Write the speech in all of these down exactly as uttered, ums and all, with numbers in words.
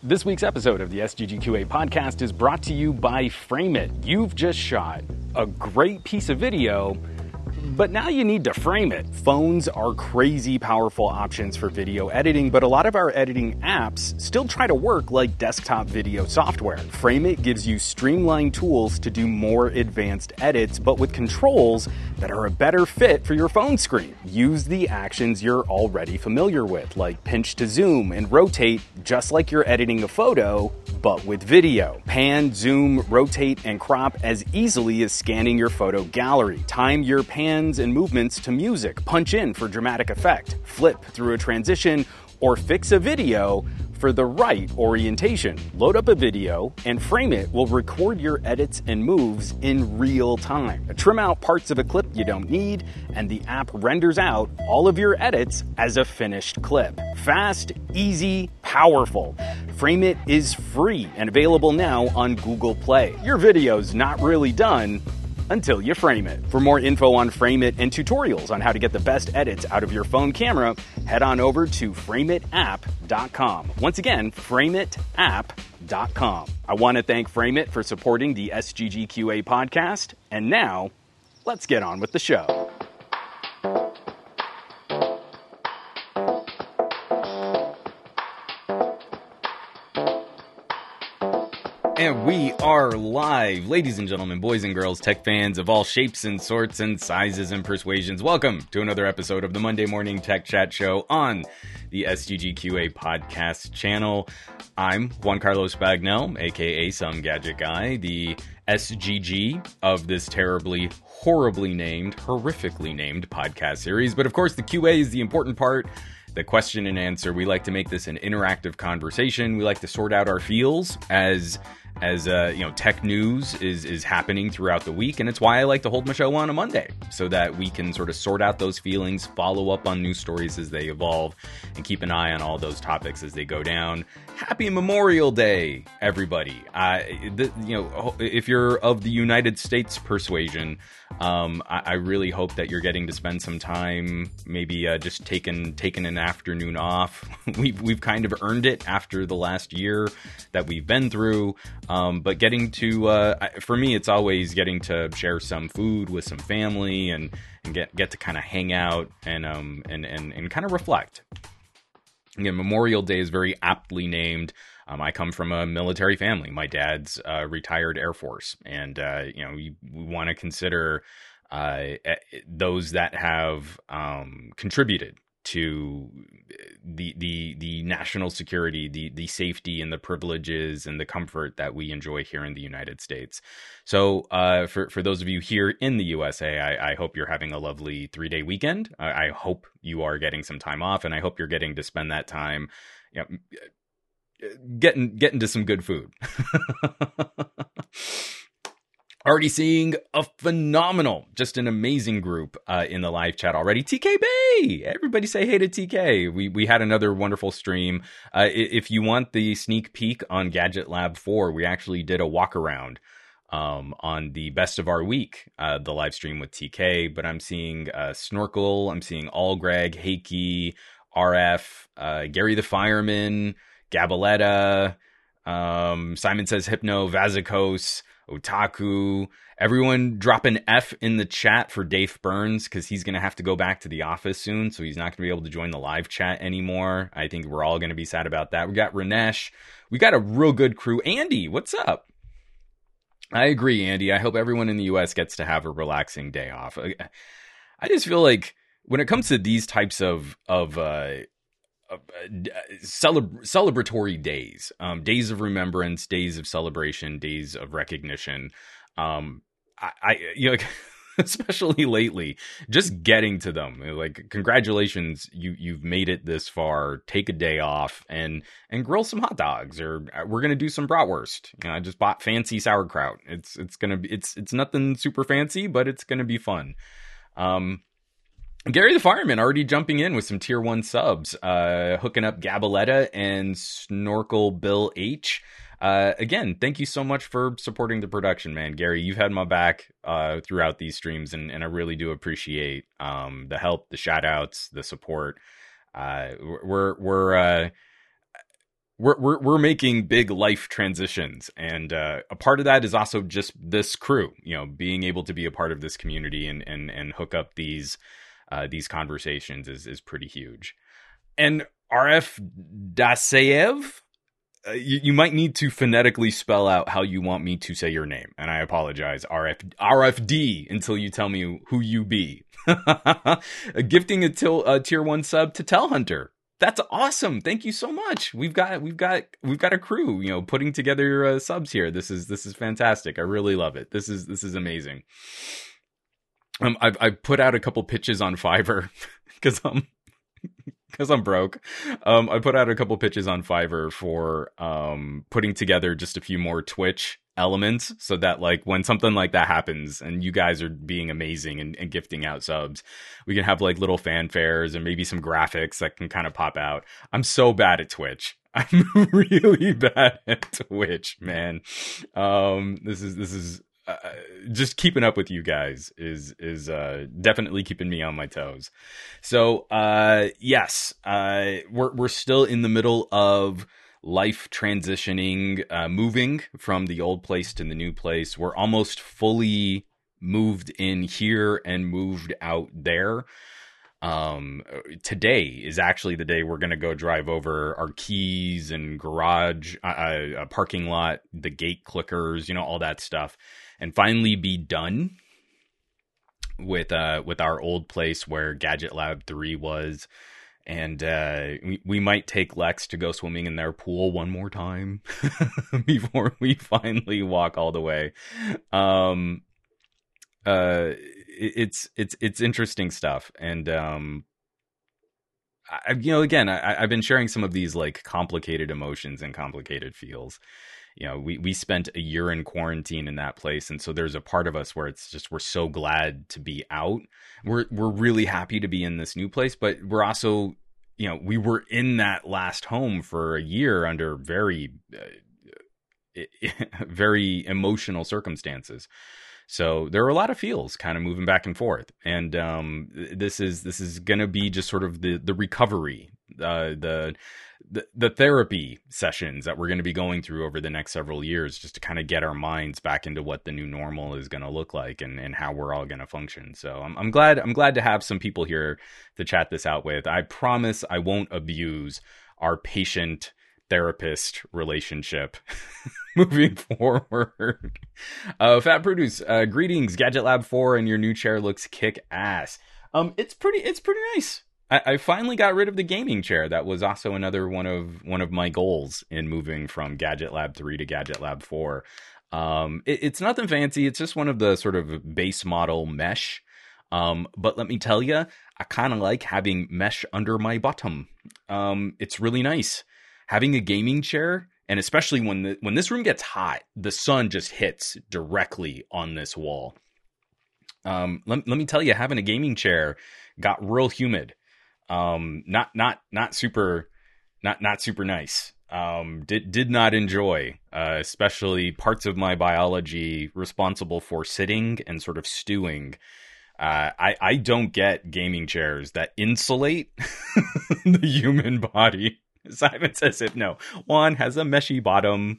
This week's episode of the S G G Q A podcast is brought to you by Frame It. You've just shot a great piece of video, but now you need to frame it. Phones are crazy powerful options for video editing, but a lot of our editing apps still try to work like desktop video software. Frame It gives you streamlined tools to do more advanced edits, but with controls that are a better fit for your phone screen. Use the actions you're already familiar with, like pinch to zoom and rotate, just like you're editing a photo, but with video. Pan, zoom, rotate, and crop as easily as scanning your photo gallery. Time your pans and movements to music. Punch in for dramatic effect. Flip through a transition or fix a video for the right orientation. Load up a video and Frame It will record your edits and moves in real time. Trim out parts of a clip you don't need, and the app renders out all of your edits as a finished clip. Fast, easy, powerful. Frame It is free and available now on Google Play. Your video's not really done until you frame it. For more info on Frame It and tutorials on how to get the best edits out of your phone camera, head on over to frame it app dot com. Once again, frame it app dot com. I want to thank Frame It for supporting the S G G Q A podcast, and now, let's get on with the show. And we are live, ladies and gentlemen, boys and girls, tech fans of all shapes and sorts and sizes and persuasions. Welcome to another episode of the Monday Morning Tech Chat Show on the S G G Q A podcast channel. I'm Juan Carlos Bagnell, aka Some Gadget Guy, the S G G of this terribly, horribly named, horrifically named podcast series. But of course, the Q A is the important part. The question and answer. We like to make this an interactive conversation. We like to sort out our feels as as uh, you know, tech news is is happening throughout the week, and it's why I like to hold my show on a Monday, so that we can sort of sort out those feelings, follow up on news stories as they evolve, and keep an eye on all those topics as they go down. Happy Memorial Day, everybody! Uh, the, you know, if you're of the United States persuasion, um, I, I really hope that you're getting to spend some time, maybe uh, just taking taking an afternoon off. we've we've kind of earned it after the last year that we've been through. Um, but getting to, uh, for me, it's always getting to share some food with some family and, and get, get to kind of hang out and, um, and, and, and kind of reflect. Again, Memorial Day is very aptly named. Um, I come from a military family. My dad's uh, retired Air Force, and, uh, you know, we, we want to consider uh, those that have um, contributed to the the the national security, the the safety and the privileges and the comfort that we enjoy here in the United States. So uh, for, for those of you here in the U S A, I, I hope you're having a lovely three-day weekend. I, I hope you are getting some time off, and I hope you're getting to spend that time, you know, getting, getting to some good food. Already seeing a phenomenal, just an amazing group uh, in the live chat already. T K Bay! Everybody say hey to T K. We we had another wonderful stream. Uh, if you want the sneak peek on Gadget Lab four, we actually did a walk around um, on the best of our week, uh, the live stream with T K. But I'm seeing uh, Snorkel, I'm seeing All Greg, Heiki, R F, uh, Gary the Fireman, Gabaletta, um, Simon Says Hypno, Vazikos, Otaku, everyone drop an F in the chat for Dave Burns, because he's going to have to go back to the office soon, so he's not going to be able to join the live chat anymore. I think we're all going to be sad about that. We got Ranesh. We got a real good crew. Andy, what's up? I agree, Andy. I hope everyone in the U S gets to have a relaxing day off. I just feel like when it comes to these types of, of, uh, Uh, celebra- celebratory days, um, days of remembrance, days of celebration, days of recognition. Um, I, I you know, especially lately, just getting to them, like, congratulations, you you've made it this far. Take a day off and and grill some hot dogs, or we're gonna do some bratwurst. You know, I just bought fancy sauerkraut. It's it's gonna be it's it's nothing super fancy, but it's gonna be fun. Um. Gary the Fireman already jumping in with some tier one subs, uh, hooking up Gabaletta and Snorkel Bill H. Uh, again, thank you so much for supporting the production, man. Gary, you've had my back uh, throughout these streams, and, and I really do appreciate um, the help, the shout outs, the support. Uh, we're, we're, uh, we're we're we're making big life transitions, and uh, a part of that is also just this crew. You know, being able to be a part of this community and and and hook up these uh, these conversations is is pretty huge. And R F Dasayev, uh, you, you might need to phonetically spell out how you want me to say your name, and I apologize, R F R F D, until you tell me who you be. Gifting a, til, a tier one sub to Tell Hunter. That's awesome. Thank you so much. We've got we've got we've got a crew, you know, putting together uh, subs here. This is this is fantastic. I really love it. This is this is amazing. Um, I've I've put out a couple pitches on Fiverr because I'm because I'm broke. Um, I put out a couple pitches on Fiverr for um putting together just a few more Twitch elements, so that like when something like that happens and you guys are being amazing and, and gifting out subs, we can have like little fanfares and maybe some graphics that can kind of pop out. I'm so bad at Twitch. I'm really bad at Twitch, man. Um, this is this is uh, just keeping up with you guys is is uh, definitely keeping me on my toes. So uh, yes, uh, we're we're still in the middle of life transitioning, uh, moving from the old place to the new place. We're almost fully moved in here and moved out there. Um, today is actually the day we're going to go drive over our keys and garage, uh, a parking lot, the gate clickers, you know, all that stuff, and finally be done with, uh, with our old place where Gadget Lab three was. And uh, we, we might take Lex to go swimming in their pool one more time before we finally walk all the way. Um, uh, it, it's it's it's interesting stuff, and um, I, you know, again, I, I've been sharing some of these like complicated emotions and complicated feels. You know, we we spent a year in quarantine in that place, and so there's a part of us where it's just we're so glad to be out. We're we're really happy to be in this new place, but we're also, you know, we were in that last home for a year under very uh, very emotional circumstances. So there are a lot of feels kind of moving back and forth, and um, this is this is going to be just sort of the the recovery, uh, the the the therapy sessions that we're going to be going through over the next several years, just to kind of get our minds back into what the new normal is going to look like and, and how we're all going to function. So I'm I'm glad I'm glad to have some people here to chat this out with. I promise I won't abuse our patient therapist relationship moving forward. Uh, Fat Produce, uh, greetings, Gadget Lab four, and your new chair looks kick ass. Um, it's pretty, it's pretty nice. I, I finally got rid of the gaming chair. That was also another one of one of my goals in moving from Gadget Lab three to Gadget Lab four. Um, it, it's nothing fancy. It's just one of the sort of base model mesh. Um, but let me tell you, I kind of like having mesh under my bottom. Um, it's really nice. Having a gaming chair, and especially when the, when this room gets hot, the sun just hits directly on this wall. Um, let, let me tell you, having a gaming chair got real humid. Um, not not not super, not not super nice. Um, did did not enjoy, uh, especially parts of my biology responsible for sitting and sort of stewing. Uh, I I don't get gaming chairs that insulate the human body. Simon says it. No, one has a meshy bottom.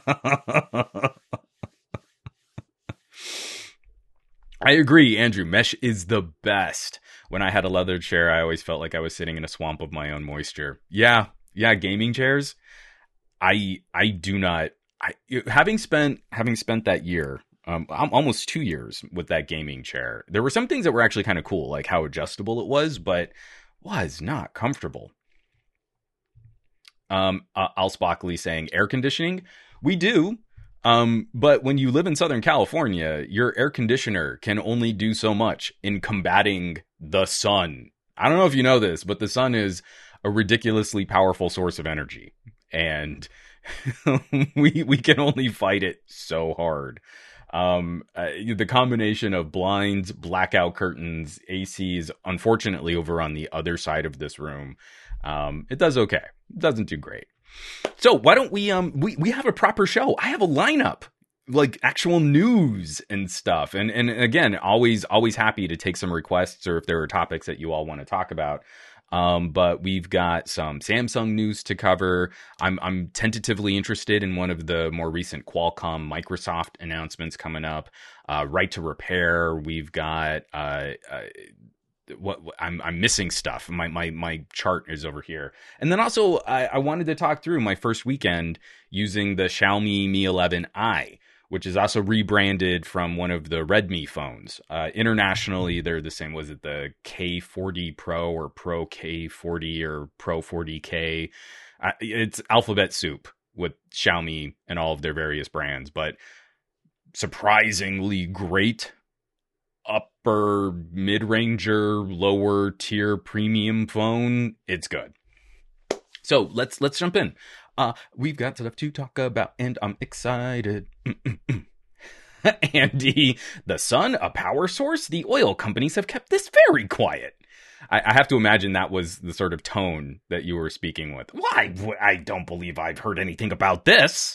I agree, Andrew. Mesh is the best. When I had a leather chair, I always felt like I was sitting in a swamp of my own moisture. Yeah, yeah, gaming chairs. I I do not. I having spent having spent that year, um, almost two years with that gaming chair. There were some things that were actually kind of cool, like how adjustable it was, but was not comfortable. Um, uh, Al Spockley saying air conditioning. We do. Um, but when you live in Southern California, your air conditioner can only do so much in combating the sun. I don't know if you know this, but the sun is a ridiculously powerful source of energy, and we we can only fight it so hard. Um, uh, the combination of blinds, blackout curtains, A Cs, unfortunately over on the other side of this room, um, it does okay. It doesn't do great. So why don't we, um, we, we have a proper show. I have a lineup, like actual news and stuff. And, and again, always, always happy to take some requests, or if there are topics that you all want to talk about. Um, but we've got some Samsung news to cover. I'm I'm tentatively interested in one of the more recent Qualcomm Microsoft announcements coming up. Uh, right to repair. We've got uh, uh, what, what I'm I'm missing stuff. My my my chart is over here. And then also I, I wanted to talk through my first weekend using the Xiaomi Mi eleven i, which is also rebranded from one of the Redmi phones. Uh, internationally, they're the same. Was it the K forty Pro or Pro K forty or Pro forty K? Uh, it's alphabet soup with Xiaomi and all of their various brands, but surprisingly great upper mid-ranger, lower tier premium phone. It's good. So let's let's jump in. Uh, we've got stuff to talk about, and I'm excited. Andy, the sun, a power source? The oil companies have kept this very quiet. I, I have to imagine that was the sort of tone that you were speaking with. Why? I don't believe I've heard anything about this.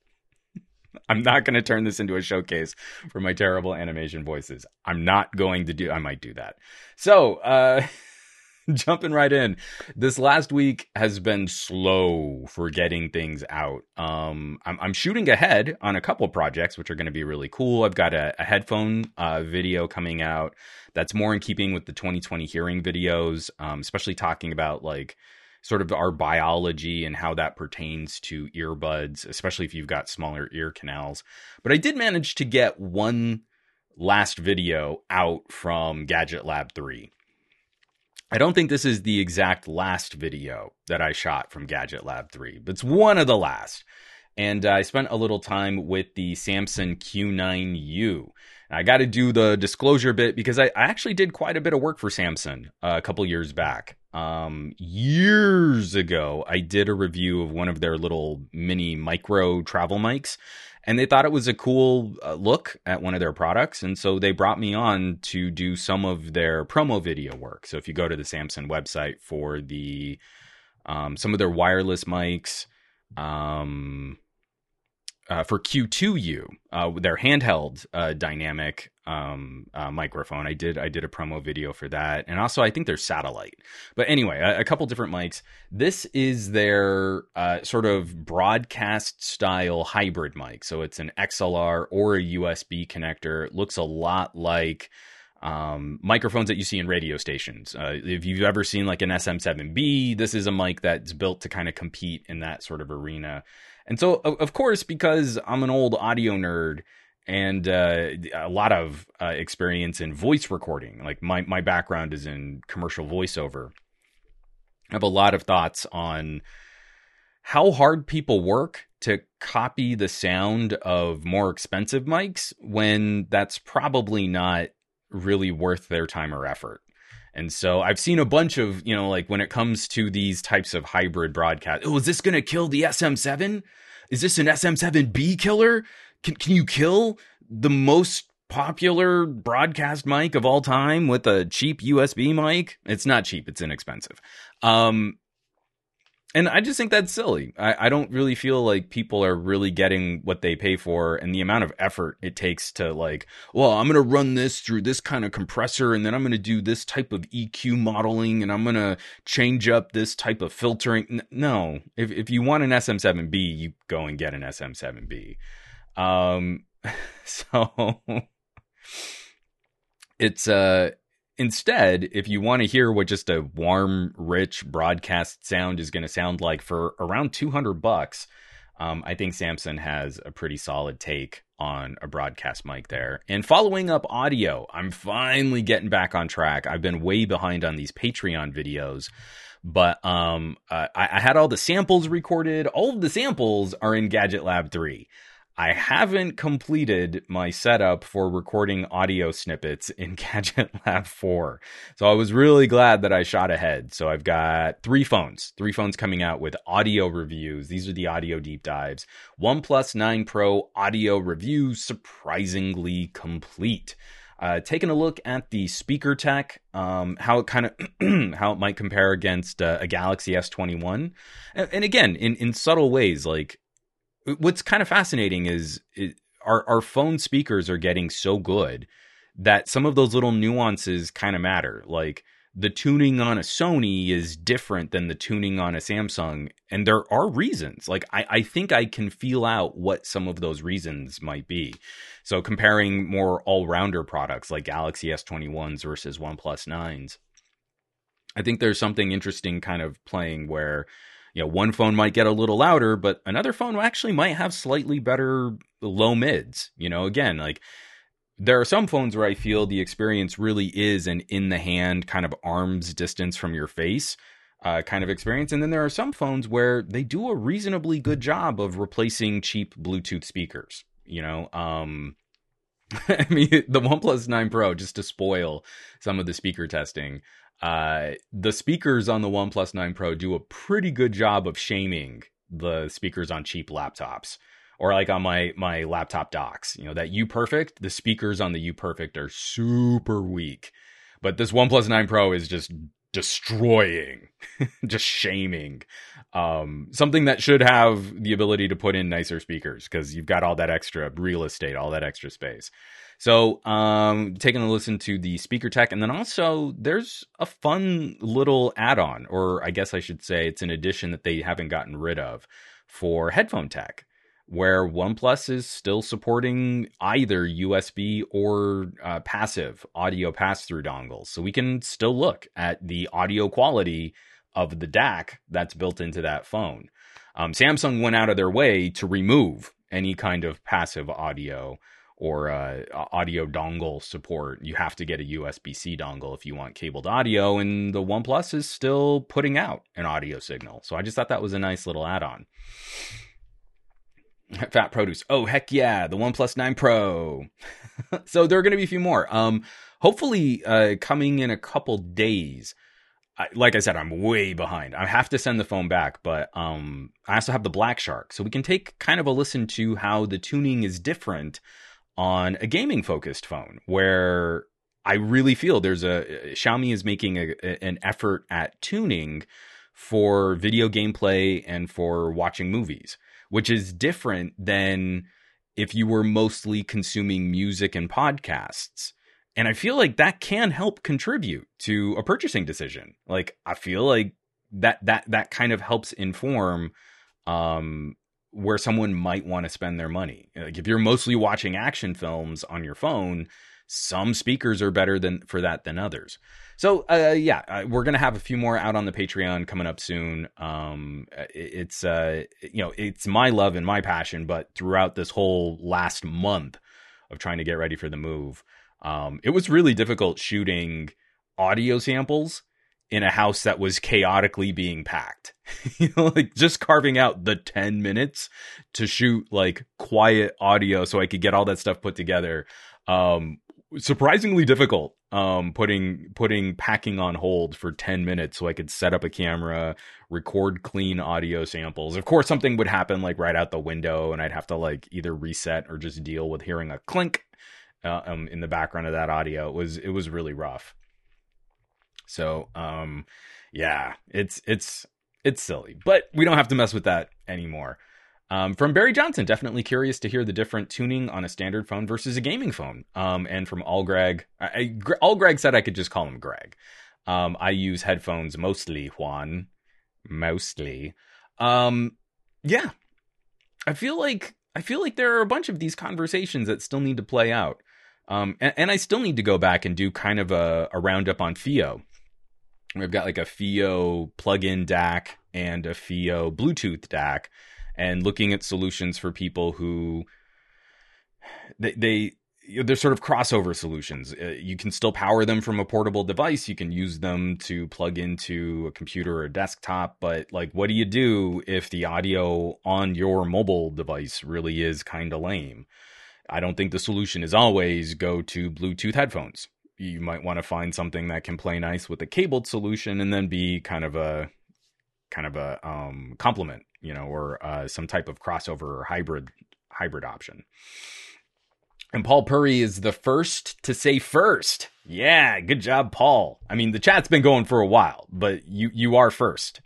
I'm not going to turn this into a showcase for my terrible animation voices. I'm not going to do, I might do that. So, uh... jumping right in, this last week has been slow for getting things out. Um, I'm, I'm shooting ahead on a couple projects, which are going to be really cool. I've got a, a headphone uh, video coming out that's more in keeping with the twenty twenty hearing videos, um, especially talking about like sort of our biology and how that pertains to earbuds, especially if you've got smaller ear canals. But I did manage to get one last video out from Gadget Lab three. I don't think this is the exact last video that I shot from Gadget Lab three, but it's one of the last. And uh, I spent a little time with the Samson Q nine U. I got to do the disclosure bit because I, I actually did quite a bit of work for Samson uh, a couple years back. Um, years ago, I did a review of one of their little mini micro travel mics. And they thought it was a cool uh, look at one of their products. And so they brought me on to do some of their promo video work. So if you go to the Samson website for the um, some of their wireless mics, um, uh, for Q two U, uh, their handheld uh, dynamic um, uh, microphone, I did I did a promo video for that. And also I think they're satellite. But anyway, a, a couple different mics. This is their uh, sort of broadcast style hybrid mic. So it's an X L R or a U S B connector. It looks a lot like um, microphones that you see in radio stations. Uh, if you've ever seen like an S M seven B, this is a mic that's built to kind of compete in that sort of arena. And so, of course, because I'm an old audio nerd and uh, a lot of uh, experience in voice recording, like my, my background is in commercial voiceover, I have a lot of thoughts on how hard people work to copy the sound of more expensive mics when that's probably not really worth their time or effort. And so I've seen a bunch of, you know, like when it comes to these types of hybrid broadcasts, oh, is this going to kill the S M seven? Is this an S M seven B killer? Can, can you kill the most popular broadcast mic of all time with a cheap U S B mic? It's not cheap. It's inexpensive. Um, and I just think that's silly. I, I don't really feel like people are really getting what they pay for and the amount of effort it takes to like, well, I'm going to run this through this kind of compressor and then I'm going to do this type of E Q modeling and I'm going to change up this type of filtering. No, if if you want an S M seven B, you go and get an S M seven B. Um, so it's, uh, instead, if you want to hear what just a warm, rich broadcast sound is going to sound like for around two hundred bucks, um, I think Samson has a pretty solid take on a broadcast mic there. And following up audio, I'm finally getting back on track. I've been way behind on these Patreon videos, but um, uh, I, I had all the samples recorded. All of the samples are in Gadget Lab three. I haven't completed my setup for recording audio snippets in Gadget Lab four. So I was really glad that I shot ahead. So I've got three phones, three phones coming out with audio reviews. These are the audio deep dives. OnePlus nine Pro audio reviews, surprisingly complete. Uh, taking a look at the speaker tech, um, how it kind of, how it might compare against uh, a Galaxy S twenty-one. And, and again, in, in subtle ways, like, what's kind of fascinating is it, our our phone speakers are getting so good that some of those little nuances kind of matter. Like the tuning on a Sony is different than the tuning on a Samsung. And there are reasons. Like, I, I think I can feel out what some of those reasons might be. So comparing more all-rounder products like Galaxy S twenty-ones versus OnePlus nines, I think there's something interesting kind of playing where, you know, one phone might get a little louder, but another phone actually might have slightly better low mids. You know, again, like, there are some phones where I feel the experience really is an in the hand kind of arm's distance from your face uh, kind of experience. And then there are some phones where they do a reasonably good job of replacing cheap Bluetooth speakers. You know, um, I mean, the OnePlus nine Pro, just to spoil some of the speaker testing, uh, the speakers on the OnePlus nine Pro do a pretty good job of shaming the speakers on cheap laptops. Or like on my, my laptop docks, you know, that UPerfect, the speakers on the UPerfect are super weak. But this OnePlus nine Pro is just destroying, just shaming. Um, something that should have the ability to put in nicer speakers because you've got all that extra real estate, all that extra space. So um, taking a listen to the speaker tech. And then also there's a fun little add-on, or I guess I should say it's an addition that they haven't gotten rid of for headphone tech, where OnePlus is still supporting either U S B or uh, passive audio pass-through dongles. So we can still look at the audio quality of the D A C that's built into that phone. Um, Samsung went out of their way to remove any kind of passive audio or uh, audio dongle support. You have to get a U S B-C dongle if you want cabled audio, and the OnePlus is still putting out an audio signal. So I just thought that was a nice little add-on. Fat Produce. Oh, heck yeah. The OnePlus nine Pro. So there are going to be a few more. Um, hopefully uh, coming in a couple days. I, like I said, I'm way behind. I have to send the phone back, but um, I also have the Black Shark. So we can take kind of a listen to how the tuning is different on a gaming focused phone, where I really feel there's a, Xiaomi is making a, an effort at tuning for video gameplay and for watching movies, which is different than if you were mostly consuming music and podcasts. And I feel like that can help contribute to a purchasing decision. Like, I feel like that that that kind of helps inform um, where someone might want to spend their money. Like, if you're mostly watching action films on your phone, some speakers are better than for that than others. So, uh, yeah, uh, we're going to have a few more out on the Patreon coming up soon. Um, it, it's, uh, you know, it's my love and my passion, but throughout this whole last month of trying to get ready for the move, um, it was really difficult shooting audio samples in a house that was chaotically being packed. You know, like just carving out the ten minutes to shoot like quiet audio so I could get all that stuff put together. Um, surprisingly difficult. Um, putting putting packing on hold for ten minutes so I could set up a camera, record clean audio samples. Of course, something would happen like right out the window, and I'd have to like either reset or just deal with hearing a clink uh, um, in the background of that audio. It was it was really rough. So, um, yeah, it's it's it's silly, but we don't have to mess with that anymore. Um, from Barry Johnson, definitely curious to hear the different tuning on a standard phone versus a gaming phone. Um, and from All Greg, I, I, All Greg said I could just call him Greg. Um, I use headphones mostly, Juan, mostly. Um, yeah, I feel like I feel like there are a bunch of these conversations that still need to play out. Um, and, and I still need to go back and do kind of a, a roundup on Fio. We've got like a Fio plug-in D A C and a Fio Bluetooth D A C. And looking at solutions for people who they, they they're sort of crossover solutions. Uh, you can still power them from a portable device. You can use them to plug into a computer or a desktop. But like, what do you do if the audio on your mobile device really is kind of lame? I don't think the solution is always go to Bluetooth headphones. You might want to find something that can play nice with a cabled solution and then be kind of a kind of a um, complement, you know, or uh, some type of crossover or hybrid hybrid option. And Paul Purry is the first to say first. Yeah, good job, Paul. I mean, the chat's been going for a while, but you you are first.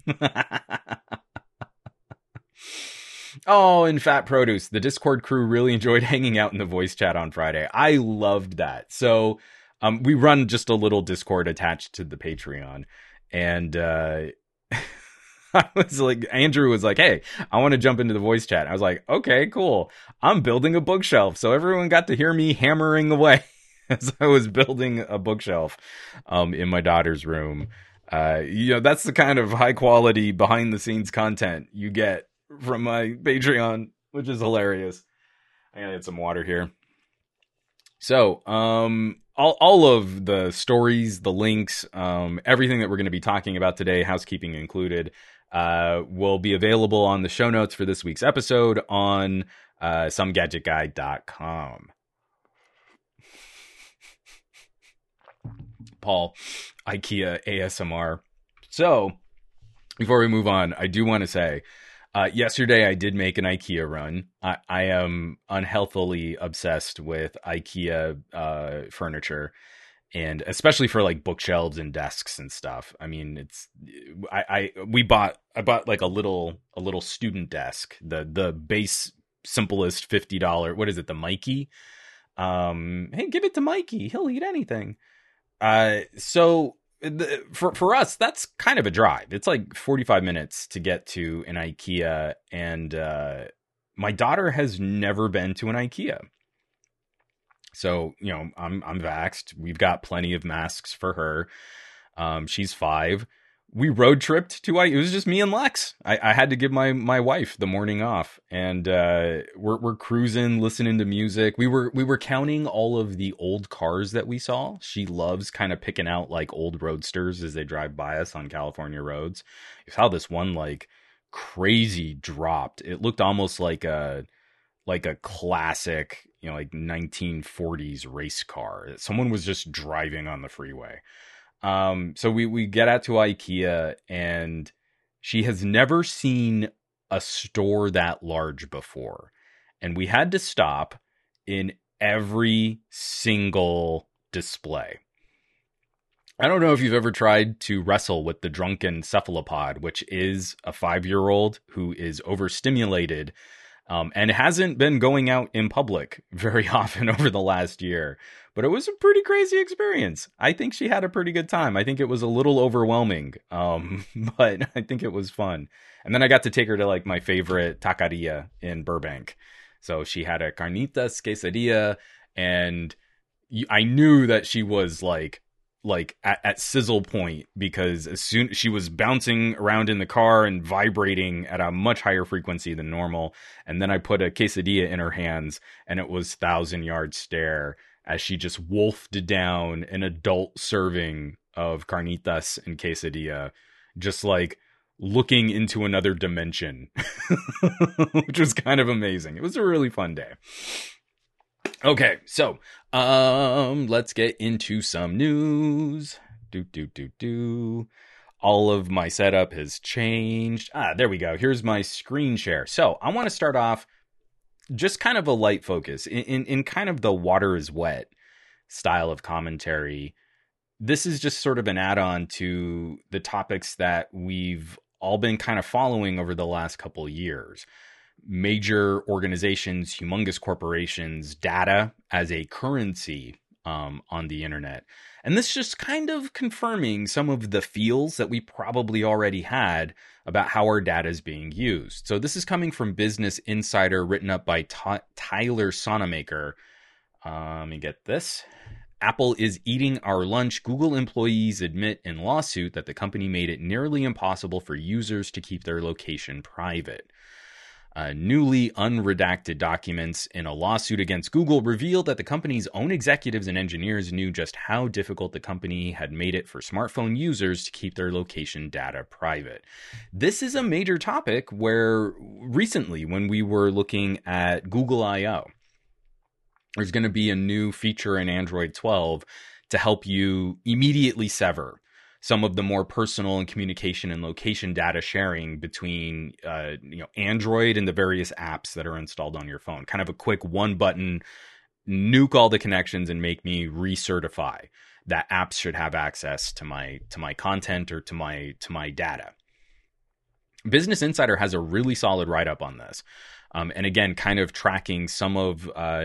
Oh, and Fat Produce, the Discord crew really enjoyed hanging out in the voice chat on Friday. I loved that. So Um, we run just a little Discord attached to the Patreon, and uh, I was like, Andrew was like, "Hey, I want to jump into the voice chat." I was like, "Okay, cool." I'm building a bookshelf, so everyone got to hear me hammering away as I was building a bookshelf um, in my daughter's room. Uh, you know, that's the kind of high quality behind the scenes content you get from my Patreon, which is hilarious. I gotta get some water here. So, um, all, all of the stories, the links, um, everything that we're going to be talking about today, housekeeping included, uh, will be available on the show notes for this week's episode on uh, some gadget guy dot com. Paul, IKEA A S M R. So, before we move on, I do want to say, uh, yesterday I did make an IKEA run. I, I am unhealthily obsessed with IKEA uh, furniture, and especially for like bookshelves and desks and stuff. I mean, it's I, I we bought I bought like a little a little student desk, the the base simplest fifty dollars. What is it? The Mikey. Um, hey, give it to Mikey. He'll eat anything. Uh, so the, for for us, that's kind of a drive. It's like forty-five minutes to get to an IKEA, and uh, my daughter has never been to an IKEA. So, you know, I'm I'm vaxxed. We've got plenty of masks for her. Um, she's five. We road tripped to I. It was just me and Lex. I, I had to give my my wife the morning off, and uh, we're we're cruising, listening to music. We were we were counting all of the old cars that we saw. She loves kind of picking out like old roadsters as they drive by us on California roads. You saw this one like crazy dropped. It looked almost like a like a classic, you know, like nineteen forties race car. Someone was just driving on the freeway. Um, so we, we get out to IKEA, and she has never seen a store that large before. And we had to stop in every single display. I don't know if you've ever tried to wrestle with the drunken cephalopod, which is a five-year-old who is overstimulated um, and hasn't been going out in public very often over the last year. But it was a pretty crazy experience. I think she had a pretty good time. I think it was a little overwhelming, um, but I think it was fun. And then I got to take her to like my favorite taqueria in Burbank. So she had a carnitas quesadilla, and I knew that she was like, like at, at sizzle point, because as soon she was bouncing around in the car and vibrating at a much higher frequency than normal. And then I put a quesadilla in her hands, and it was thousand yard stare as she just wolfed down an adult serving of carnitas and quesadilla, just like looking into another dimension, which was kind of amazing. It was a really fun day. Okay, so um, let's get into some news. Do, do, do, do. All of my setup has changed. Ah, there we go. Here's my screen share. So I want to start off just kind of a light focus in, in, in kind of the water is wet style of commentary. This is just sort of an add-on to the topics that we've all been kind of following over the last couple of years. Major organizations, humongous corporations, data as a currency um, on the internet. And this just kind of confirming some of the feels that we probably already had about how our data is being used. So this is coming from Business Insider, written up by T- Tyler Sonamaker. Uh, let me get this. Apple is eating our lunch. Google employees admit in lawsuit that the company made it nearly impossible for users to keep their location private. Uh, newly unredacted documents in a lawsuit against Google reveal that the company's own executives and engineers knew just how difficult the company had made it for smartphone users to keep their location data private. This is a major topic where recently, when we were looking at Google I O, there's going to be a new feature in Android twelve to help you immediately sever some of the more personal and communication and location data sharing between uh, you know, Android and the various apps that are installed on your phone. Kind of a quick one button, nuke all the connections and make me recertify that apps should have access to my to my content or to my to my data. Business Insider has a really solid write-up on this. Um, and again, kind of tracking some of uh,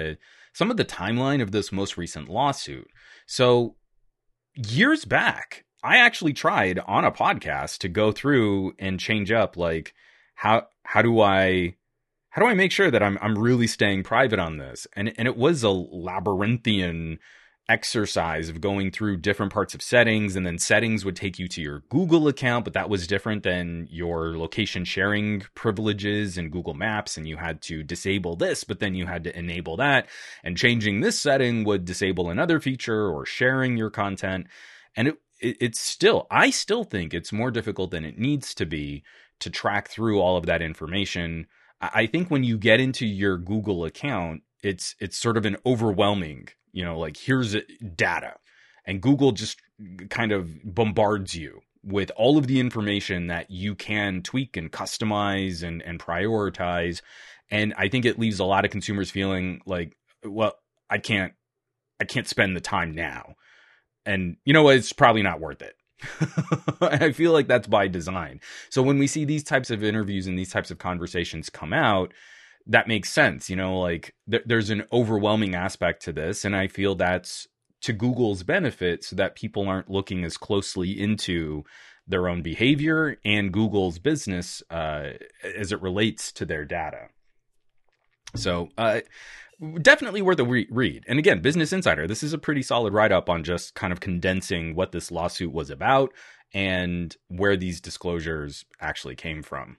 some of the timeline of this most recent lawsuit. So years back, I actually tried on a podcast to go through and change up, like, how how do I how do I make sure that I'm I'm really staying private on this? And and it was a labyrinthian exercise of going through different parts of settings, and then settings would take you to your Google account, but that was different than your location sharing privileges in Google Maps, and you had to disable this, but then you had to enable that, and changing this setting would disable another feature or sharing your content. And it, it it's still, I still think it's more difficult than it needs to be to track through all of that information. I think when you get into your Google account, it's it's sort of an overwhelming, you know, like, here's data, and Google just kind of bombards you with all of the information that you can tweak and customize and, and prioritize. And I think it leaves a lot of consumers feeling like, well, I can't, I can't spend the time now. And you know what? It's probably not worth it. I feel like that's by design. So when we see these types of interviews and these types of conversations come out, that makes sense. You know, like, th- there's an overwhelming aspect to this. And I feel that's to Google's benefit, so that people aren't looking as closely into their own behavior and Google's business uh, as it relates to their data. So uh, definitely worth a re- read. And again, Business Insider, this is a pretty solid write-up on just kind of condensing what this lawsuit was about and where these disclosures actually came from.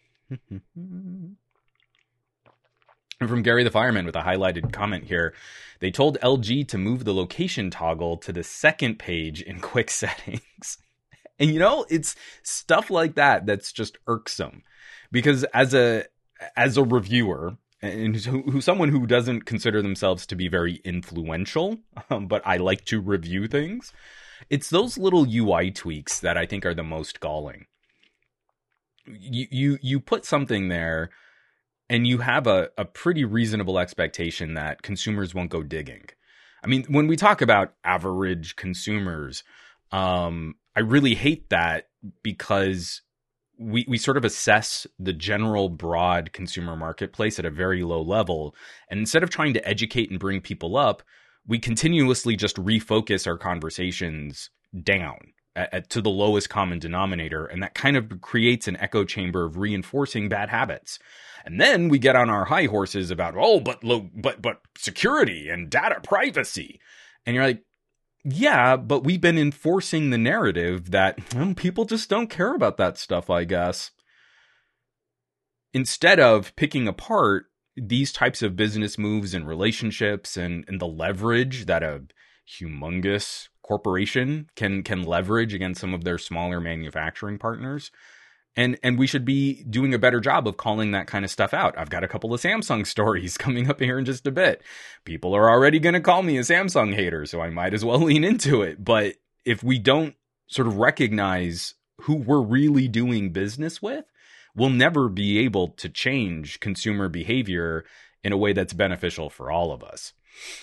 And from Gary the Fireman with a highlighted comment here, they told L G to move the location toggle to the second page in quick settings. And you know, it's stuff like that that's just irksome, because as a as a reviewer, and who, who someone who doesn't consider themselves to be very influential, um, but I like to review things, it's those little U I tweaks that I think are the most galling. You you you put something there, and you have a, a pretty reasonable expectation that consumers won't go digging. I mean, when we talk about average consumers, um, I really hate that, because we, we sort of assess the general broad consumer marketplace at a very low level. And instead of trying to educate and bring people up, we continuously just refocus our conversations down at, at, to the lowest common denominator. And that kind of creates an echo chamber of reinforcing bad habits. And then we get on our high horses about, oh, but lo- but but security and data privacy. And you're like, yeah, but we've been enforcing the narrative that, well, people just don't care about that stuff, I guess. Instead of picking apart these types of business moves and relationships and, and the leverage that a humongous corporation can can leverage against some of their smaller manufacturing partners. And and we should be doing a better job of calling that kind of stuff out. I've got a couple of Samsung stories coming up here in just a bit. People are already going to call me a Samsung hater, so I might as well lean into it. But if we don't sort of recognize who we're really doing business with, we'll never be able to change consumer behavior in a way that's beneficial for all of us.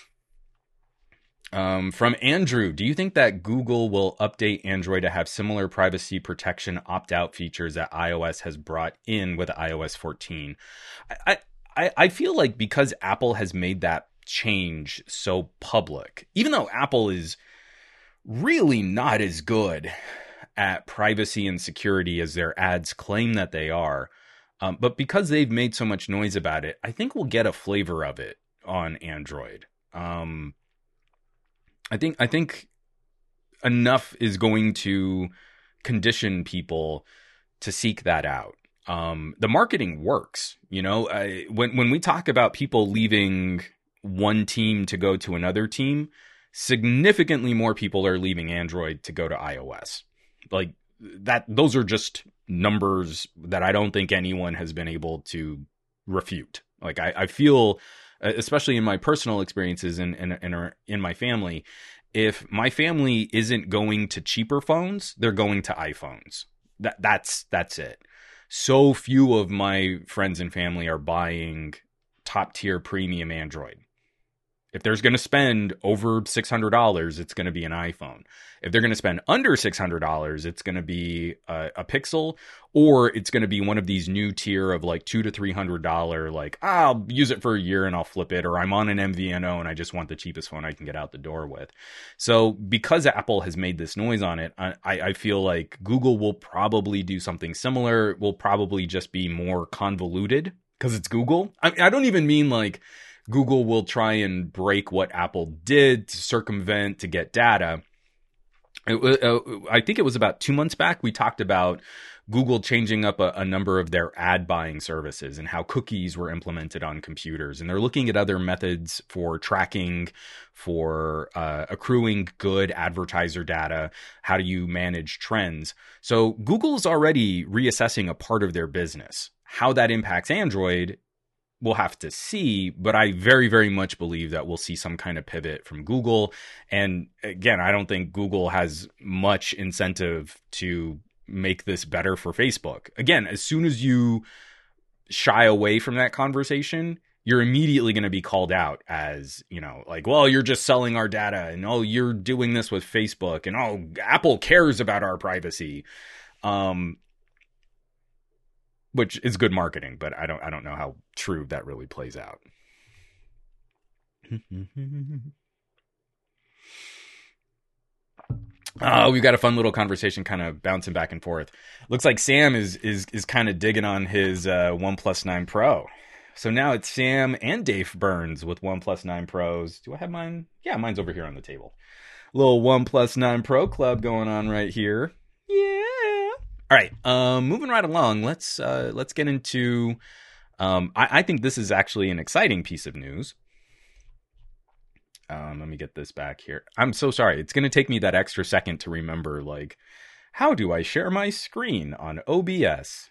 Um, from Andrew, do you think that Google will update Android to have similar privacy protection opt-out features that iOS has brought in with i O S fourteen? I, I, I feel like because Apple has made that change so public, even though Apple is really not as good at privacy and security as their ads claim that they are, um, but because they've made so much noise about it, I think we'll get a flavor of it on Android. Um, I think I think enough is going to condition people to seek that out. Um, the marketing works, you know. I, when when we talk about people leaving one team to go to another team, significantly more people are leaving Android to go to iOS. Like that, those are just numbers that I don't think anyone has been able to refute. Like I, I feel. Especially in my personal experiences and in, in, in, in my family, if my family isn't going to cheaper phones, they're going to iPhones. That that's that's it. So few of my friends and family are buying top tier premium Android. If there's going to spend over six hundred dollars, it's going to be an iPhone. If they're going to spend under six hundred dollars, it's going to be a, a Pixel, or it's going to be one of these new tier of like two to three hundred dollars, like, I'll use it for a year and I'll flip it, or I'm on an M V N O and I just want the cheapest phone I can get out the door with. So because Apple has made this noise on it, I, I feel like Google will probably do something similar. It will probably just be more convoluted because it's Google. I, I don't even mean like Google will try and break what Apple did to circumvent, to get data. It, uh, I think it was about two months back, we talked about Google changing up a, a number of their ad buying services and how cookies were implemented on computers. And they're looking at other methods for tracking, for uh, accruing good advertiser data. How do you manage trends? So Google's already reassessing a part of their business. How that impacts Android, we'll have to see, but I very, very much believe that we'll see some kind of pivot from Google. And again, I don't think Google has much incentive to make this better for Facebook. Again, as soon as you shy away from that conversation, you're immediately going to be called out as, you know, like, well, you're just selling our data, and oh, you're doing this with Facebook, and oh, Apple cares about our privacy. Um, Which is good marketing, but I don't I don't know how true that really plays out. Oh, we've got a fun little conversation kind of bouncing back and forth. Looks like Sam is is is kind of digging on his uh, OnePlus nine Pro. So now it's Sam and Dave Burns with OnePlus nine Pros. Do I have mine? Yeah, mine's over here on the table. Little OnePlus nine Pro club going on right here. Yeah. All right, um, moving right along, let's uh, let's get into, um, I, I think this is actually an exciting piece of news. Um, let me get this back here. I'm so sorry. It's going to take me that extra second to remember, like, how do I share my screen on O B S?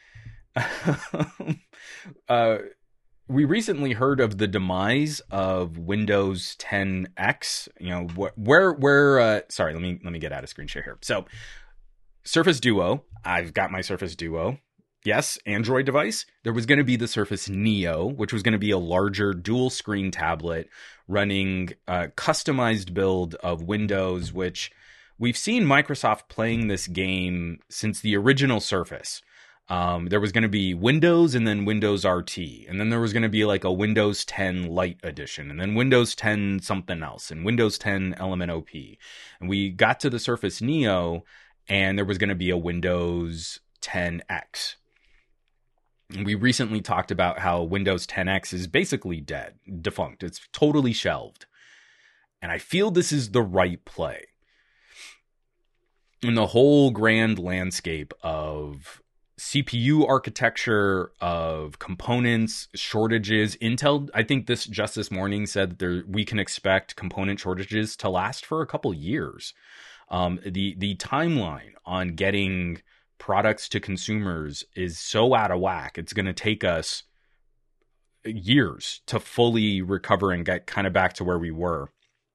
uh, we recently heard of the demise of Windows ten X. You know, wh- where, where, uh, sorry, let me, let me get out of screen share here. So, Surface Duo. I've got my Surface Duo. Yes, Android device. There was going to be the Surface Neo, which was going to be a larger dual screen tablet running a customized build of Windows, which we've seen Microsoft playing this game since the original Surface. Um, there was going to be Windows and then Windows R T. And then there was going to be like a Windows ten Lite edition. And then Windows ten something else. And Windows ten Element O P. And we got to the Surface Neo, and there was going to be a Windows ten X. And we recently talked about how Windows ten X is basically dead, defunct. It's totally shelved. And I feel this is the right play. In the whole grand landscape of C P U architecture, of components, shortages, Intel, I think this just this morning said that there, we can expect component shortages to last for a couple years. Um, the the timeline on getting products to consumers is so out of whack. It's going to take us years to fully recover and get kind of back to where we were.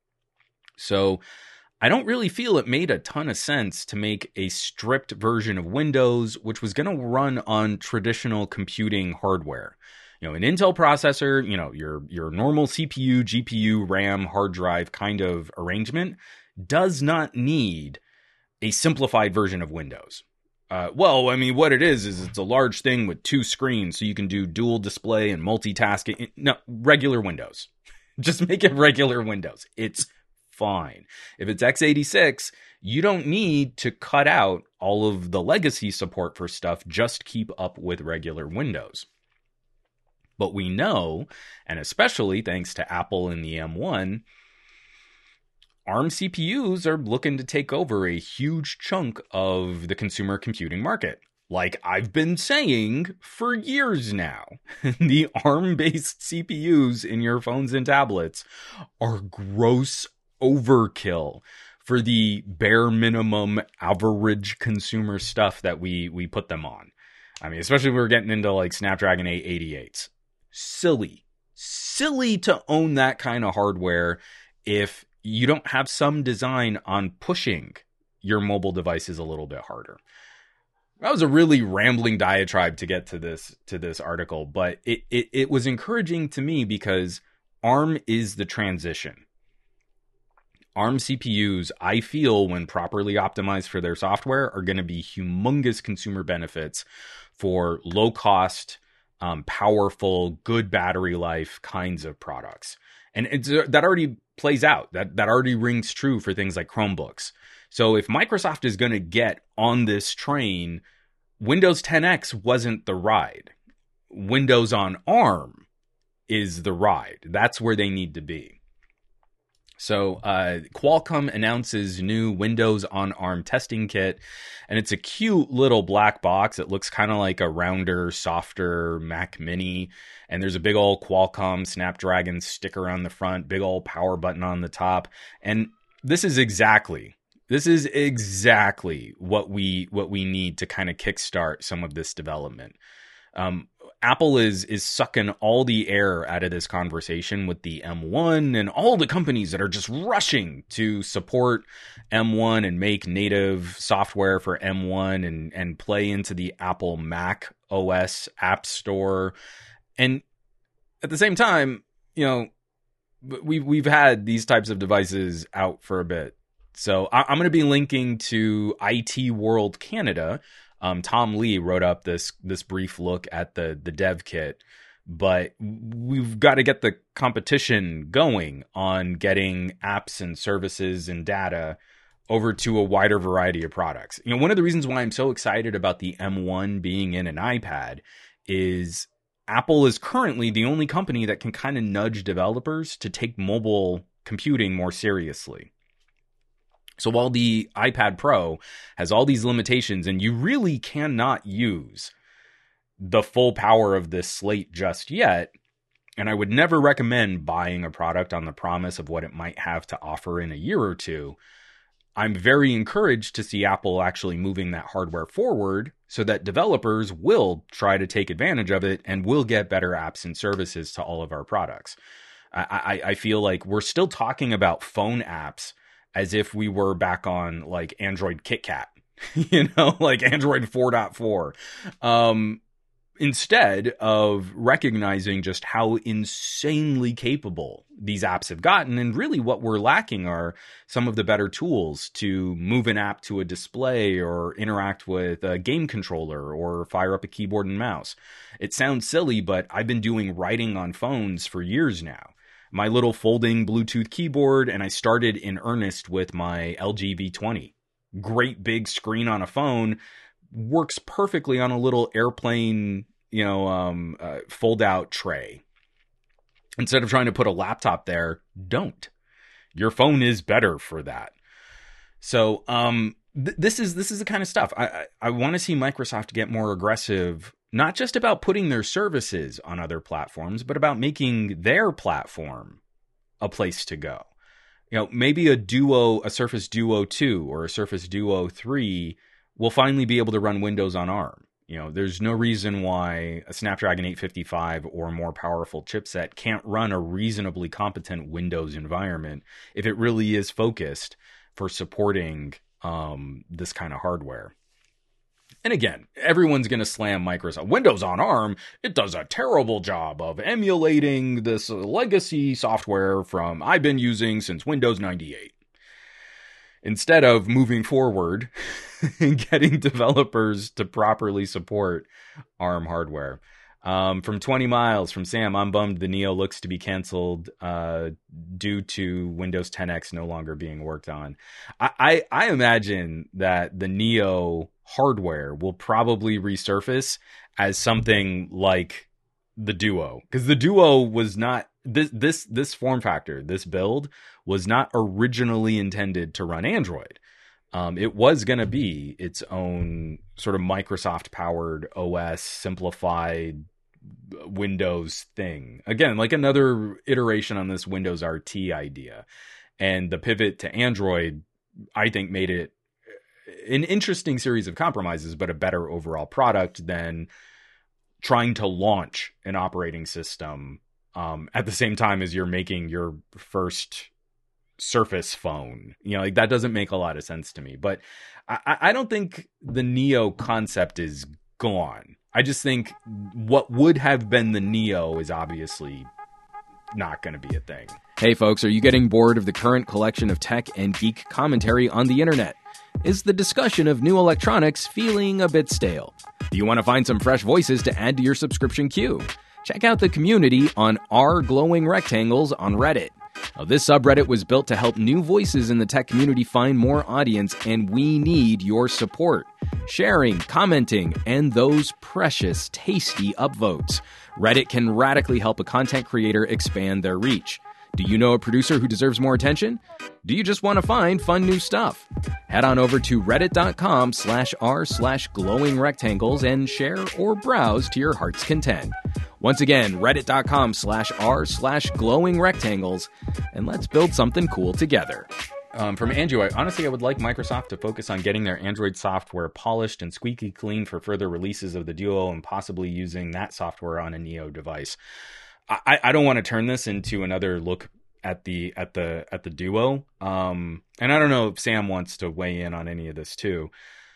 So I don't really feel it made a ton of sense to make a stripped version of Windows, which was going to run on traditional computing hardware. You know, an Intel processor, you know, your your normal C P U, G P U, RAM, hard drive kind of arrangement does not need a simplified version of Windows. Uh, well, I mean, what it is, is it's a large thing with two screens, so you can do dual display and multitasking. No, regular Windows. Just make it regular Windows. It's fine. If it's x eighty-six, you don't need to cut out all of the legacy support for stuff. Just keep up with regular Windows. But we know, and especially thanks to Apple and the M one, ARM C P Us are looking to take over a huge chunk of the consumer computing market. Like I've been saying for years now, the ARM-based C P Us in your phones and tablets are gross overkill for the bare minimum average consumer stuff that we we put them on. I mean, especially if we're getting into like Snapdragon eight eighty-eights. Silly. Silly to own that kind of hardware if you don't have some design on pushing your mobile devices a little bit harder. That was a really rambling diatribe to get to this to this article, but it, it, it was encouraging to me because ARM is the transition. ARM C P Us, I feel, when properly optimized for their software, are going to be humongous consumer benefits for low-cost, um, powerful, good battery life kinds of products. And it's, that already plays out. That, that already rings true for things like Chromebooks. So if Microsoft is going to get on this train, Windows ten X wasn't the ride. Windows on ARM is the ride. That's where they need to be. So uh, Qualcomm announces new Windows on ARM testing kit, and it's a cute little black box. It looks kind of like a rounder, softer Mac Mini, and there's a big old Qualcomm Snapdragon sticker on the front, big old power button on the top, and this is exactly this is exactly what we what we need to kind of kickstart some of this development. Um, Apple is is sucking all the air out of this conversation with the M one and all the companies that are just rushing to support M one and make native software for M one and, and play into the Apple Mac O S App Store. And at the same time, you know, we've, we've had these types of devices out for a bit. So I, I'm going to be linking to I T World Canada. Um, Tom Lee wrote up this this brief look at the the dev kit, but we've got to get the competition going on getting apps and services and data over to a wider variety of products. You know, one of the reasons why I'm so excited about the M one being in an iPad is Apple is currently the only company that can kind of nudge developers to take mobile computing more seriously. So while the iPad Pro has all these limitations and you really cannot use the full power of this slate just yet, and I would never recommend buying a product on the promise of what it might have to offer in a year or two, I'm very encouraged to see Apple actually moving that hardware forward so that developers will try to take advantage of it and will get better apps and services to all of our products. I, I, I feel like we're still talking about phone apps as if we were back on like Android KitKat, you know, like Android four point four. Um, instead of recognizing just how insanely capable these apps have gotten. And really what we're lacking are some of the better tools to move an app to a display or interact with a game controller or fire up a keyboard and mouse. It sounds silly, but I've been doing writing on phones for years now. My little folding Bluetooth keyboard, and I started in earnest with my L G V twenty. Great big screen on a phone, works perfectly on a little airplane, you know, um, uh, fold-out tray. Instead of trying to put a laptop there, don't. Your phone is better for that. So um, th- this is this is the kind of stuff I I, I want to see Microsoft get more aggressive. Not just about putting their services on other platforms, but about making their platform a place to go. You know, maybe a Duo, a Surface Duo two or a Surface Duo three will finally be able to run Windows on ARM. You know, there's no reason why a Snapdragon eight fifty-five or more powerful chipset can't run a reasonably competent Windows environment if it really is focused for supporting um, this kind of hardware. And again, everyone's going to slam Microsoft. Windows on ARM, it does a terrible job of emulating this legacy software from I've been using since Windows ninety-eight. Instead of moving forward and getting developers to properly support ARM hardware. Um, from twenty miles from Sam, I'm bummed the Neo looks to be canceled uh, due to Windows ten X no longer being worked on. I, I, I imagine that the Neo hardware will probably resurface as something like the Duo, because the Duo was not this this this form factor, this build was not originally intended to run Android. Um, it was going to be its own sort of Microsoft powered O S simplified Windows thing. Again, like another iteration on this Windows R T idea. And the pivot to Android, I think, made it an interesting series of compromises, but a better overall product than trying to launch an operating system um, at the same time as you're making your first Surface phone. You know, like that doesn't make a lot of sense to me. But I, I don't think the Neo concept is gone. I just think what would have been the Neo is obviously not going to be a thing. Hey folks, are you getting bored of the current collection of tech and geek commentary on the internet? Is the discussion of new electronics feeling a bit stale? Do you want to find some fresh voices to add to your subscription queue? Check out the community on r glowing rectangles on Reddit. Now, this subreddit was built to help new voices in the tech community find more audience, and we need your support. Sharing, commenting, and those precious, tasty upvotes. Reddit can radically help a content creator expand their reach. Do you know a producer who deserves more attention? Do you just want to find fun new stuff? Head on over to reddit.com slash r slash glowing rectangles and share or browse to your heart's content. Once again, reddit.com slash r slash glowing rectangles, and let's build something cool together. Um, from Android, honestly, I would like Microsoft to focus on getting their Android software polished and squeaky clean for further releases of the Duo, and possibly using that software on a Neo device. I, I don't want to turn this into another look at the at the at the Duo, um, and I don't know if Sam wants to weigh in on any of this too.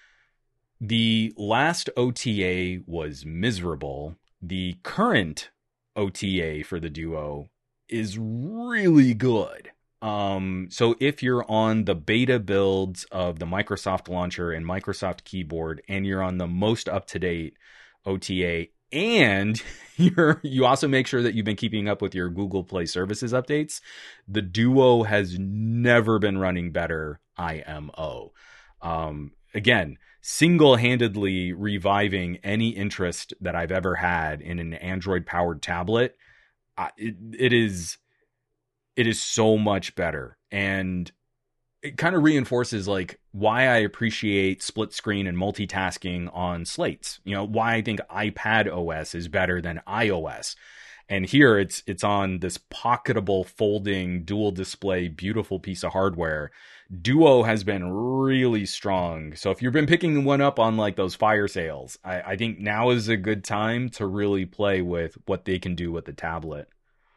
The last O T A was miserable. The current O T A for the Duo is really good. Um, so if you're on the beta builds of the Microsoft Launcher and Microsoft Keyboard, and you're on the most up-to-date O T A, and you're you also make sure that you've been keeping up with your Google Play Services updates, the Duo has never been running better I M O. Um, again, single-handedly reviving any interest that I've ever had in an Android-powered tablet. Uh, it, it is it is so much better, and it kind of reinforces like why I appreciate split screen and multitasking on slates. You know, why I think iPad O S is better than iOS. And here it's it's on this pocketable, folding, dual display, beautiful piece of hardware. Duo has been really strong. So if you've been picking one up on like those fire sales, I, I think now is a good time to really play with what they can do with the tablet.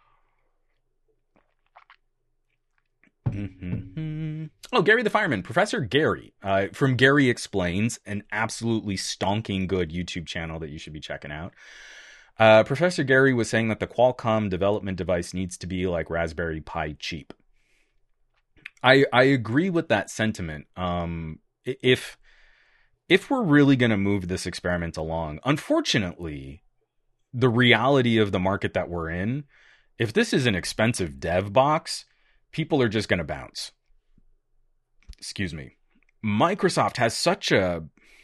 Mm-hmm. Oh, Gary the Fireman, Professor Gary, uh, from Gary Explains, an absolutely stonking good YouTube channel that you should be checking out. Uh, Professor Gary was saying that the Qualcomm development device needs to be like Raspberry Pi cheap. I I agree with that sentiment. Um, if if we're really going to move this experiment along, unfortunately, the reality of the market that we're in, if this is an expensive dev box, people are just going to bounce. Excuse me. Microsoft has such a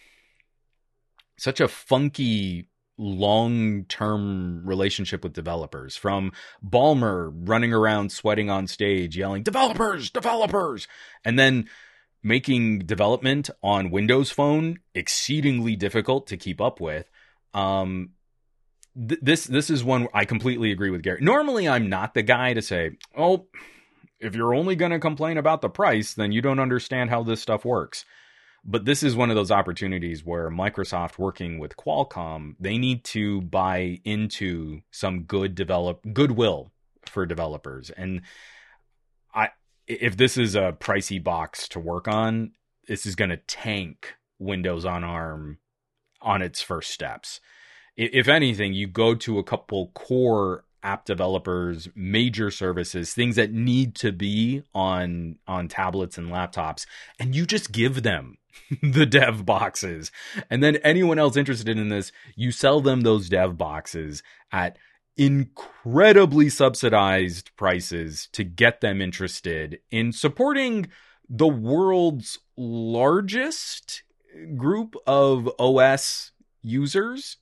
such a funky long-term relationship with developers, from Ballmer running around sweating on stage yelling developers, developers, and then making development on Windows Phone exceedingly difficult to keep up with. Um, th- this this is one I completely agree with Gary. Normally, I'm not the guy to say, oh, if you're only going to complain about the price, then you don't understand how this stuff works. But this is one of those opportunities where Microsoft, working with Qualcomm, they need to buy into some good develop goodwill for developers. And I, if this is a pricey box to work on, this is going to tank Windows on ARM on its first steps. If anything, you go to a couple core app developers, major services, things that need to be on on tablets and laptops, and you just give them the dev boxes. And then anyone else interested in this, you sell them those dev boxes at incredibly subsidized prices to get them interested in supporting the world's largest group of O S users.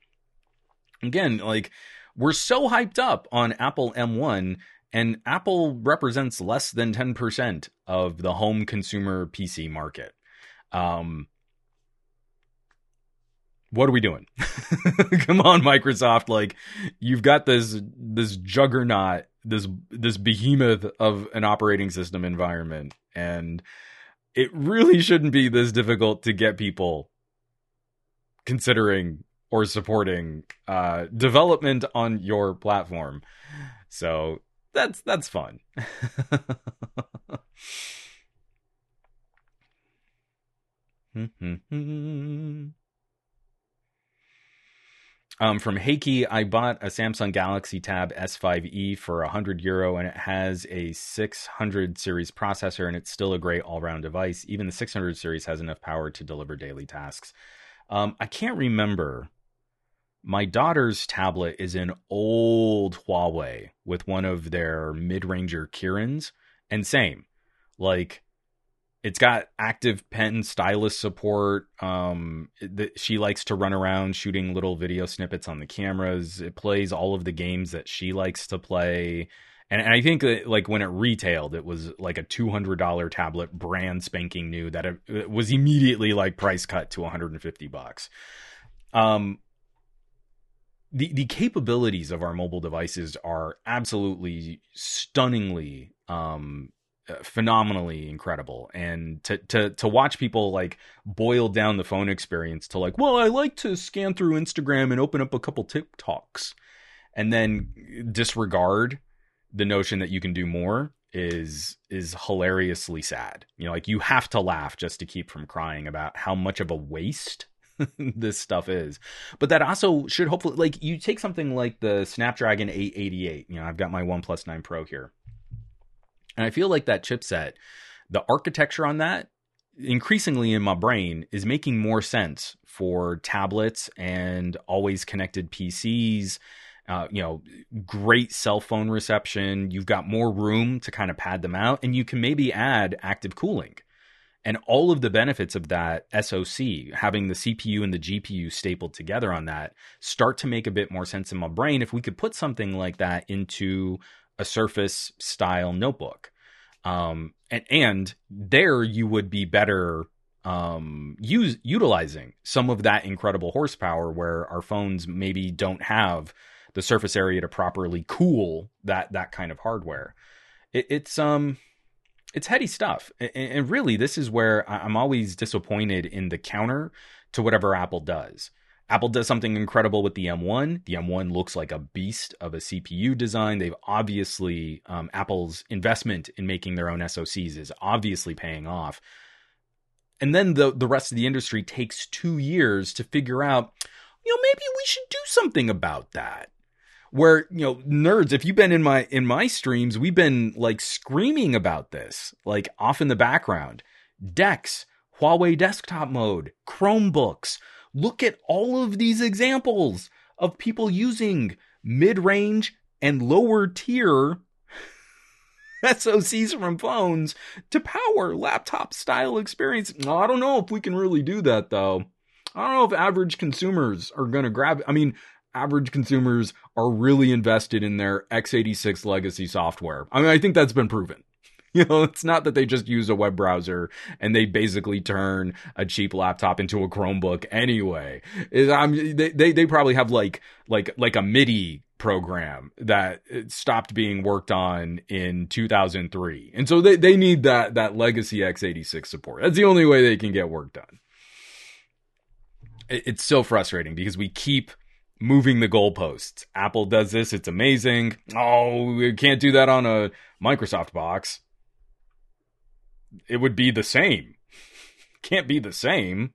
Again, like, we're so hyped up on Apple M one, and Apple represents less than ten percent of the home consumer P C market. Um, what are we doing? Come on, Microsoft. Like, you've got this this juggernaut, this this behemoth of an operating system environment, and it really shouldn't be this difficult to get people considering or supporting uh, development on your platform. So that's that's fun. Um, from Heiki, I bought a Samsung Galaxy Tab S five e for one hundred euro, and it has a six hundred series processor, and it's still a great all-round device. Even the six hundred series has enough power to deliver daily tasks. Um, I can't remember. My daughter's tablet is an old Huawei with one of their mid-ranger Kirins, and same, like, it's got active pen stylus support. Um, the, she likes to run around shooting little video snippets on the cameras. It plays all of the games that she likes to play. And, and I think that, like, when it retailed, it was like a two hundred dollars tablet, brand spanking new, that it, it was immediately like price cut to one hundred fifty bucks. Um, the the capabilities of our mobile devices are absolutely stunningly um phenomenally incredible, and to to to watch people like boil down the phone experience to like, well, I like to scan through Instagram and open up a couple TikToks, and then disregard the notion that you can do more is is hilariously sad. You know, like, you have to laugh just to keep from crying about how much of a waste this stuff is. But that also should hopefully, like, you take something like the Snapdragon eight eighty-eight, you know, I've got my OnePlus nine Pro here, and I feel like that chipset, the architecture on that, increasingly in my brain, is making more sense for tablets and always connected P Cs. Uh, you know, great cell phone reception. You've got more room to kind of pad them out, and you can maybe add active cooling. And all of the benefits of that S O C, having the C P U and the G P U stapled together on that, start to make a bit more sense in my brain if we could put something like that into a Surface style notebook. Um, and, and there you would be better um, use, utilizing some of that incredible horsepower where our phones maybe don't have the surface area to properly cool that that kind of hardware. It, it's... um. It's heady stuff. And really, this is where I'm always disappointed in the counter to whatever Apple does. Apple does something incredible with the M one. The M one looks like a beast of a C P U design. They've obviously, um, Apple's investment in making their own S O Cs is obviously paying off. And then the, the rest of the industry takes two years to figure out, you know, maybe we should do something about that. Where, you know, nerds, if you've been in my in my streams, we've been like screaming about this, like off in the background. DeX, Huawei desktop mode, Chromebooks. Look at all of these examples of people using mid-range and lower tier S O Cs from phones to power laptop style experience. I don't know if we can really do that, though. I don't know if average consumers are going to grab it. I mean, average consumers are really invested in their x eighty-six legacy software. I mean, I think that's been proven. You know, it's not that they just use a web browser and they basically turn a cheap laptop into a Chromebook anyway. Is um, they, they they probably have like like like a MIDI program that stopped being worked on in two thousand three, and so they they need that that legacy x eighty-six support. That's the only way they can get work done. It, it's so frustrating because we keep moving the goalposts. Apple does this, it's amazing. Oh, we can't do that on a Microsoft box. It would be the same. Can't be the same.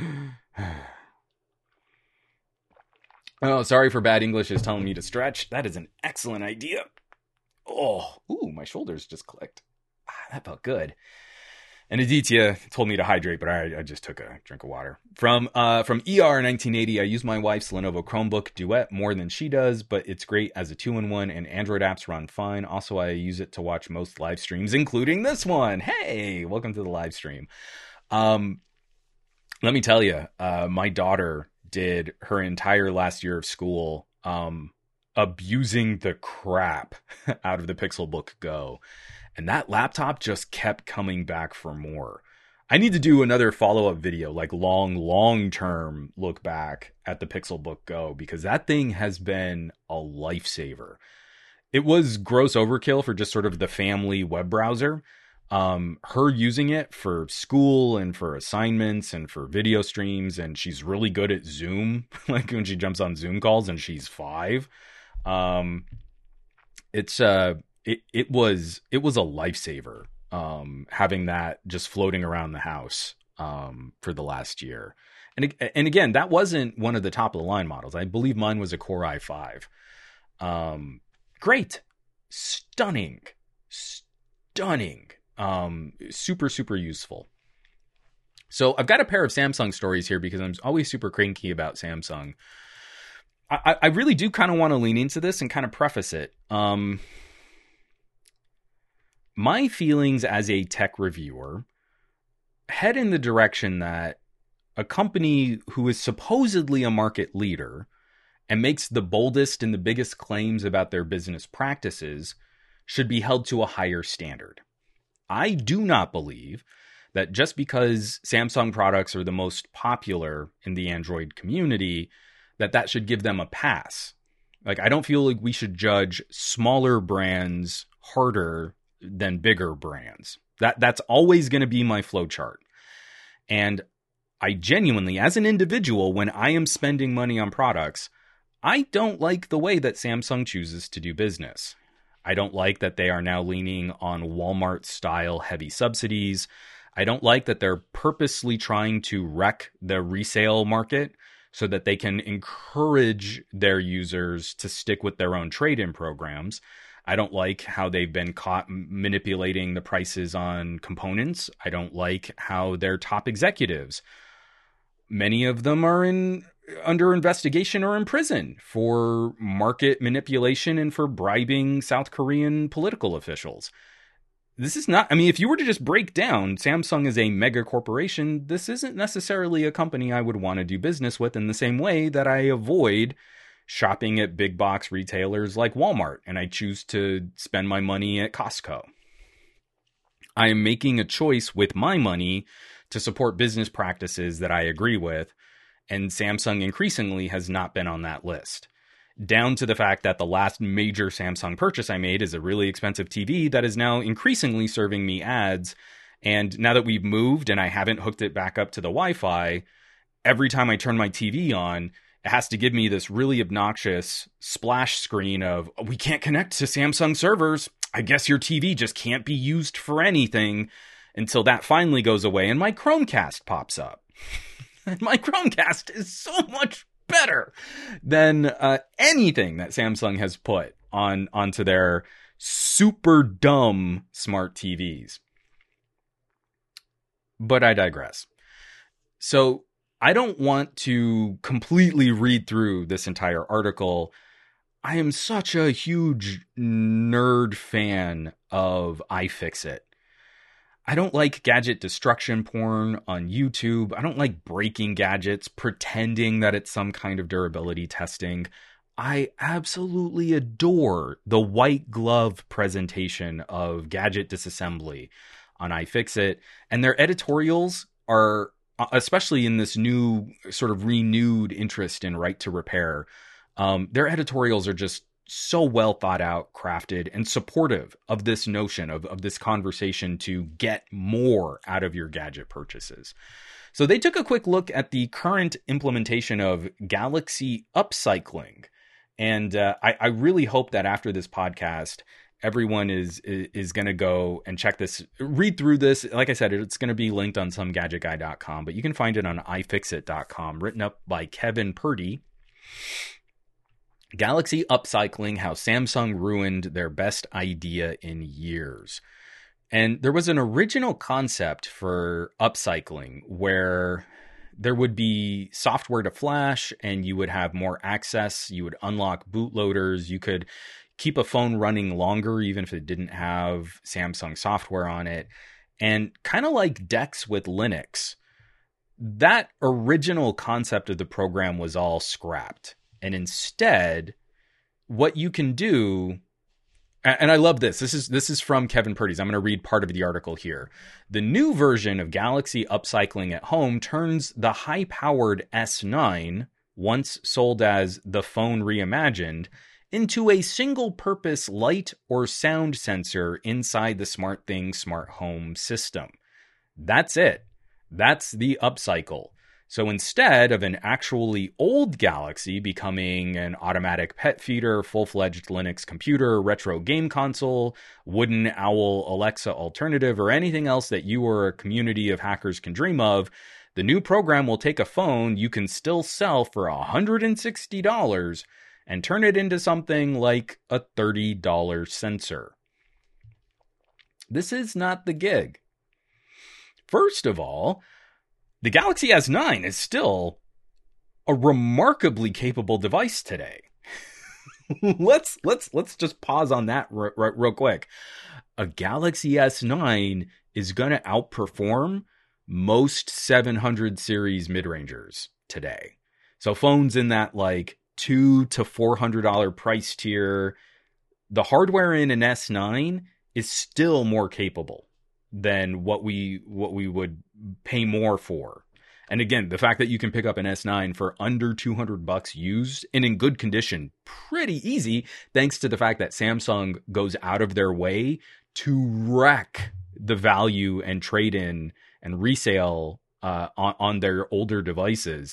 Oh, sorry for bad English is telling me to stretch. That is an excellent idea. Oh, ooh, my shoulders just clicked. Ah, that felt good. And Aditya told me to hydrate, but I, I just took a drink of water. From uh, from E R nineteen eighty, I use my wife's Lenovo Chromebook Duet more than she does, but it's great as a two-in-one, and Android apps run fine. Also, I use it to watch most live streams, including this one. Hey, welcome to the live stream. Um, let me tell you, uh, my daughter did her entire last year of school um, abusing the crap out of the Pixelbook Go. And that laptop just kept coming back for more. I need to do another follow-up video, like long, long-term look back at the Pixelbook Go, because that thing has been a lifesaver. It was gross overkill for just sort of the family web browser. Um, her using it for school and for assignments and for video streams, and she's really good at Zoom, like when she jumps on Zoom calls and she's five. Um, it's... uh. It it was it was a lifesaver um, having that just floating around the house um, for the last year. And, and again, that wasn't one of the top of the line models. I believe mine was a Core i five. Um, great. Stunning. Stunning. Um, super, super useful. So I've got a pair of Samsung stories here because I'm always super cranky about Samsung. I, I really do kind of want to lean into this and kind of preface it. Um, my feelings as a tech reviewer head in the direction that a company who is supposedly a market leader and makes the boldest and the biggest claims about their business practices should be held to a higher standard. I do not believe that just because Samsung products are the most popular in the Android community, that that should give them a pass. Like, I don't feel like we should judge smaller brands harder than bigger brands. That that's always going to be my flowchart. And I genuinely, as an individual, when I am spending money on products, I don't like the way that Samsung chooses to do business. I don't like that they are now leaning on Walmart-style heavy subsidies. I don't like that they're purposely trying to wreck the resale market so that they can encourage their users to stick with their own trade-in programs. I don't like how they've been caught manipulating the prices on components. I don't like how their top executives, many of them are in under investigation or in prison for market manipulation and for bribing South Korean political officials. This is not, I mean, if you were to just break down Samsung as a mega corporation, this isn't necessarily a company I would want to do business with in the same way that I avoid shopping at big box retailers like Walmart and I choose to spend my money at Costco. I am making a choice with my money to support business practices that I agree with, and Samsung increasingly has not been on that list. Down to the fact that the last major Samsung purchase I made is a really expensive T V that is now increasingly serving me ads. And now that we've moved and I haven't hooked it back up to the Wi-Fi, every time I turn my T V on, it has to give me this really obnoxious splash screen of, we can't connect to Samsung servers. I guess your T V just can't be used for anything, until that finally goes away and my Chromecast pops up. And my Chromecast is so much better than uh, anything that Samsung has put on onto their super dumb smart T Vs. But I digress. So I don't want to completely read through this entire article. I am such a huge nerd fan of iFixit. I don't like gadget destruction porn on YouTube. I don't like breaking gadgets, pretending that it's some kind of durability testing. I absolutely adore the white glove presentation of gadget disassembly on iFixit. And their editorials are, especially in this new sort of renewed interest in right to repair, um, their editorials are just so well thought out, crafted, and supportive of this notion of, of this conversation to get more out of your gadget purchases. So they took a quick look at the current implementation of Galaxy upcycling. And uh, I, I really hope that after this podcast, everyone is is, is going to go and check this, read through this. Like I said, it's going to be linked on some gadget guy dot com, but you can find it on i fix it dot com, written up by Kevin Purdy. Galaxy upcycling, how Samsung ruined their best idea in years. And there was an original concept for upcycling where there would be software to flash and you would have more access. You would unlock bootloaders. You could keep a phone running longer, even if it didn't have Samsung software on it. And kind of like DeX with Linux, that original concept of the program was all scrapped. And instead, what you can do, and I love this. This is this is from Kevin Purdy's. I'm going to read part of the article here. The new version of Galaxy Upcycling at Home turns the high-powered S nine, once sold as the phone reimagined, into a single-purpose light or sound sensor inside the SmartThings smart home system. That's it. That's the upcycle. So instead of an actually old Galaxy becoming an automatic pet feeder, full-fledged Linux computer, retro game console, wooden owl Alexa alternative, or anything else that you or a community of hackers can dream of, The new program will take a phone you can still sell for one hundred sixty dollars and turn it into something like a thirty dollars sensor. This is not the gig. First of all, the Galaxy S nine is still a remarkably capable device today. let's let's let's just pause on that r- r- real quick. A Galaxy S nine is going to outperform most seven hundred series mid-rangers today. So phones in that like two to four hundred dollar price tier, the hardware in an S nine is still more capable than what we what we would pay more for. And again, the fact that you can pick up an S nine for under two hundred bucks used and in good condition, pretty easy, thanks to the fact that Samsung goes out of their way to wreck the value and trade-in and resale uh, on, on their older devices.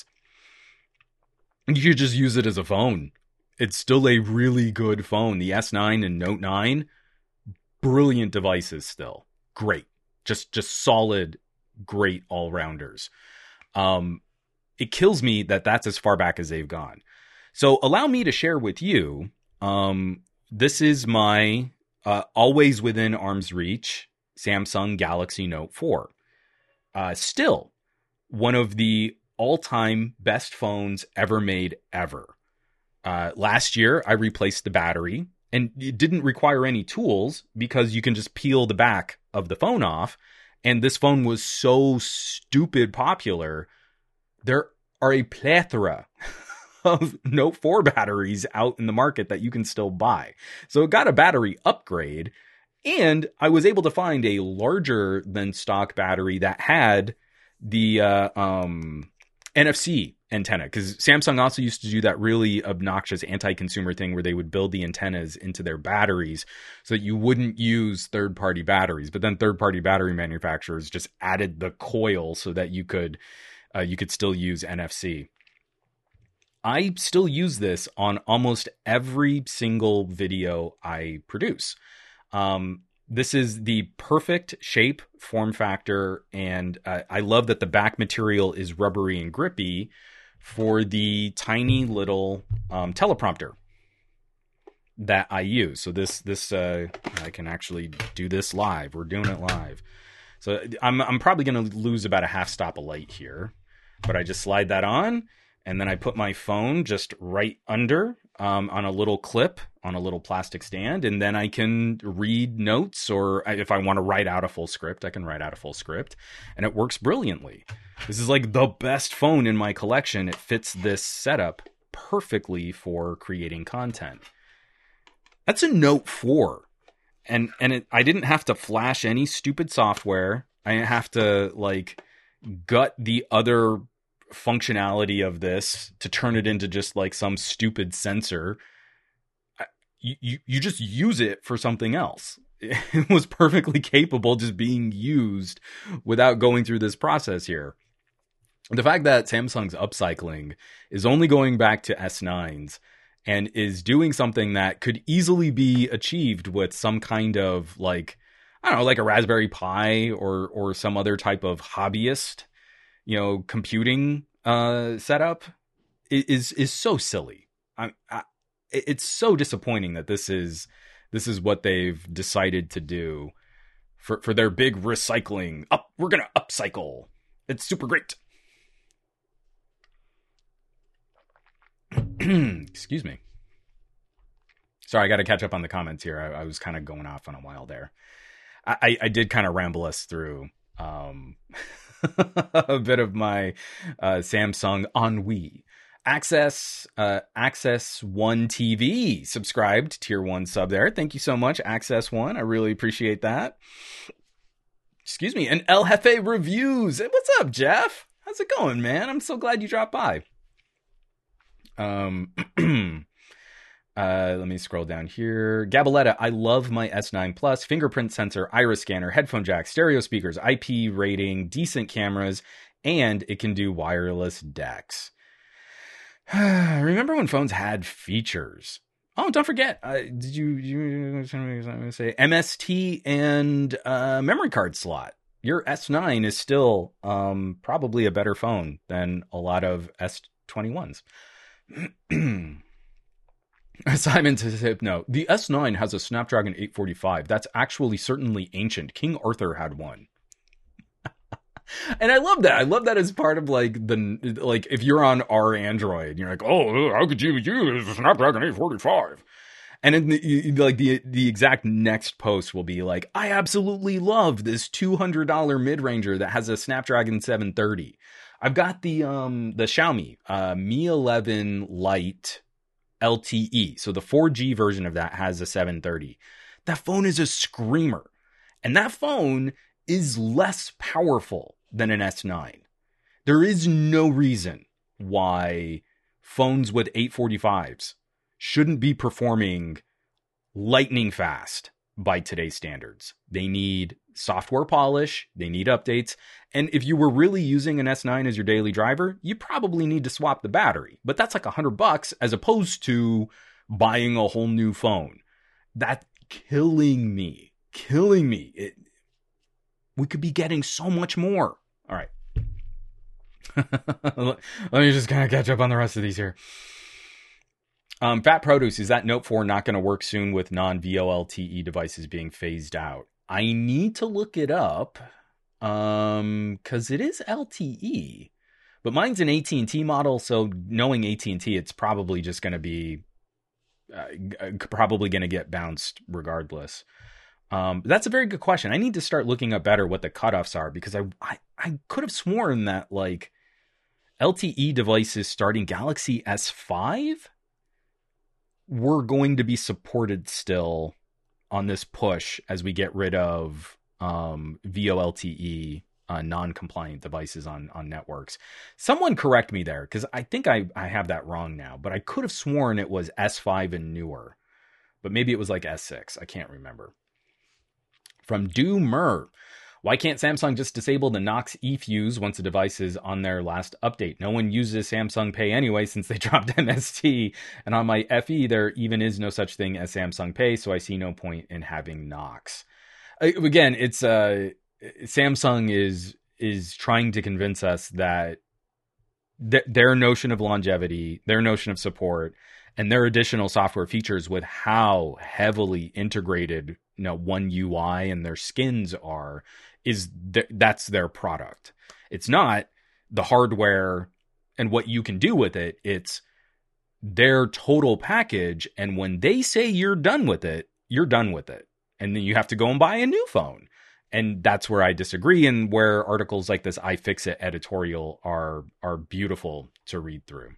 You could just use it as a phone. It's still a really good phone. The S nine and Note nine, brilliant devices still. Great. Just just solid, great all-rounders. Um, it kills me that that's as far back as they've gone. So allow me to share with you, um, this is my uh, always within arm's reach Samsung Galaxy Note four. Uh, still one of the all-time best phones ever made ever. Uh, last year, I replaced the battery, and it didn't require any tools because you can just peel the back of the phone off. And this phone was so stupid popular. There are a plethora of Note four batteries out in the market that you can still buy. So it got a battery upgrade, and I was able to find a larger than stock battery that had the uh, um, N F C antenna, because Samsung also used to do that really obnoxious anti-consumer thing where they would build the antennas into their batteries so that you wouldn't use third-party batteries. But then third-party battery manufacturers just added the coil so that you could uh, you could still use N F C. I still use this on almost every single video I produce. Um, This is the perfect shape, form factor, and uh, I love that the back material is rubbery and grippy for the tiny little um, teleprompter that I use. So this, this uh, I can actually do this live. We're doing it live. So I'm I'm probably going to lose about a half stop of light here, but I just slide that on, and then I put my phone just right under um, on a little clip on a little plastic stand, and then I can read notes, or if I want to write out a full script, I can write out a full script, and it works brilliantly. This is like the best phone in my collection. It fits this setup perfectly for creating content. That's a Note four. And and it, I didn't have to flash any stupid software. I didn't have to like gut the other functionality of this to turn it into just like some stupid sensor. You, you, you just use it for something else. It was perfectly capable just being used without going through this process here. The fact that Samsung's upcycling is only going back to S nines and is doing something that could easily be achieved with some kind of like, I don't know, like a Raspberry Pi or or some other type of hobbyist, you know, computing uh, setup is is so silly. I, I, it's so disappointing that this is this is what they've decided to do for for their big recycling. Up, we're gonna upcycle. It's super great. Excuse me. Sorry, I got to catch up on the comments here. I, I was kind of going off on a while there. I, I did kind of ramble us through um, a bit of my uh, Samsung ennui. Access, uh, Access One T V subscribed, tier one sub there. Thank you so much, Access One. I really appreciate that. Excuse me. And El Jefe Reviews. Hey, what's up, Jeff? How's it going, man? I'm so glad you dropped by. Um, uh, let me scroll down here. Gabaletta, I love my S nine Plus. Fingerprint sensor, iris scanner, headphone jack, stereo speakers, I P rating, decent cameras, and it can do wireless D E X. Remember when phones had features? Oh, don't forget. Uh, did you, you say M S T and uh, memory card slot? your S nine is still um, probably a better phone than a lot of S twenty-ones. Simon says, no, the S nine has a Snapdragon eight forty-five. That's actually certainly ancient. King Arthur had one. And I love that. I love that as part of like the, like if you're on our Android, you're like, oh, how could you use a Snapdragon eight forty-five? And in the, like the the exact next post will be like, I absolutely love this two hundred dollars mid-ranger that has a Snapdragon seven thirty. I've got the um the Xiaomi uh, Mi eleven Lite L T E. So the four G version of that has a seven thirty. That phone is a screamer. And that phone is less powerful than an S nine. There is no reason why phones with eight forty-fives shouldn't be performing lightning fast by today's standards. They need software polish, they need updates, and if you were really using an S nine as your daily driver, you probably need to swap the battery. But that's like a hundred bucks as opposed to buying a whole new phone. That's killing me. Killing me. It, we could be getting so much more. All right. Let me just kind of catch up on the rest of these here. Um, Fat Produce, is that Note four not going to work soon with non-V O L T E devices being phased out? I need to look it up um, because it is L T E. But mine's an A T and T model, so knowing A T and T, it's probably just going to be uh, probably going to get bounced regardless. Um, that's a very good question. I need to start looking up better what the cutoffs are because I, I, I could have sworn that like L T E devices starting Galaxy S five were going to be supported still on this push as we get rid of um, V O L T E uh, non-compliant devices on, on networks. Someone correct me there because I think I, I have that wrong now, but I could have sworn it was S five and newer, but maybe it was like S six. I can't remember. From Doomer, why can't Samsung just disable the Knox eFuse once a device is on their last update? No one uses Samsung Pay anyway since they dropped M S T. And on my F E, there even is no such thing as Samsung Pay, so I see no point in having Knox. Again, it's uh, Samsung is is trying to convince us that th- their notion of longevity, their notion of support, and their additional software features with how heavily integrated, you know, One U I and their skins are, is th- that's their product. It's not the hardware and what you can do with it. It's their total package. And when they say you're done with it, you're done with it. And then you have to go and buy a new phone. And that's where I disagree, and where articles like this iFixit editorial are are beautiful to read through.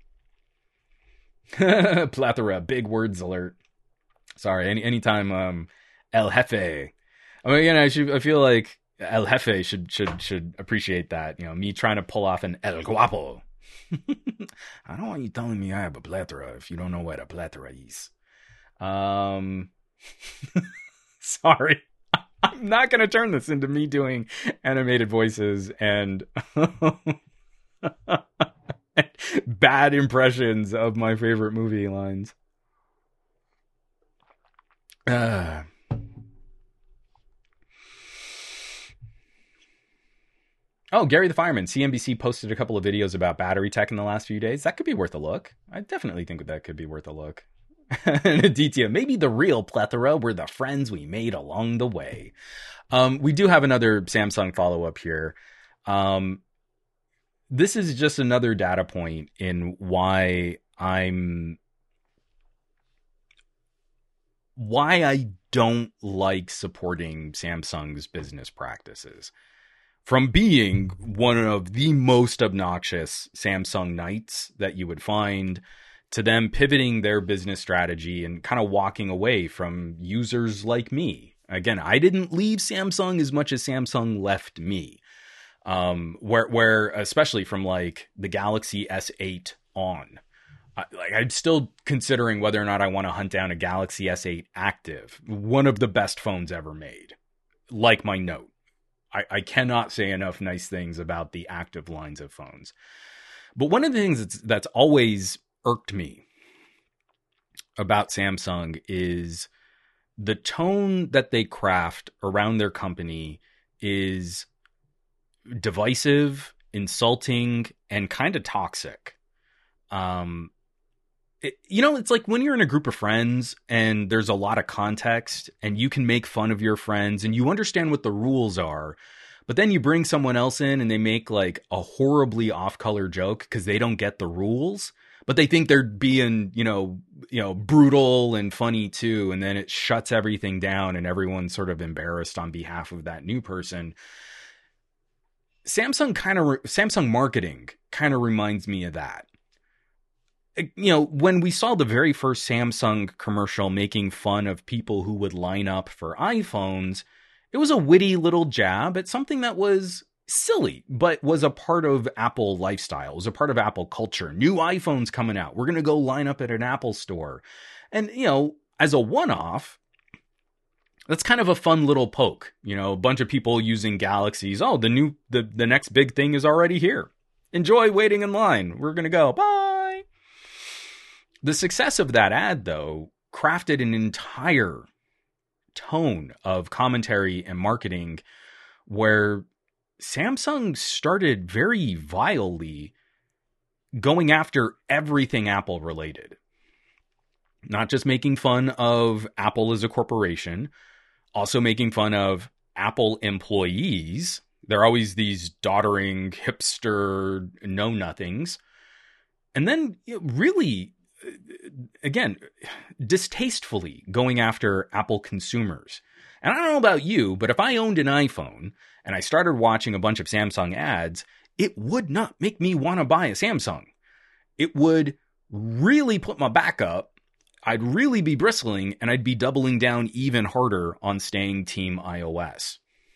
Plethora, big words alert. Sorry, any anytime um El Jefe. I mean, again, I should I feel like El Jefe should should should appreciate that. You know, me trying to pull off an El Guapo. I don't want you telling me I have a plethora if you don't know what a plethora is. Um, sorry. I'm not going to turn this into me doing animated voices and bad impressions of my favorite movie lines. Uh. Oh, Gary the Fireman. C N B C posted a couple of videos about battery tech in the last few days. That could be worth a look. I definitely think that could be worth a look. Aditya, maybe the real plethora were the friends we made along the way. Um, we do have another Samsung follow-up here. Um, this is just another data point in why I'm... why I don't like supporting Samsung's business practices. From being one of the most obnoxious Samsung knights that you would find, to them pivoting their business strategy and kind of walking away from users like me. Again, I didn't leave Samsung as much as Samsung left me. Um, where, where, especially from like the Galaxy S eight on, I, like I'm still considering whether or not I want to hunt down a Galaxy S eight Active, one of the best phones ever made, like my Note. I, I cannot say enough nice things about the Active lines of phones. But one of the things that's, that's always irked me about Samsung is the tone that they craft around their company is divisive, insulting, and kind of toxic. Um, it, you know, it's like when you're in a group of friends and there's a lot of context and you can make fun of your friends and you understand what the rules are, but then you bring someone else in and they make like a horribly off-color joke because they don't get the rules, but they think they're being, you know, you know, brutal and funny too. And then it shuts everything down and everyone's sort of embarrassed on behalf of that new person. Samsung kind of, re- Samsung marketing kind of reminds me of that. You know, when we saw the very first Samsung commercial making fun of people who would line up for iPhones, it was a witty little jab at something that was silly, but was a part of Apple lifestyle, was a part of Apple culture. New iPhones coming out. We're going to go line up at an Apple store. And, you know, as a one-off, that's kind of a fun little poke. You know, a bunch of people using Galaxies. Oh, the new, the, the next big thing is already here. Enjoy waiting in line. We're going to go. Bye. The success of that ad, though, crafted an entire tone of commentary and marketing where Samsung started very vilely going after everything Apple related. Not just making fun of Apple as a corporation, also making fun of Apple employees. They're always these doddering, hipster know-nothings. And then you know, really, again, distastefully going after Apple consumers. And I don't know about you, but if I owned an iPhone and I started watching a bunch of Samsung ads, it would not make me want to buy a Samsung. It would really put my back up. I'd really be bristling, and I'd be doubling down even harder on staying Team iOS.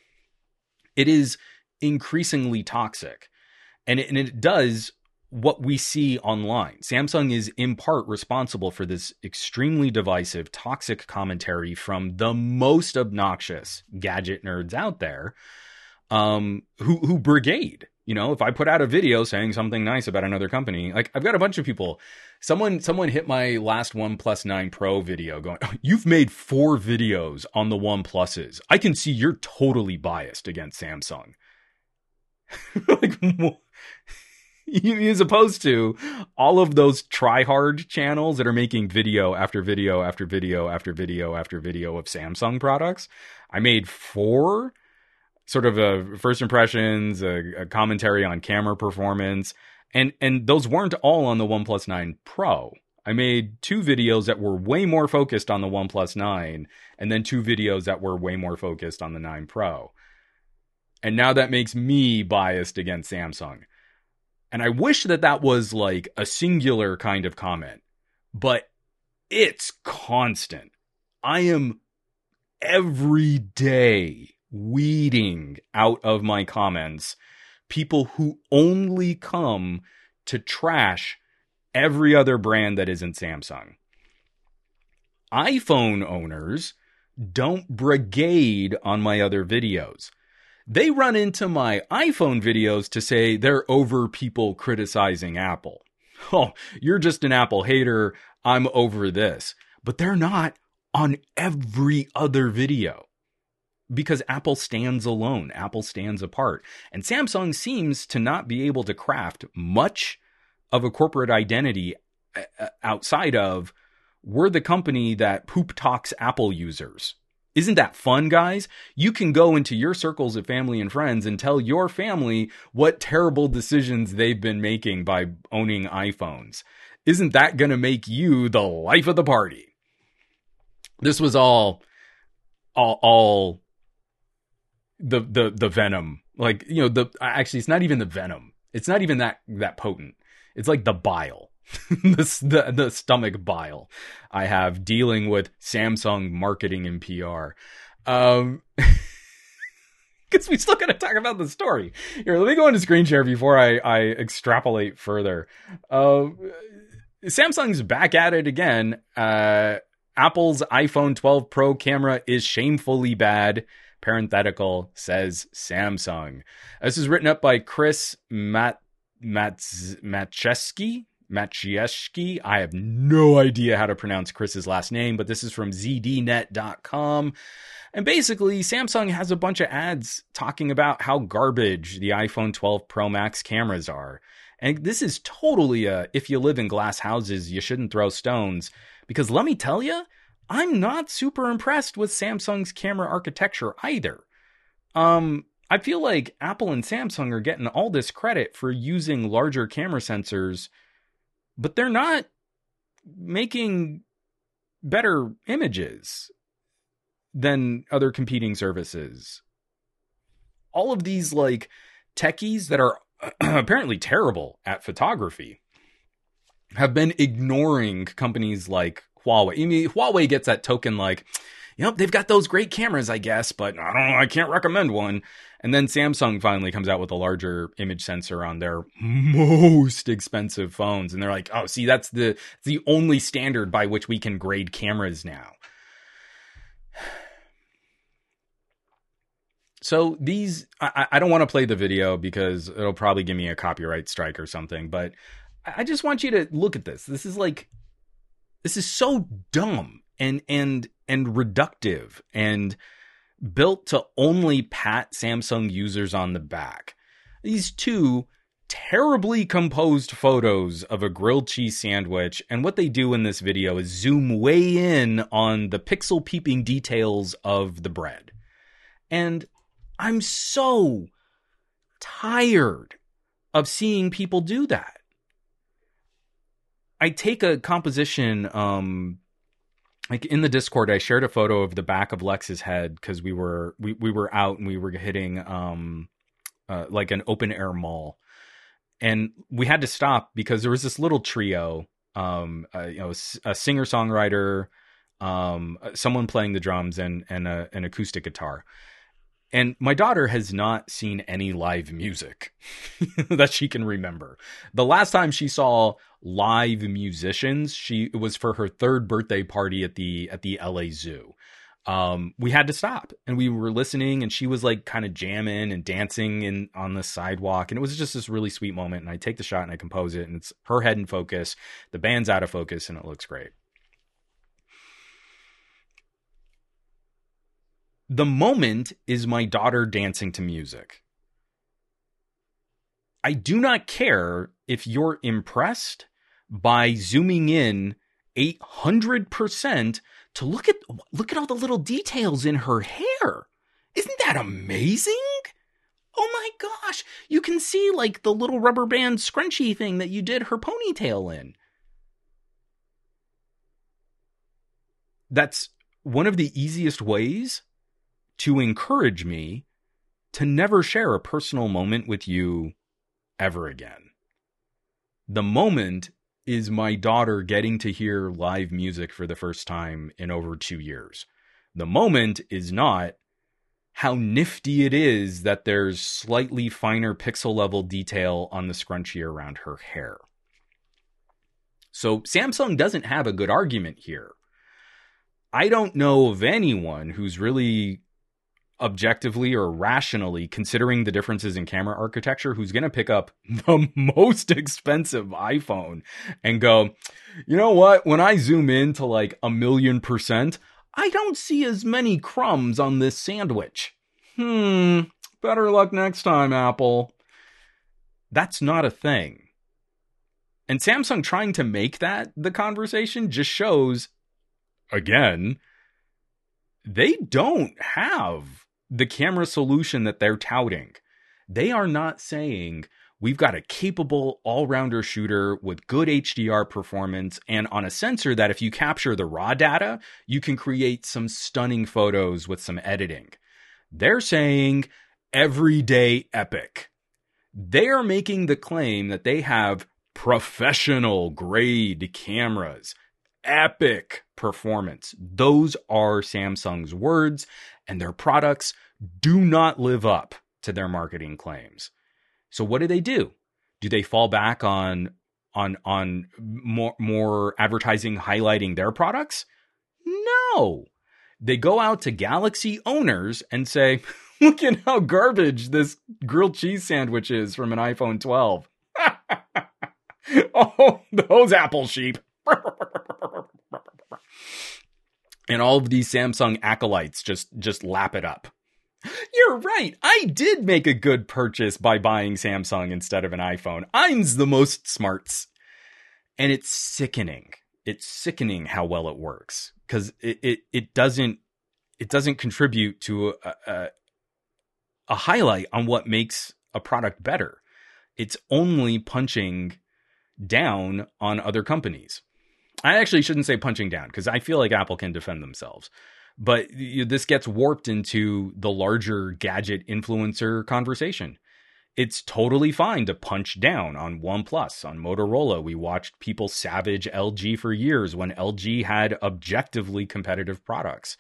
It is increasingly toxic, and it, and it does what we see online. Samsung is in part responsible for this extremely divisive, toxic commentary from the most obnoxious gadget nerds out there, um, who who brigade. You know, if I put out a video saying something nice about another company, like I've got a bunch of people, someone someone hit my last OnePlus nine Pro video going, oh, you've made four videos on the OnePluses. I can see you're totally biased against Samsung. Like, as opposed to all of those try-hard channels that are making video after video after video after video after video of Samsung products. I made four sort of a first impressions, a, a commentary on camera performance, and and those weren't all on the OnePlus nine Pro. I made two videos that were way more focused on the OnePlus nine, and then two videos that were way more focused on the nine Pro. And now that makes me biased against Samsung. And I wish that that was like a singular kind of comment, but it's constant. I am every day weeding out of my comments people who only come to trash every other brand that isn't Samsung. iPhone owners don't brigade on my other videos. They run into my iPhone videos to say they're over people criticizing Apple. Oh, you're just an Apple hater. I'm over this. But they're not on every other video. Because Apple stands alone. Apple stands apart. And Samsung seems to not be able to craft much of a corporate identity outside of, we're the company that poop talks Apple users. Isn't that fun, guys? You can go into your circles of family and friends and tell your family what terrible decisions they've been making by owning iPhones. Isn't that going to make you the life of the party? This was all, all, all the, the, the venom. Like, you know, the, actually, it's not even the venom. It's not even that, that potent. It's like the bile. the, the the stomach bile I have dealing with Samsung marketing and P R. Um, because we still got to talk about the story. Here, let me go into screen share before I, I extrapolate further. Uh, Samsung's back at it again. Uh, Apple's iPhone twelve Pro camera is shamefully bad. Parenthetical, says Samsung. This is written up by Chris Mat Mats Matcheski. Maciejewski. I have no idea how to pronounce Chris's last name, but this is from Z D net dot com. And basically, Samsung has a bunch of ads talking about how garbage the iPhone twelve Pro Max cameras are. And this is totally a, if you live in glass houses, you shouldn't throw stones. Because let me tell you, I'm not super impressed with Samsung's camera architecture either. Um, I feel like Apple and Samsung are getting all this credit for using larger camera sensors, but they're not making better images than other competing services. All of these like techies that are apparently terrible at photography have been ignoring companies like Huawei. I mean, Huawei gets that token like, yep, they've got those great cameras, I guess, but I don't know, I can't recommend one. And then Samsung finally comes out with a larger image sensor on their most expensive phones. And they're like, oh, see, that's the, the only standard by which we can grade cameras now. So these, I, I don't want to play the video because it'll probably give me a copyright strike or something, but I just want you to look at this. This is like, this is so dumb and, and, and reductive and built to only pat Samsung users on the back. These two terribly composed photos of a grilled cheese sandwich. And what they do in this video is zoom way in on the pixel peeping details of the bread. And I'm so tired of seeing people do that. I take a composition, um, like in the Discord, I shared a photo of the back of Lex's head because we were we, we were out and we were hitting um, uh, like an open air mall, and we had to stop because there was this little trio, um, uh, you know, a singer songwriter, um, someone playing the drums, and and a, an acoustic guitar. And my daughter has not seen any live music that she can remember. The last time she saw live musicians, she it was for her third birthday party at the at the L A Zoo. Um, we had to stop and we were listening, and she was like kind of jamming and dancing in on the sidewalk, and it was just this really sweet moment. And I take the shot and I compose it, and it's her head in focus, the band's out of focus, and it looks great. The moment is my daughter dancing to music. I do not care if you're impressed by zooming in eight hundred percent to look at look at all the little details in her hair. Isn't that amazing? Oh my gosh, you can see like the little rubber band scrunchie thing that you did her ponytail in. That's one of the easiest ways to encourage me to never share a personal moment with you ever again. The moment is my daughter getting to hear live music for the first time in over two years. The moment is not how nifty it is that there's slightly finer pixel level detail on the scrunchie around her hair. So Samsung doesn't have a good argument here. I don't know of anyone who's really objectively or rationally considering the differences in camera architecture who's going to pick up the most expensive iPhone and go, you know what? When I zoom in to like a million percent, I don't see as many crumbs on this sandwich. Hmm, better luck next time, Apple. That's not a thing. And Samsung trying to make that the conversation just shows, again, they don't have the camera solution that they're touting. They are not saying we've got a capable all-rounder shooter with good H D R performance and on a sensor that if you capture the raw data, you can create some stunning photos with some editing. They're saying everyday epic. They are making the claim that they have professional grade cameras. Epic performance. Those are Samsung's words, and their products do not live up to their marketing claims. So what do they do? Do they fall back on on on more more advertising highlighting their products? No. They go out to Galaxy owners and say, look at how garbage this grilled cheese sandwich is from an iPhone twelve. Oh, those Apple sheep. And all of these Samsung acolytes just, just lap it up. You're right. I did make a good purchase by buying Samsung instead of an iPhone. I's the most smarts. And it's sickening. It's sickening how well it works. Because it, it, it doesn't it doesn't contribute to a, a, a highlight on what makes a product better. It's only punching down on other companies. I actually shouldn't say punching down, because I feel like Apple can defend themselves. But you, this gets warped into the larger gadget influencer conversation. It's totally fine to punch down on OnePlus, on Motorola. We watched people savage L G for years when L G had objectively competitive products.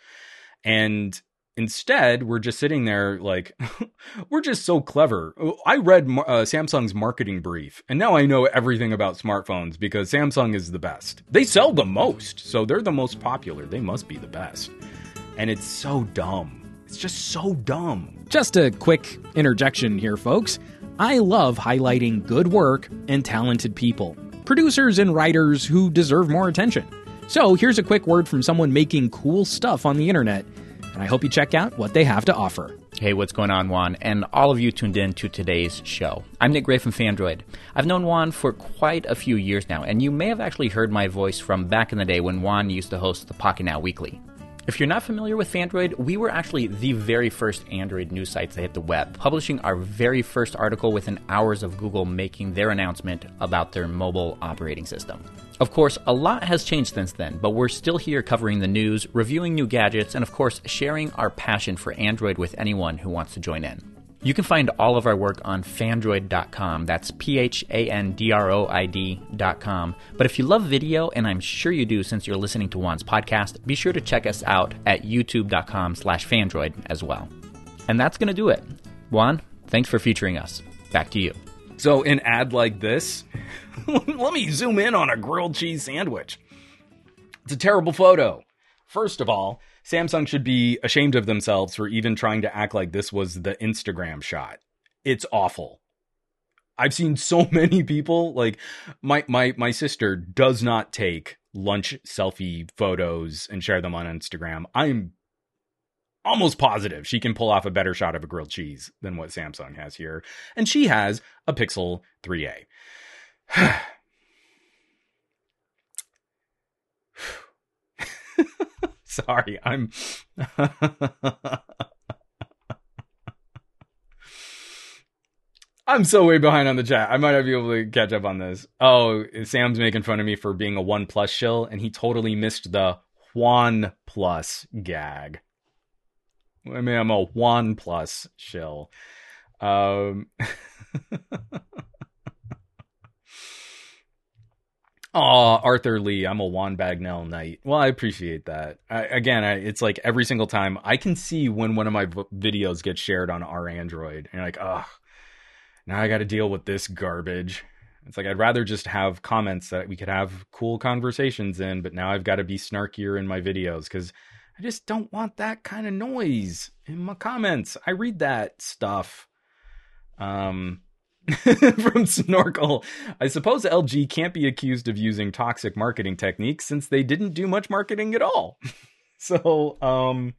And instead, we're just sitting there like, we're just so clever. I read uh, Samsung's marketing brief, and now I know everything about smartphones because Samsung is the best. They sell the most, so they're the most popular. They must be the best. And it's so dumb. It's just so dumb. Just a quick interjection here, folks. I love highlighting good work and talented people, producers and writers who deserve more attention. So here's a quick word from someone making cool stuff on the internet, and I hope you check out what they have to offer. Hey, what's going on, Juan? And all of you tuned in to today's show. I'm Nick Gray from Fandroid. I've known Juan for quite a few years now, and you may have actually heard my voice from back in the day when Juan used to host the Pocket Now Weekly. If you're not familiar with Fandroid, we were actually the very first Android news sites that hit the web, publishing our very first article within hours of Google making their announcement about their mobile operating system. Of course, a lot has changed since then, but we're still here covering the news, reviewing new gadgets, and of course, sharing our passion for Android with anyone who wants to join in. You can find all of our work on Phandroid dot com. That's P H A N D R O I D dot com. But if you love video, and I'm sure you do since you're listening to Juan's podcast, be sure to check us out at YouTube dot com slash Phandroid as well. And that's going to do it. Juan, thanks for featuring us. Back to you. So an ad like this, let me zoom in on a grilled cheese sandwich. It's a terrible photo. First of all, Samsung should be ashamed of themselves for even trying to act like this was the Instagram shot. It's awful. I've seen so many people, like my my my sister does not take lunch selfie photos and share them on Instagram. I'm almost positive she can pull off a better shot of a grilled cheese than what Samsung has here. And she has a Pixel three A. Sorry, I'm... I'm so way behind on the chat. I might not be able to catch up on this. Oh, Sam's making fun of me for being a OnePlus shill, and he totally missed the Juan Plus gag. I mean, I'm a OnePlus shill. Um... Aw, Arthur Lee, I'm a Juan Bagnell Knight. Well, I appreciate that. I, again, I, it's like every single time I can see when one of my v- videos gets shared on our Android. And you're like, ugh, now I got to deal with this garbage. It's like, I'd rather just have comments that we could have cool conversations in, but now I've got to be snarkier in my videos because I just don't want that kind of noise in my comments. I read that stuff. Um... From Snorkel, I suppose L G can't be accused of using toxic marketing techniques since they didn't do much marketing at all. So, um,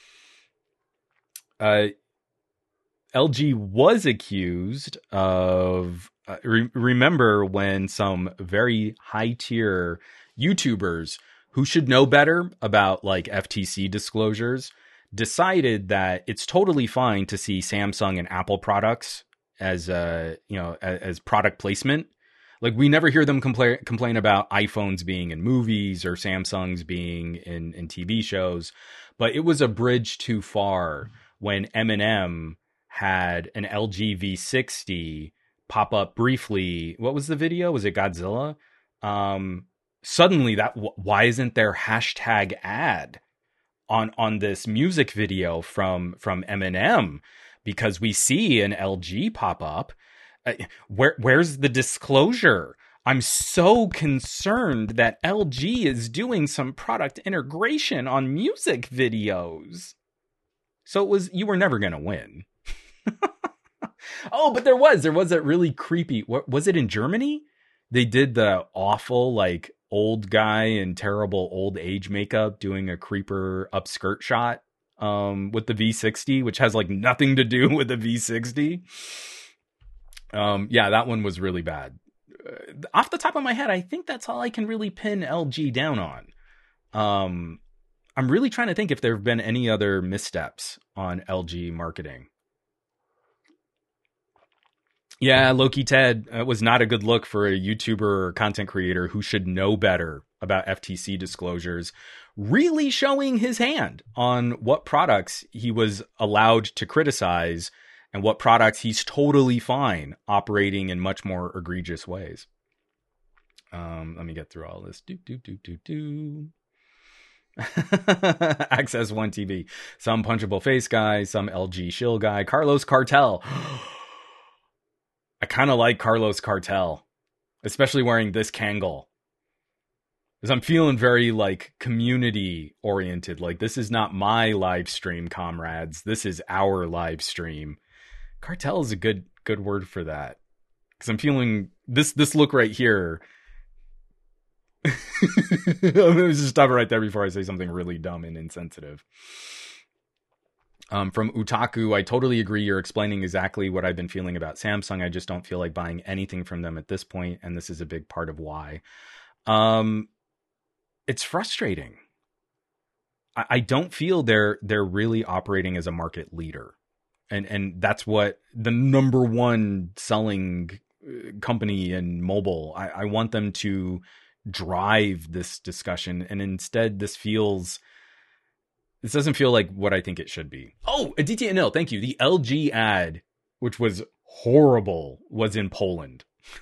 uh, L G was accused of, uh, re- remember when some very high tier YouTubers who should know better about like F T C disclosures decided that it's totally fine to see Samsung and Apple products as uh you know as, as product placement. Like we never hear them complain complain about iPhones being in movies or Samsungs being in in T V shows, but it was a bridge too far when Eminem had an L G V sixty pop up briefly. What was the video? Was it Godzilla? Um suddenly that why isn't there hashtag ad on on this music video from from Eminem? Because we see an L G pop up. Uh, where where's the disclosure? I'm so concerned that L G is doing some product integration on music videos. So it was, you were never going to win. Oh, but there was, there was that really creepy, what was it in Germany? they did the awful, like, old guy in terrible old age makeup doing a creeper upskirt shot um, with the V sixty, which has, like, nothing to do with the V sixty. Um, yeah, that one was really bad. Uh, off the top of my head, I think that's all I can really pin L G down on. Um, I'm really trying to think if there have been any other missteps on L G marketing. Yeah, Loki Ted, it was not a good look for a YouTuber or content creator who should know better about F T C disclosures, really showing his hand on what products he was allowed to criticize and what products he's totally fine operating in much more egregious ways. Um, let me get through all this. Do, do, do, do, do. Access One T V. Some punchable face guy, some L G shill guy. Carlos Cartel. I kind of like Carlos Cartel, especially wearing this Kangol. Because I'm feeling very, like, community oriented. Like, this is not my live stream, comrades. This is our live stream. Cartel is a good good word for that. Because I'm feeling this this look right here. I'm going to just stop it right there before I say something really dumb and insensitive. Um, from Utaku, I totally agree. You're explaining exactly what I've been feeling about Samsung. I just don't feel like buying anything from them at this point, and this is a big part of why. Um, it's frustrating. I, I don't feel they're they're really operating as a market leader, and and that's what the number one selling company in mobile. I, I want them to drive this discussion, and instead, this feels. This doesn't feel like what I think it should be. Oh, Aditya Anil, thank you. The L G ad, which was horrible, was in Poland.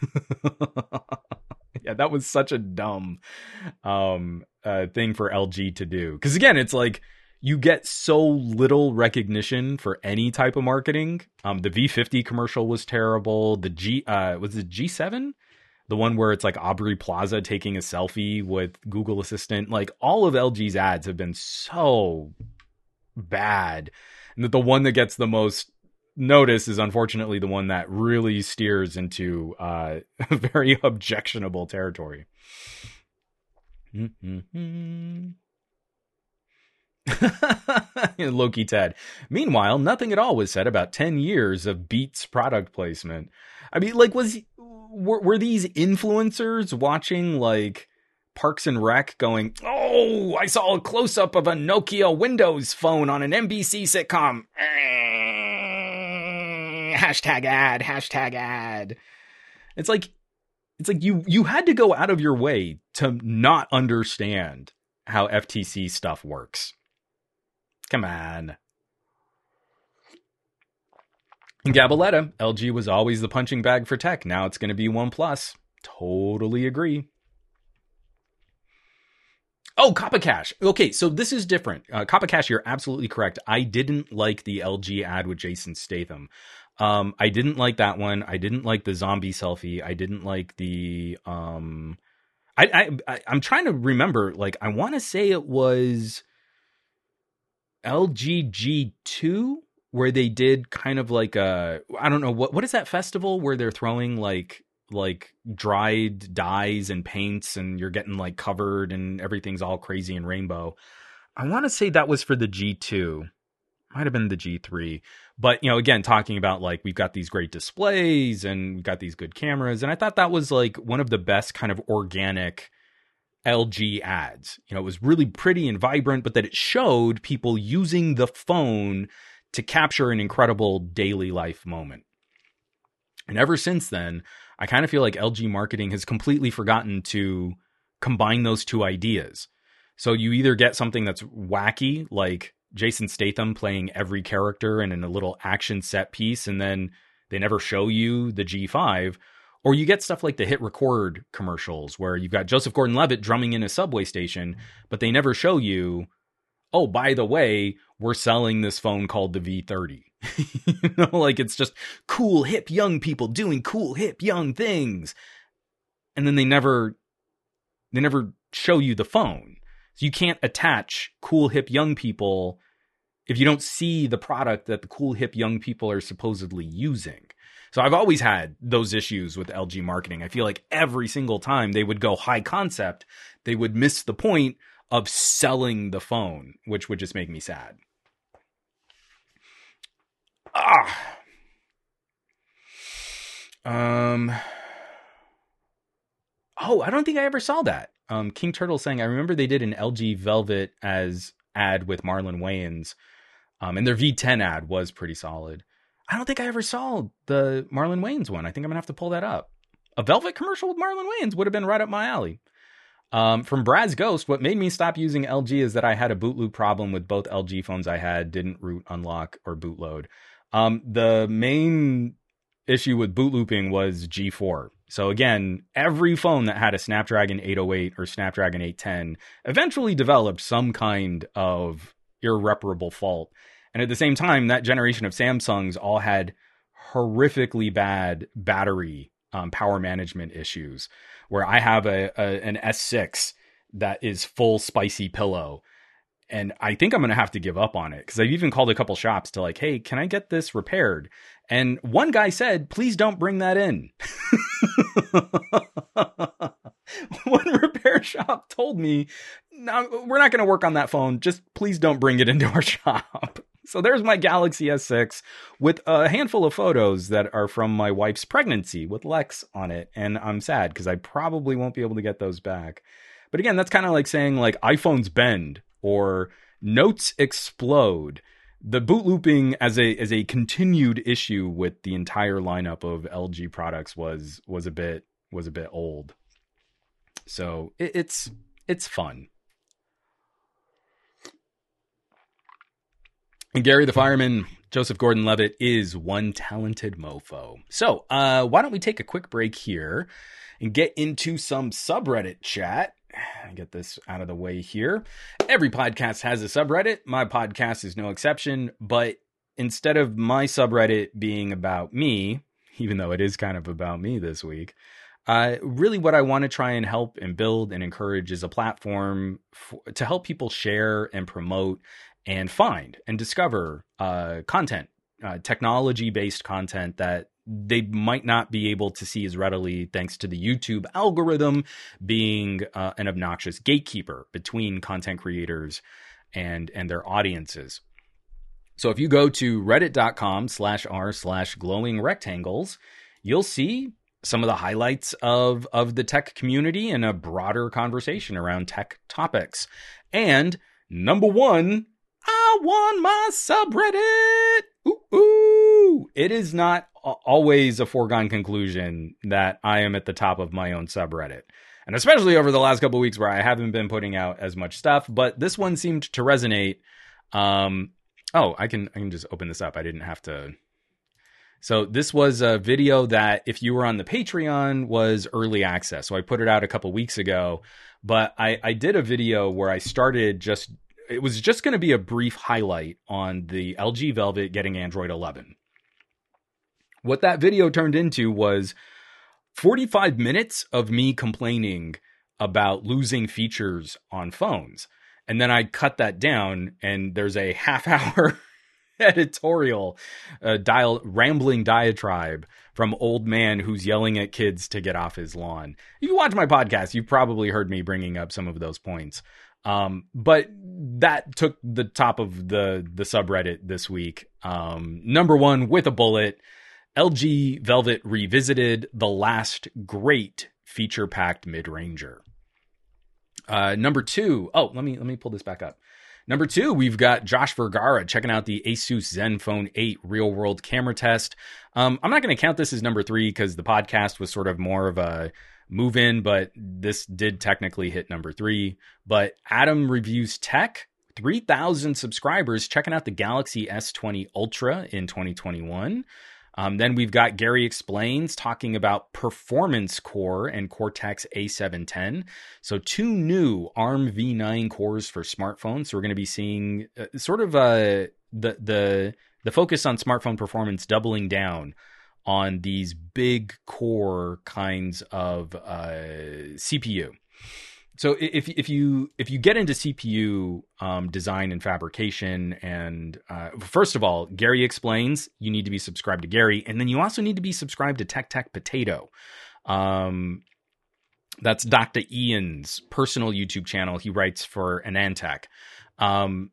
Yeah, that was such a dumb um, uh, thing for L G to do. Because again, it's like you get so little recognition for any type of marketing. Um, the V fifty commercial was terrible. The G, uh, was it G seven? The one where it's like Aubrey Plaza taking a selfie with Google Assistant. Like, all of L G's ads have been so bad. And that the one that gets the most notice is unfortunately the one that really steers into uh, very objectionable territory. Mm-hmm. Loki Ted. Meanwhile, nothing at all was said about ten years of Beats product placement. I mean, like, was were, were these influencers watching, like, Parks and Rec going, oh, I saw a close-up of a Nokia Windows phone on an N B C sitcom. Hashtag ad, hashtag ad. It's like, it's like you, you had to go out of your way to not understand how F T C stuff works. Come on. Gabaletta, L G was always the punching bag for tech. Now it's going to be OnePlus. Totally agree. Oh, Kappa Cash. Okay, so this is different. Uh, Kappa Cash, you're absolutely correct. I didn't like the L G ad with Jason Statham. Um, I didn't like that one. I didn't like the zombie selfie. I didn't like the... Um, I, I, I'm trying to remember. Like, I want to say it was L G G two, where they did kind of like a... I don't know, what what is that festival where they're throwing, like... like dried dyes and paints and you're getting like covered and everything's all crazy and rainbow. I want to say that was for the G two. Might have been the G three. But, you know, again, talking about like we've got these great displays and we've got these good cameras. And I thought that was like one of the best kind of organic L G ads. You know, it was really pretty and vibrant, but that it showed people using the phone to capture an incredible daily life moment. And ever since then, I kind of feel like L G marketing has completely forgotten to combine those two ideas. So you either get something that's wacky, like Jason Statham playing every character and in a little action set piece, and then they never show you the G five, or you get stuff like the hit record commercials where you've got Joseph Gordon-Levitt drumming in a subway station, but they never show you, oh, by the way, we're selling this phone called the V thirty. You know, like it's just cool, hip, young people doing cool, hip, young things. And then they never, they never show you the phone. So you can't attach cool, hip, young people if you don't see the product that the cool, hip, young people are supposedly using. So I've always had those issues with L G marketing. I feel like every single time they would go high concept, they would miss the point of selling the phone, which would just make me sad. Ah. Um. Oh, I don't think I ever saw that. Um, King Turtle saying, I remember they did an L G Velvet as ad with Marlon Wayans. Um, and their V ten ad was pretty solid. I don't think I ever saw the Marlon Wayans one. I think I'm going to have to pull that up. A Velvet commercial with Marlon Wayans would have been right up my alley. Um, from Brad's Ghost, what made me stop using L G is that I had a boot loop problem with both L G phones I had, didn't root, unlock, or boot load. Um, the main issue with boot looping was G four. So again, every phone that had a Snapdragon eight oh eight or Snapdragon eight ten eventually developed some kind of irreparable fault. And at the same time, that generation of Samsungs all had horrifically bad battery um, power management issues, where I have a, a an S six that is full spicy pillow. And I think I'm going to have to give up on it, because I've even called a couple shops to like, hey, can I get this repaired? And one guy said, please don't bring that in. One repair shop told me, no, we're not going to work on that phone. Just please don't bring it into our shop. So there's my Galaxy S six with a handful of photos that are from my wife's pregnancy with Lex on it. And I'm sad because I probably won't be able to get those back. But again, that's kind of like saying like iPhones bend or notes explode. The boot looping as a as a continued issue with the entire lineup of L G products was was a bit was a bit old. So it, it's it's fun. And Gary the Fireman, Joseph Gordon-Levitt, is one talented mofo. So uh, why don't we take a quick break here and get into some subreddit chat. Get this out of the way here. Every podcast has a subreddit. My podcast is no exception. But instead of my subreddit being about me, even though it is kind of about me this week, uh, really what I want to try and help and build and encourage is a platform for, to help people share and promote and find and discover uh, content, uh, technology-based content that they might not be able to see as readily thanks to the YouTube algorithm being uh, an obnoxious gatekeeper between content creators and, and their audiences. So if you go to reddit.com slash r slash glowing rectangles, you'll see some of the highlights of, of the tech community and a broader conversation around tech topics. And number one, I won my subreddit. Ooh, ooh. It is not always a foregone conclusion that I am at the top of my own subreddit. And especially over the last couple of weeks where I haven't been putting out as much stuff, but this one seemed to resonate. Um, oh, I can, I can just open this up. I didn't have to. So this was a video that if you were on the Patreon was early access. So I put it out a couple weeks ago, but I, I did a video where I started just, it was just going to be a brief highlight on the L G Velvet getting Android eleven. What that video turned into was forty-five minutes of me complaining about losing features on phones. And then I cut that down and there's a half hour editorial, uh, dial, rambling diatribe from old man who's yelling at kids to get off his lawn. If you watch my podcast, you've probably heard me bringing up some of those points. Um, but that took the top of the, the subreddit this week. Um, number one with a bullet, L G Velvet revisited the last great feature-packed mid-ranger. Uh, number two, oh, let me, let me pull this back up. Number two, we've got Josh Vergara checking out the Asus Zenfone eight real-world camera test. Um, I'm not going to count this as number three because the podcast was sort of more of a move in, but this did technically hit number three. But Adam Reviews Tech, three thousand subscribers checking out the Galaxy S twenty Ultra in twenty twenty-one. Um, then we've got Gary Explains talking about Performance Core and Cortex A seven ten. So two new ARM v nine cores for smartphones. So we're going to be seeing uh, sort of uh, the the the focus on smartphone performance doubling down on these big core kinds of uh, C P U. so if if you if you get into C P U um, design and fabrication, and uh, first of all, Gary Explains, you need to be subscribed to Gary, and then you also need to be subscribed to Tech Tech Potato. Um, that's Doctor Ian's personal YouTube channel. He writes for AnandTech. Um,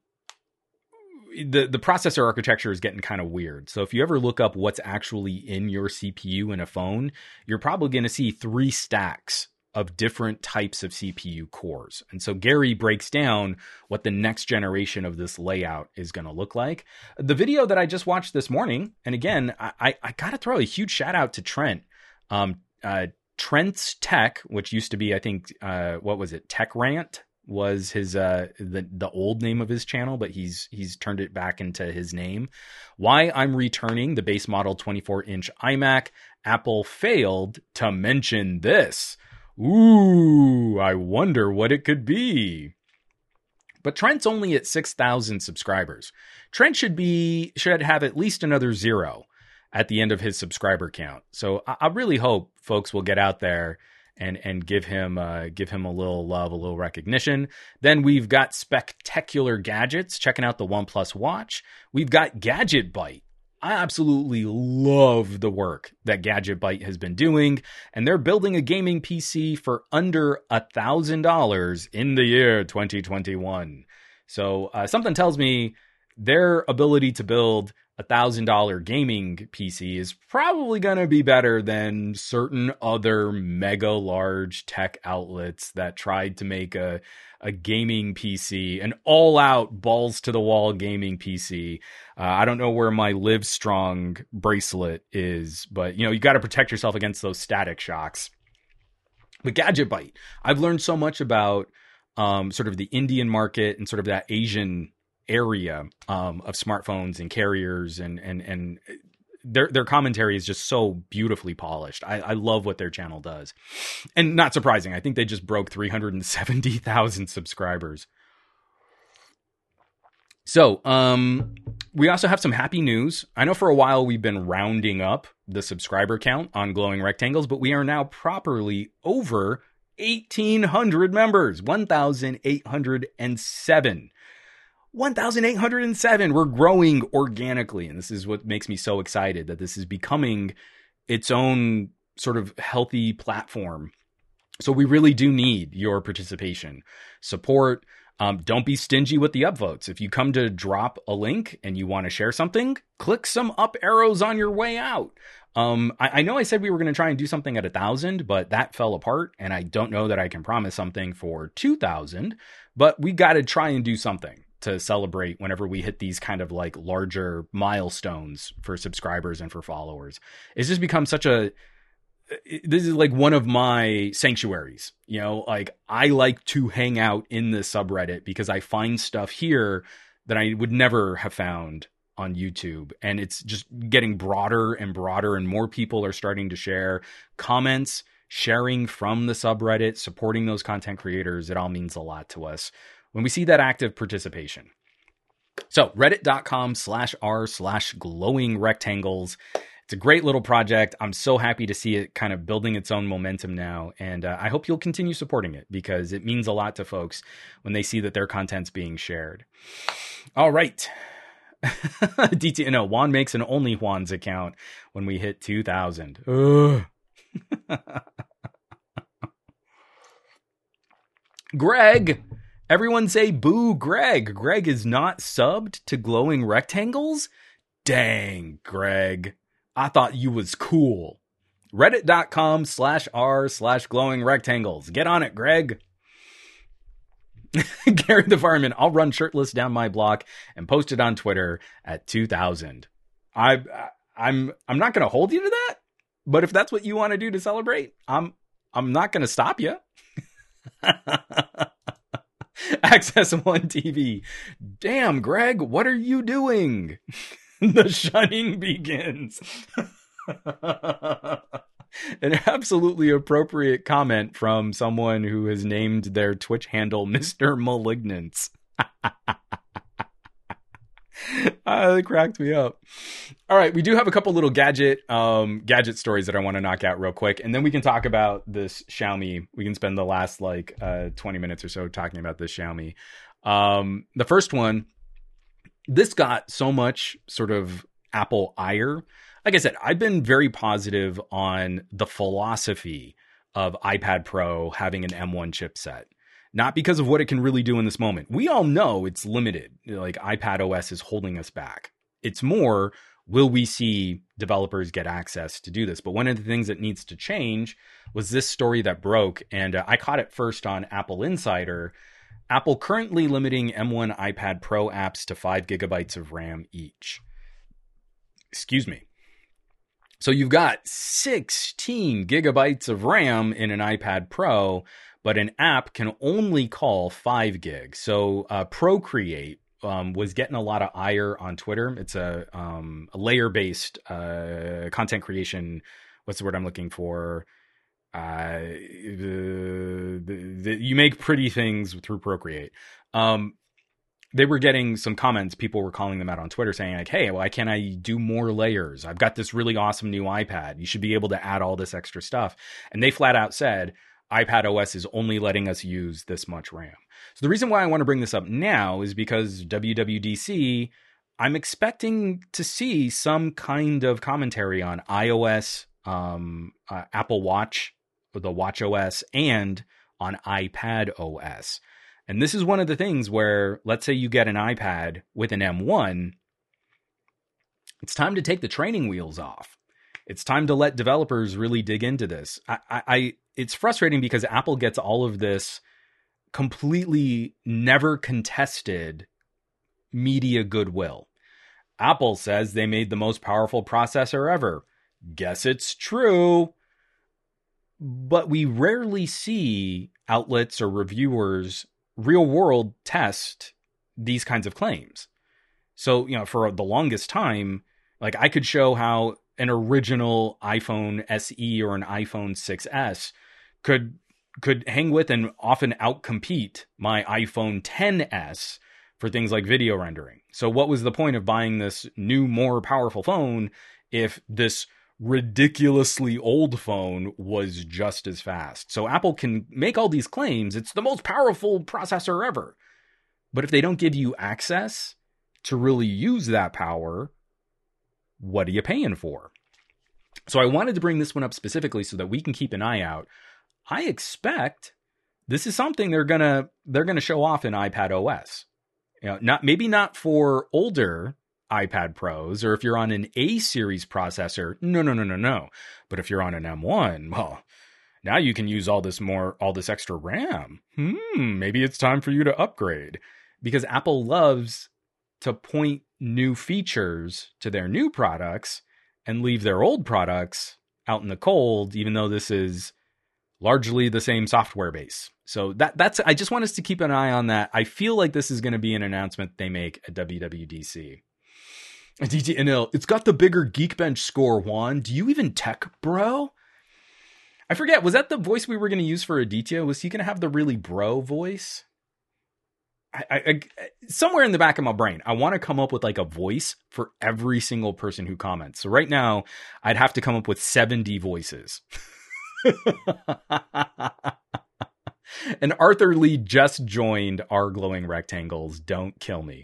the the processor architecture is getting kind of weird. So if you ever look up what's actually in your C P U in a phone, you're probably going to see three stacks of different types of C P U cores. And so Gary breaks down what the next generation of this layout is going to look like. The video that I just watched this morning, and again, I, I, I got to throw a huge shout out to Trent. Um, uh, Trent's Tech, which used to be, I think, uh, what was it? Tech Rant was his uh the the old name of his channel, but he's he's turned it back into his name. Why I'm returning the base model twenty-four inch iMac. Apple failed to mention this. Ooh, I wonder what it could be. But Trent's only at six thousand subscribers. Trent should be should have at least another zero at the end of his subscriber count. So I, I really hope folks will get out there and and give him uh, give him a little love, a little recognition. Then we've got Spectacular Gadgets checking out the OnePlus Watch. We've got Gadget Byte. I absolutely love the work that Gadget Byte has been doing, and they're building a gaming P C for under a thousand dollars in the year twenty twenty-one. So uh, something tells me their ability to build a thousand dollar gaming P C is probably going to be better than certain other mega large tech outlets that tried to make a a gaming P C, an all out balls to the wall gaming P C. Uh, I don't know where my Live Strong bracelet is, but you know, you got to protect yourself against those static shocks. But Gadget Byte, I've learned so much about um, sort of the Indian market and sort of that Asian area um, of smartphones and carriers, and and and their their commentary is just so beautifully polished. I, I love what their channel does, and not surprising, I think they just broke three hundred seventy thousand subscribers. So um, we also have some happy news. I know for a while we've been rounding up the subscriber count on Glowing Rectangles, but we are now properly over eighteen hundred members, one thousand eight hundred seven. one thousand eight hundred seven. We're growing organically. And this is what makes me so excited, that this is becoming its own sort of healthy platform. So we really do need your participation, support. Um, don't be stingy with the upvotes. If you come to drop a link and you want to share something, click some up arrows on your way out. Um, I, I know I said we were going to try and do something at a thousand, but that fell apart. And I don't know that I can promise something for two thousand, but we got to try and do something to celebrate whenever we hit these kind of like larger milestones for subscribers and for followers. It's just become such a, this is like one of my sanctuaries, you know, like I like to hang out in the subreddit because I find stuff here that I would never have found on YouTube. And it's just getting broader and broader, and more people are starting to share comments, sharing from the subreddit, supporting those content creators. It all means a lot to us when we see that active participation. So reddit.com slash r slash glowing rectangles. It's a great little project. I'm so happy to see it kind of building its own momentum now. And uh, I hope you'll continue supporting it, because it means a lot to folks when they see that their content's being shared. All right. D T, no, Juan makes an only Juan's account when we hit two thousand. Greg. Everyone say boo, Greg. Greg is not subbed to Glowing Rectangles? Dang, Greg. I thought you was cool. Reddit.com slash r slash glowing rectangles. Get on it, Greg. Gary the Fireman, I'll run shirtless down my block and post it on Twitter at two thousand. I, I'm I'm not going to hold you to that, but if that's what you want to do to celebrate, I'm I'm not going to stop you. Access One T V. Damn, Greg, what are you doing? The shunning begins. An absolutely appropriate comment from someone who has named their Twitch handle Mister Malignance. uh, it cracked me up. All right, we do have a couple little gadget um, gadget stories that I want to knock out real quick, and then we can talk about this Xiaomi. We can spend the last like uh, twenty minutes or so talking about this Xiaomi. Um, the first one, this got so much sort of Apple ire. Like I said, I've been very positive on the philosophy of iPad Pro having an M one chipset. Not because of what it can really do in this moment. We all know it's limited. Like iPad O S is holding us back. It's more, will we see developers get access to do this? But one of the things that needs to change was this story that broke. And uh, I caught it first on Apple Insider. Apple currently limiting M one iPad Pro apps to five gigabytes of RAM each. Excuse me. So you've got sixteen gigabytes of RAM in an iPad Pro, but an app can only call five gigs. So uh, Procreate um, was getting a lot of ire on Twitter. It's a, um, a layer-based uh, content creation. What's the word I'm looking for? Uh, the, the, the, you make pretty things through Procreate. Um, they were getting some comments. People were calling them out on Twitter saying like, hey, why can't I do more layers? I've got this really awesome new iPad. You should be able to add all this extra stuff. And they flat out said, iPad O S is only letting us use this much RAM. So the reason why I want to bring this up now is because W W D C, I'm expecting to see some kind of commentary on iOS, um, uh, Apple Watch, the Watch O S, and on iPad O S. And this is one of the things where, let's say you get an iPad with an M one, it's time to take the training wheels off. It's time to let developers really dig into this. I, I, I it's frustrating because Apple gets all of this completely never contested media goodwill. Apple says they made the most powerful processor ever. Guess it's true. But we rarely see outlets or reviewers real world test these kinds of claims. So, you know, for the longest time, like I could show how an original iPhone S E or an iPhone six S could could hang with and often outcompete my iPhone X S for things like video rendering. So what was the point of buying this new, more powerful phone if this ridiculously old phone was just as fast? So Apple can make all these claims. It's the most powerful processor ever. But if they don't give you access to really use that power, what are you paying for? So I wanted to bring this one up specifically so that we can keep an eye out. I expect this is something they're gonna they're gonna show off in iPad O S. You know, not maybe not for older iPad Pros, or if you're on an A series processor, no, no, no, no, no. But if you're on an M one, well, now you can use all this more, all this extra RAM. Hmm, maybe it's time for you to upgrade, because Apple loves to point new features to their new products and leave their old products out in the cold, even though this is largely the same software base. So that that's I just want us to keep an eye on that. I feel like this is going to be an announcement they make at W W D C. D T N L, it's got the bigger Geekbench score, Juan. Do you even tech, bro? I forget, was that the voice we were going to use for Aditya? Was he going to have the really bro voice? I, I, I somewhere in the back of my brain, I want to come up with like a voice for every single person who comments. So right now, I'd have to come up with seventy voices. And Arthur Lee just joined our glowing rectangles. Don't kill me.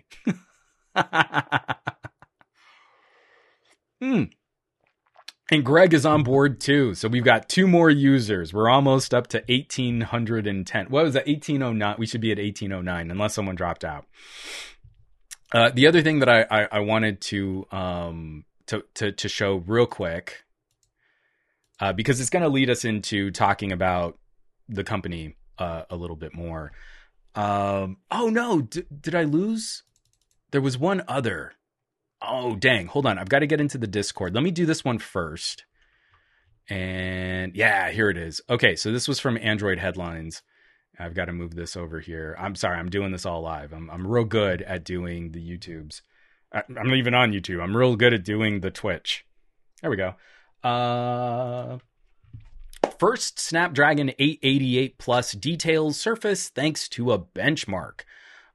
Hmm. And Greg is on board too. So we've got two more users. We're almost up to eighteen ten. What was that? eighteen oh nine. We should be at eighteen oh nine unless someone dropped out. Uh, the other thing that I, I, I wanted to, um, to, to, to show real quick, uh, because it's going to lead us into talking about the company uh, a little bit more. Um, oh no, D- did I lose? There was one other. Oh, dang. Hold on. I've got to get into the Discord. Let me do this one first. And yeah, here it is. Okay, so this was from Android Headlines. I've got to move this over here. I'm sorry. I'm doing this all live. I'm I'm real good at doing the YouTubes. I, I'm not even on YouTube. I'm real good at doing the Twitch. There we go. Uh, first Snapdragon eight eighty-eight Plus details surface thanks to a benchmark.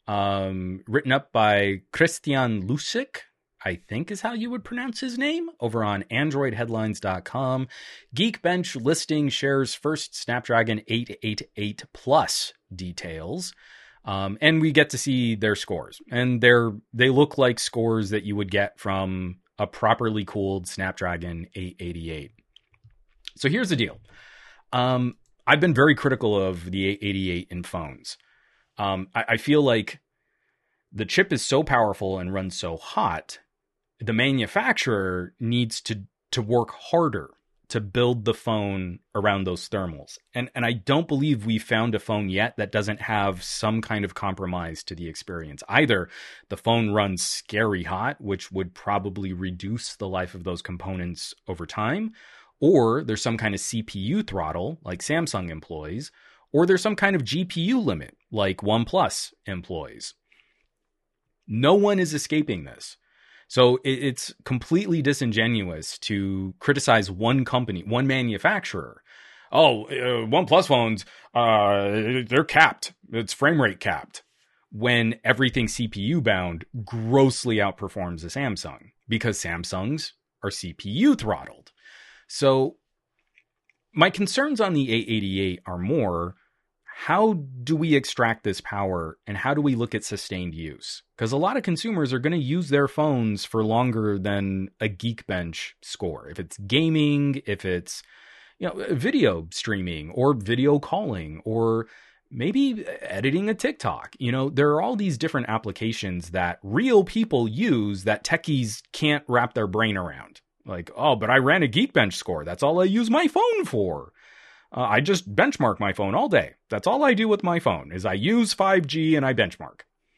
um, written up by Christian Lusik, I think is how you would pronounce his name, over on android headlines dot com. Geekbench listing shares first Snapdragon eight eighty-eight Plus details. Um, and we get to see their scores. And they're they look like scores that you would get from a properly cooled Snapdragon eight eighty-eight. So here's the deal. Um, I've been very critical of the eight eighty-eight in phones. Um, I, I feel like the chip is so powerful and runs so hot, the manufacturer needs to to work harder to build the phone around those thermals. And and I don't believe we found a phone yet that doesn't have some kind of compromise to the experience. Either the phone runs scary hot, which would probably reduce the life of those components over time, or there's some kind of C P U throttle like Samsung employs, or there's some kind of G P U limit like OnePlus employs. No one is escaping this. So it's completely disingenuous to criticize one company, one manufacturer. Oh, uh, OnePlus phones, uh, they're capped. It's frame rate capped. When everything C P U bound grossly outperforms the Samsung, because Samsungs are C P U throttled. So my concerns on the eight eighty-eight are more, how do we extract this power and how do we look at sustained use? Because a lot of consumers are going to use their phones for longer than a Geekbench score. If it's gaming, if it's, you know, video streaming or video calling, or maybe editing a TikTok. You know, there are all these different applications that real people use that techies can't wrap their brain around. Like, oh, but I ran a Geekbench score. That's all I use my phone for. Uh, I just benchmark my phone all day. That's all I do with my phone is I use five G and I benchmark.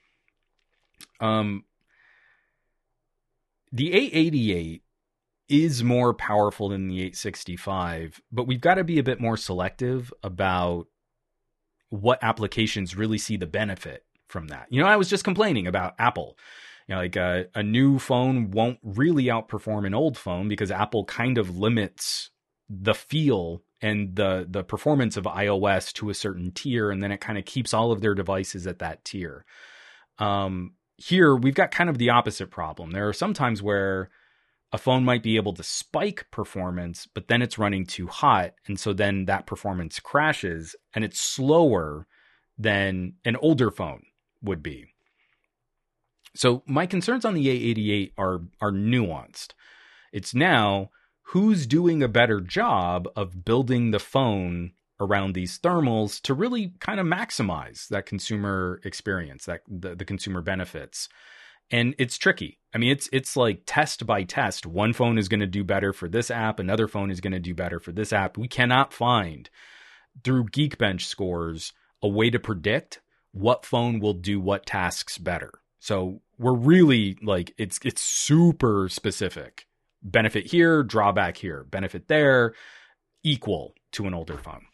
Um, the eight eighty-eight is more powerful than the eight sixty-five, but we've got to be a bit more selective about what applications really see the benefit from that. You know, I was just complaining about Apple. You know, like a, a new phone won't really outperform an old phone because Apple kind of limits the feel and the the performance of iOS to a certain tier, and then it kind of keeps all of their devices at that tier. Um, here, we've got kind of the opposite problem. There are some times where a phone might be able to spike performance, but then it's running too hot, and so then that performance crashes, and it's slower than an older phone would be. So my concerns on the eight eighty-eight are are nuanced. It's now, who's doing a better job of building the phone around these thermals to really kind of maximize that consumer experience, that the, the consumer benefits. And it's tricky. I mean, it's it's like test by test. One phone is going to do better for this app. Another phone is going to do better for this app. We cannot find, through Geekbench scores, a way to predict what phone will do what tasks better. So we're really like, it's it's super specific. Benefit here, drawback here, benefit there, equal to an older phone.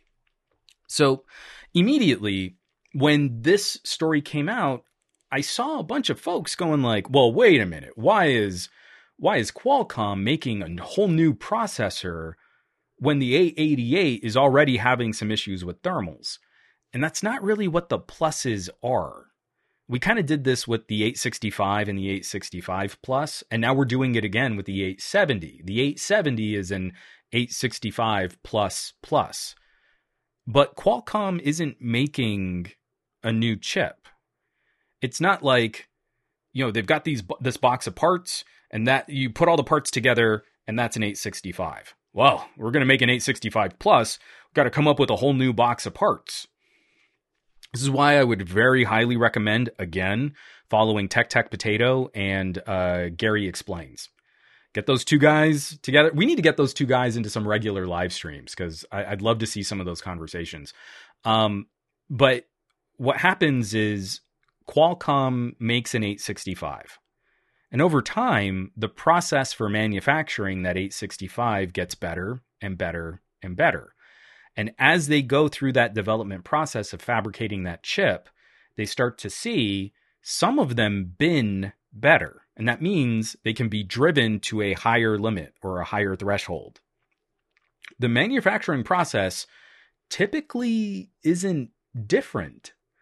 So immediately when this story came out, I saw a bunch of folks going like, well, wait a minute. Why is why is Qualcomm making a whole new processor when the eight eighty-eight is already having some issues with thermals? And that's not really what the pluses are. We kind of did this with the eight sixty-five and the eight sixty-five Plus, and now we're doing it again with the eight seventy. The eight seventy is an eight sixty-five Plus Plus. But Qualcomm isn't making a new chip. It's not like, you know, they've got these this box of parts, and that you put all the parts together, and that's an eight sixty-five. Well, we're going to make an eight sixty-five Plus. We've got to come up with a whole new box of parts. This is why I would very highly recommend, again, following Tech Tech Potato and uh, Gary Explains. Get those two guys together. We need to get those two guys into some regular live streams because I'd love to see some of those conversations. Um, but what happens is Qualcomm makes an eight sixty-five. And over time, the process for manufacturing that eight sixty-five gets better and better and better. And as they go through that development process of fabricating that chip, they start to see some of them bin better. And that means they can be driven to a higher limit or a higher threshold. The manufacturing process typically isn't different,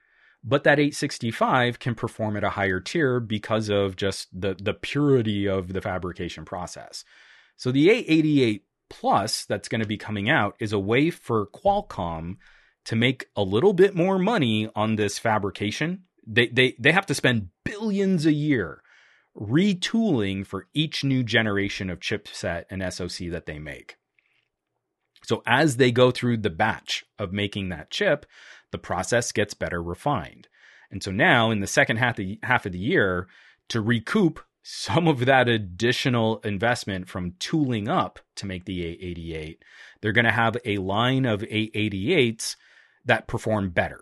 but that eight sixty-five can perform at a higher tier because of just the, the purity of the fabrication process. So the eight eighty-eight Plus that's going to be coming out is a way for Qualcomm to make a little bit more money on this fabrication. They, they, they have to spend billions a year retooling for each new generation of chipset and S O C that they make. So as they go through the batch of making that chip, the process gets better refined. And so now in the second half of the, half of the year, to recoup some of that additional investment from tooling up to make the eight eighty-eight, they're going to have a line of eight eighty-eights that perform better.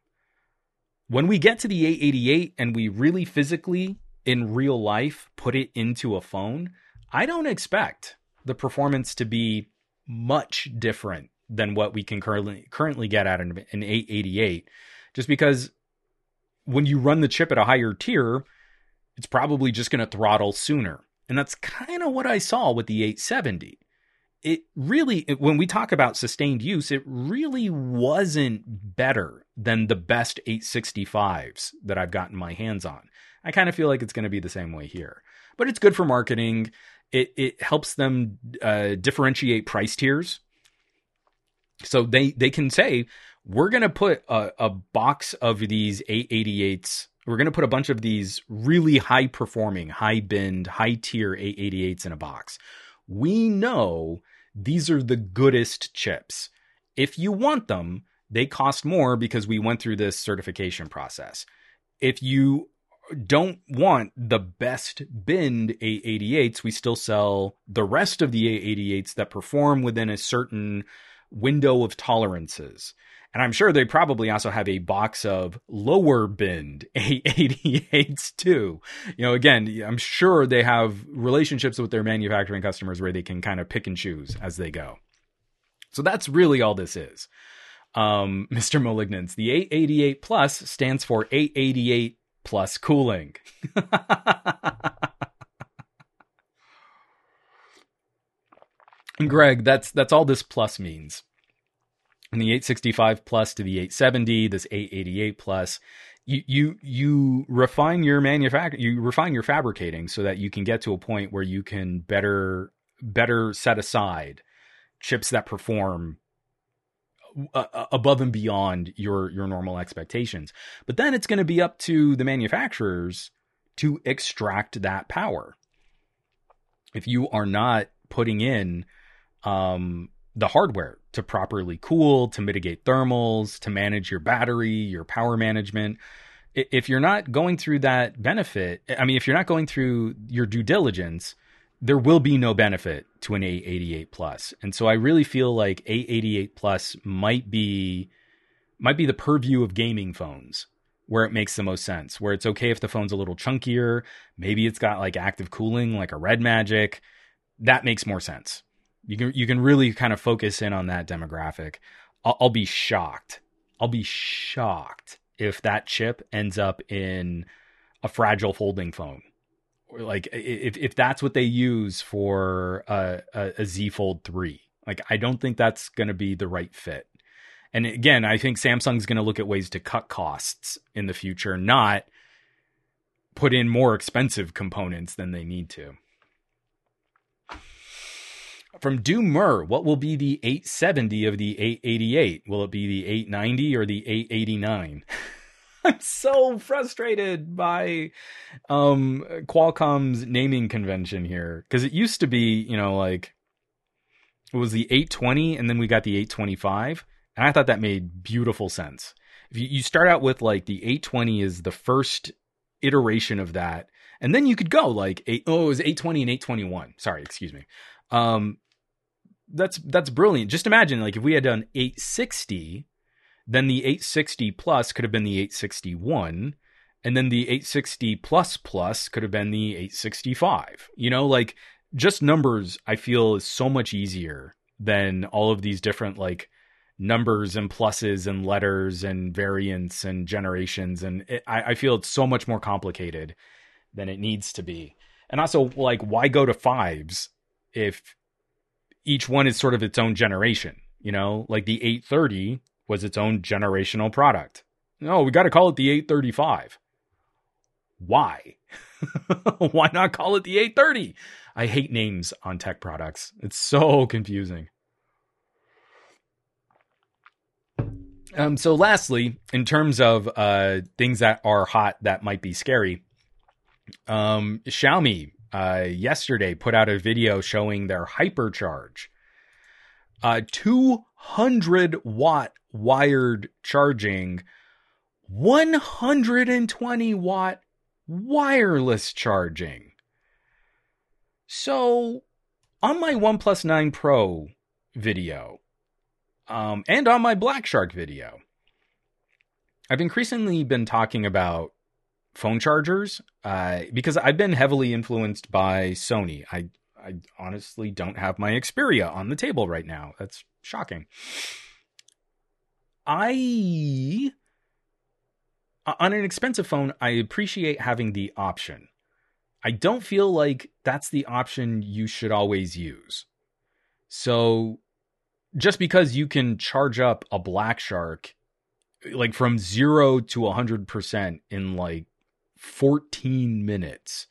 When we get to the eight eighty-eight and we really physically, in real life, put it into a phone, I don't expect the performance to be much different than what we can currently currently get at an, an eight eighty-eight, just because when you run the chip at a higher tier, it's probably just going to throttle sooner. And that's kind of what I saw with the eight seventy. It really, it, when we talk about sustained use, it really wasn't better than the best eight sixty-fives that I've gotten my hands on. I kind of feel like it's going to be the same way here. But it's good for marketing. It it helps them uh, differentiate price tiers. So they, they can say, we're going to put a, a box of these eight eighty-eights. We're going to put a bunch of these really high performing, high bend, high tier eight eighty-eights in a box. We know these are the goodest chips. If you want them, they cost more because we went through this certification process. If you don't want the best bend eight eighty-eights, we still sell the rest of the eight eighty-eights that perform within a certain window of tolerances. And I'm sure they probably also have a box of lower bend eight eighty-eights too. You know, again, I'm sure they have relationships with their manufacturing customers where they can kind of pick and choose as they go. So that's really all this is. Um, Mister Malignance, the eight eighty-eight Plus stands for eight eighty-eight plus cooling. And Greg, that's that's all this plus means. And the eight sixty-five Plus to the eight seventy, this eight eighty-eight Plus, you you you refine your manufacture, you refine your fabricating so that you can get to a point where you can better better set aside chips that perform uh, above and beyond your your normal expectations. But then it's going to be up to the manufacturers to extract that power. If you are not putting in um, the hardware to properly cool, to mitigate thermals, to manage your battery, your power management, if you're not going through that benefit, I mean, if you're not going through your due diligence, there will be no benefit to an eight eighty-eight Plus. And so I really feel like eight eighty-eight Plus might be might be the purview of gaming phones, where it makes the most sense, where it's okay if the phone's a little chunkier, maybe it's got like active cooling like a Red Magic. That makes more sense. You can you can really kind of focus in on that demographic. I'll, I'll be shocked. I'll be shocked if that chip ends up in a fragile folding phone. Or like if if that's what they use for a, a, a Z Fold three. Like I don't think that's going to be the right fit. And again, I think Samsung's going to look at ways to cut costs in the future, not put in more expensive components than they need to. From Doomer, what will be the eight seventy of the eight eighty-eight? Will it be the eight ninety or the eight eighty-nine? I'm so frustrated by um, Qualcomm's naming convention here. Because it used to be, you know, like, it was the eight twenty and then we got the eight twenty-five. And I thought that made beautiful sense. If you, you start out with like the eight twenty is the first iteration of that. And then you could go like, eight, oh, it was eight twenty and eight twenty-one. Sorry, excuse me. Um, that's that's brilliant. Just imagine like if we had done eight sixty, then the eight sixty Plus could have been the eight sixty-one, and then the eight sixty Plus Plus could have been the eight sixty-five. You know, like just numbers I feel is so much easier than all of these different like numbers and pluses and letters and variants and generations. And it, I, I feel it's so much more complicated than it needs to be. And also like, why go to fives if each one is sort of its own generation? You know, like the eight thirty was its own generational product. No, we got to call it the eight thirty-five. Why? Why not call it the eight thirty? I hate names on tech products. It's so confusing. Um, so lastly, in terms of uh, things that are hot that might be scary, um, Xiaomi uh, yesterday put out a video showing their Hypercharge. Uh, two hundred watt wired charging, one hundred twenty watt wireless charging. So on my OnePlus nine Pro video, um, and on my Black Shark video, I've increasingly been talking about phone chargers uh, because I've been heavily influenced by Sony. I I honestly don't have my Xperia on the table right now. That's shocking. I, on an expensive phone, I appreciate having the option. I don't feel like that's the option you should always use. So just because you can charge up a Black Shark like from zero to one hundred percent in like fourteen minutes,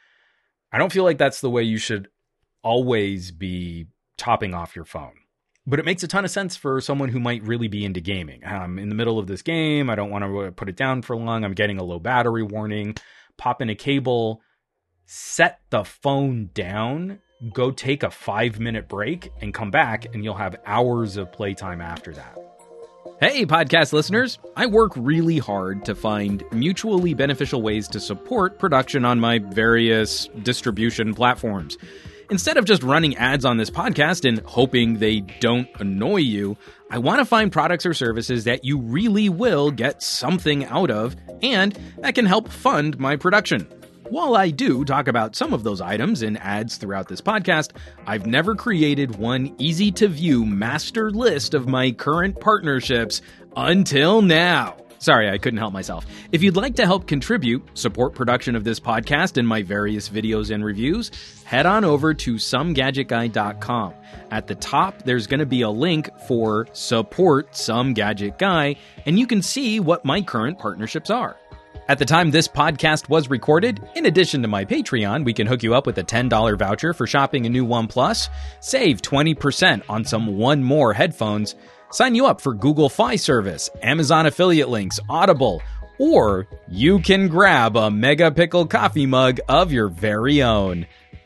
I don't feel like that's the way you should always be topping off your phone. But it makes a ton of sense for someone who might really be into gaming. I'm in the middle of this game. I don't want to put it down for long. I'm getting a low battery warning. Pop in a cable, set the phone down, go take a five minute break and come back, and you'll have hours of playtime after that. Hey, podcast listeners. I work really hard to find mutually beneficial ways to support production on my various distribution platforms. Instead of just running ads on this podcast and hoping they don't annoy you, I want to find products or services that you really will get something out of and that can help fund my production. While I do talk about some of those items in ads throughout this podcast, I've never created one easy-to-view master list of my current partnerships until now. Sorry, I couldn't help myself. If you'd like to help contribute, support production of this podcast and my various videos and reviews, head on over to some gadget guy dot com. At the top, there's going to be a link for Support Some Gadget Guy, and you can see what my current partnerships are. At the time this podcast was recorded, in addition to my Patreon, we can hook you up with a ten dollars voucher for shopping a new OnePlus, save twenty percent on some One More headphones, sign you up for Google Fi service, Amazon affiliate links, Audible, or you can grab a Mega Pickle coffee mug of your very own.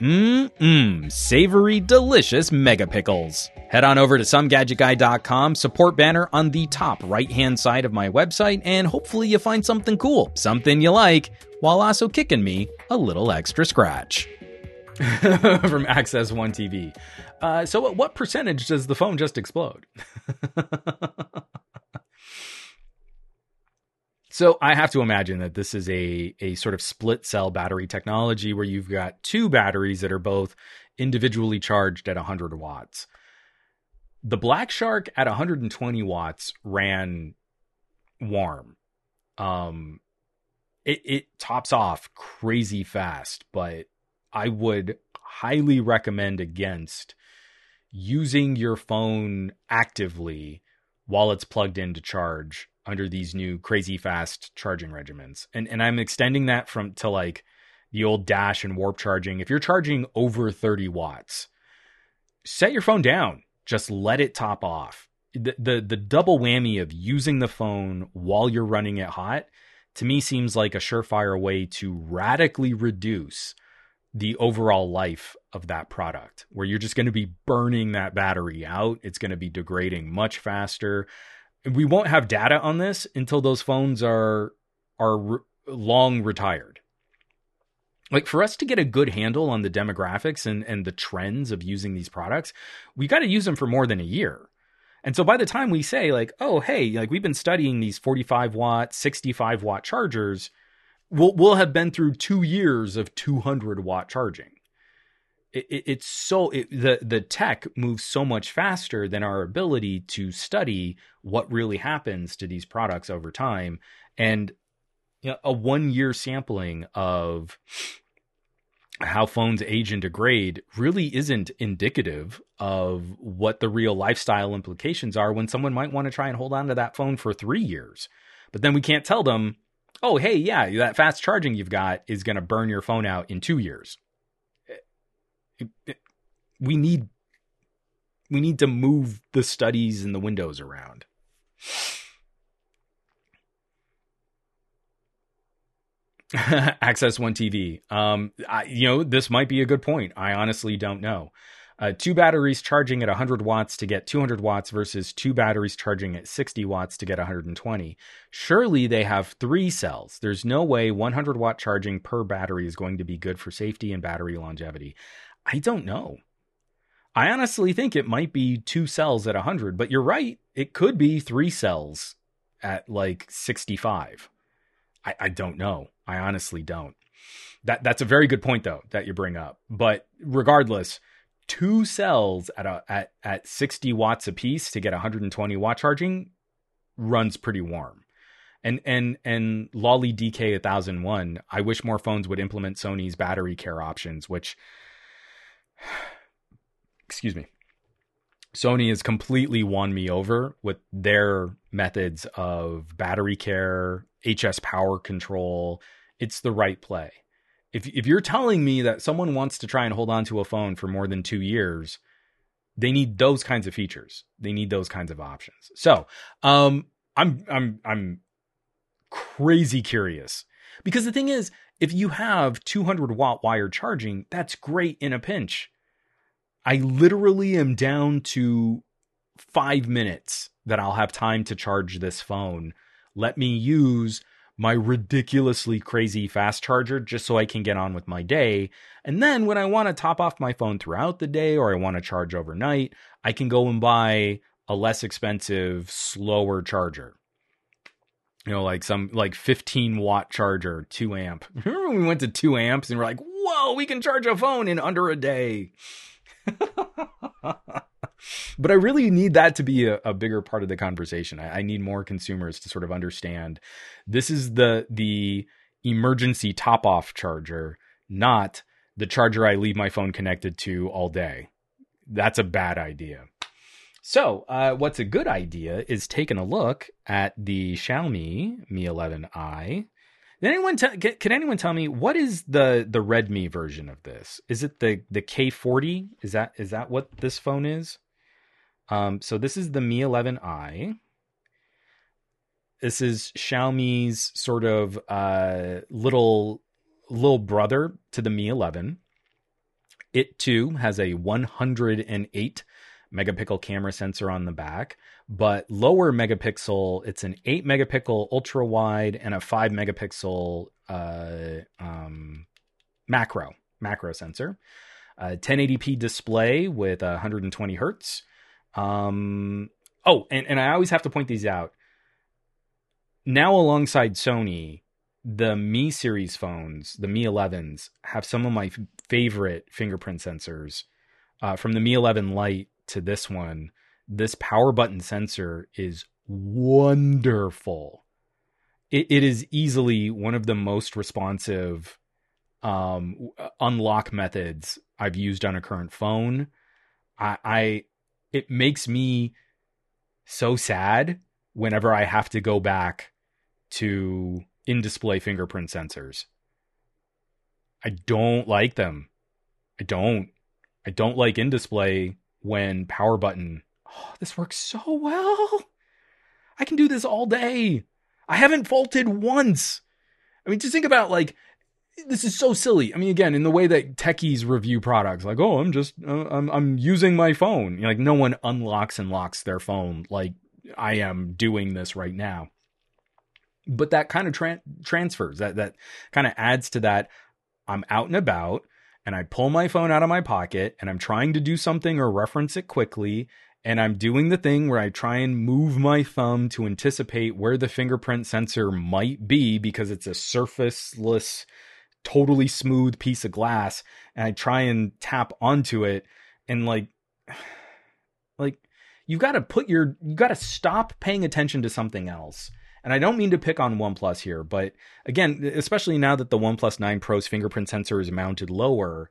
Mmm, savory, delicious Mega Pickles. Head on over to some gadget guy dot com, support banner on the top right-hand side of my website, and hopefully you find something cool, something you like, while also kicking me a little extra scratch. From Access One T V. Uh, so at what percentage does the phone just explode? So I have to imagine that this is a, a sort of split cell battery technology where you've got two batteries that are both individually charged at one hundred watts. The Black Shark at one hundred twenty watts ran warm. Um, it, it tops off crazy fast, but I would highly recommend against using your phone actively while it's plugged in to charge under these new crazy fast charging regimens. And and I'm extending that from to like the old dash and warp charging. If you're charging over thirty watts, set your phone down. Just let it top off. The, the the double whammy of using the phone while you're running it hot, to me, seems like a surefire way to radically reduce the overall life of that product, where you're just going to be burning that battery out. It's going to be degrading much faster. We won't have data on this until those phones are are re- long retired. Like, for us to get a good handle on the demographics and, and the trends of using these products, we got to use them for more than a year. And so by the time we say like, oh, hey, like we've been studying these forty-five watt, sixty-five watt chargers, we'll, we'll have been through two years of two hundred watt charging. It, it, it's so it, the, the tech moves so much faster than our ability to study what really happens to these products over time. And you know, a one year sampling of how phones age and degrade really isn't indicative of what the real lifestyle implications are when someone might want to try and hold on to that phone for three years. But then we can't tell them, oh, hey, yeah, that fast charging you've got is going to burn your phone out in two years. It, it, we need we need to move the studies and the windows around. Access One T V. Um, I, you know, this might be a good point. I honestly don't know. Uh, two batteries charging at one hundred watts to get two hundred watts versus two batteries charging at sixty watts to get one hundred twenty. Surely they have three cells. There's no way one hundred watt charging per battery is going to be good for safety and battery longevity. I don't know. I honestly think it might be two cells at one hundred, but you're right. It could be three cells at like sixty-five. I, I don't know. I honestly don't. That That's a very good point, though, that you bring up. But regardless, two cells at a, at at sixty watts a piece to get one hundred twenty watt charging runs pretty warm. And and and Lolly D K one thousand one, I wish more phones would implement Sony's battery care options, which, excuse me, Sony has completely won me over with their methods of battery care, H S power control. It's the right play. If if you're telling me that someone wants to try and hold on to a phone for more than two years, they need those kinds of features. They need those kinds of options. So, um, I'm I'm I'm crazy curious, because the thing is, if you have two hundred watt wired charging, that's great in a pinch. I literally am down to five minutes that I'll have time to charge this phone. Let me use my ridiculously crazy fast charger just so I can get on with my day. And then when I want to top off my phone throughout the day, or I want to charge overnight, I can go and buy a less expensive, slower charger. You know, like some like fifteen watt charger, two amp. Remember when we went to two amps and we're like, whoa, we can charge a phone in under a day. But I really need that to be a, a bigger part of the conversation. I, I need more consumers to sort of understand this is the the emergency top off charger, not the charger I leave my phone connected to all day. That's a bad idea. So uh, what's a good idea is taking a look at the Xiaomi Mi eleven i. Did anyone t- can anyone tell me what is the the Redmi version of this? Is it the the K forty? Is that is that what this phone is? Um, so this is the Mi eleven i. This is Xiaomi's sort of uh, little little brother to the Mi eleven. It too has a one hundred eight megapixel camera sensor on the back, but lower megapixel. It's an eight megapixel ultra wide and a five megapixel uh, um, macro macro sensor. Uh, ten eighty p display with one hundred twenty hertz. Um, oh, and, and I always have to point these out. Now, alongside Sony, the Mi series phones, the Mi elevens, have some of my f- favorite fingerprint sensors. Uh, from the Mi eleven Lite to this one, this power button sensor is wonderful. It, it is easily one of the most responsive um, unlock methods I've used on a current phone. I, I it makes me so sad whenever I have to go back to in-display fingerprint sensors. I don't like them. I don't. I don't like in-display when power button. Oh, this works so well. I can do this all day. I haven't faulted once. I mean, just think about, like, this is so silly. I mean, again, in the way that techies review products, like, oh, I'm just, uh, I'm, I'm using my phone. You know, like, no one unlocks and locks their phone like I am doing this right now. But that kind of tra- transfers. That that kind of adds to that. I'm out and about, and I pull my phone out of my pocket, and I'm trying to do something or reference it quickly, and I'm doing the thing where I try and move my thumb to anticipate where the fingerprint sensor might be, because it's a surfaceless, totally smooth piece of glass, and I try and tap onto it, and like, like you've got to put your, you got to stop paying attention to something else. And I don't mean to pick on OnePlus here, but again, especially now that the OnePlus nine Pro's fingerprint sensor is mounted lower,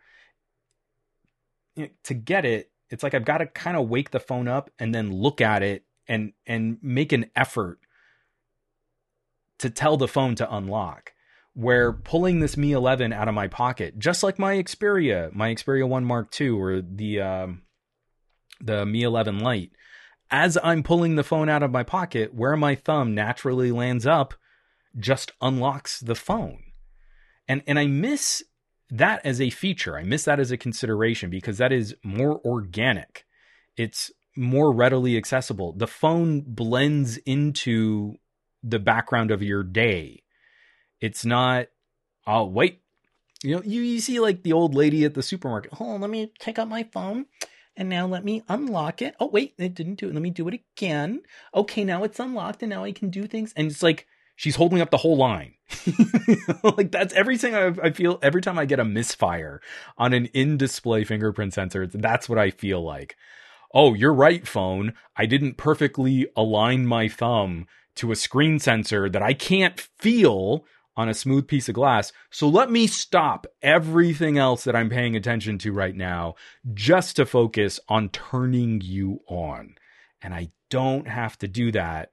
you know, to get it, it's like I've got to kind of wake the phone up and then look at it and and make an effort to tell the phone to unlock. Where pulling this Mi eleven out of my pocket, just like my Xperia, my Xperia one Mark two, or the um, the Mi eleven Lite, as I'm pulling the phone out of my pocket, where my thumb naturally lands up, just unlocks the phone. And and I miss that as a feature. I miss that as a consideration because that is more organic. It's more readily accessible. The phone blends into the background of your day. It's not, oh, wait, you know, you, you see like the old lady at the supermarket. Oh, let me take out my phone and now let me unlock it. Oh, wait, it didn't do it. Let me do it again. Okay, now it's unlocked and now I can do things. And it's like, she's holding up the whole line. Like that's everything I, I feel every time I get a misfire on an in-display fingerprint sensor. That's what I feel like. Oh, you're right, phone. I didn't perfectly align my thumb to a screen sensor that I can't feel on a smooth piece of glass. So let me stop everything else that I'm paying attention to right now just to focus on turning you on. And I don't have to do that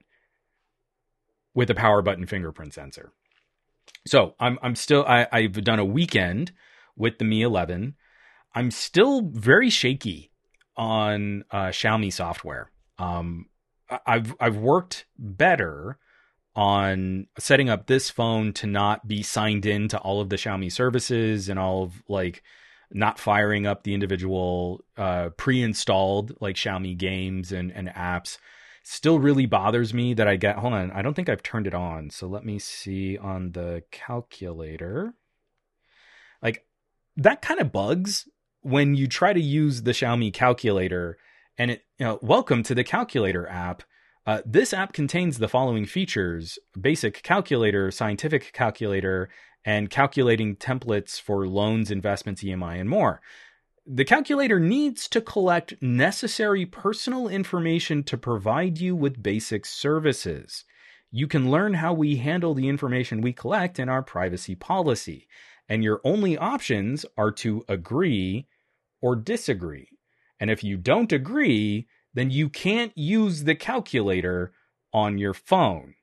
with a power button fingerprint sensor. So I'm I'm still, I, I've done a weekend with the Mi eleven. I'm still very shaky on uh, Xiaomi software. Um, I've I've worked better on setting up this phone to not be signed in to all of the Xiaomi services and all of like not firing up the individual uh, pre-installed like Xiaomi games and, and apps. Still really bothers me that I get, hold on, I don't think I've turned it on. So let me see on the calculator. Like that kind of bugs when you try to use the Xiaomi calculator and it, you know, welcome to the calculator app. Uh, this app contains the following features: basic calculator, scientific calculator, and calculating templates for loans, investments, E M I, and more. The calculator needs to collect necessary personal information to provide you with basic services. You can learn how we handle the information we collect in our privacy policy, and your only options are to agree or disagree. And if you don't agree, then you can't use the calculator on your phone.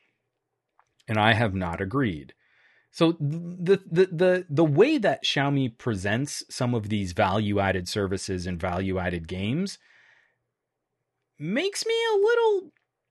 And I have not agreed. So the the the the way that Xiaomi presents some of these value-added services and value-added games makes me a little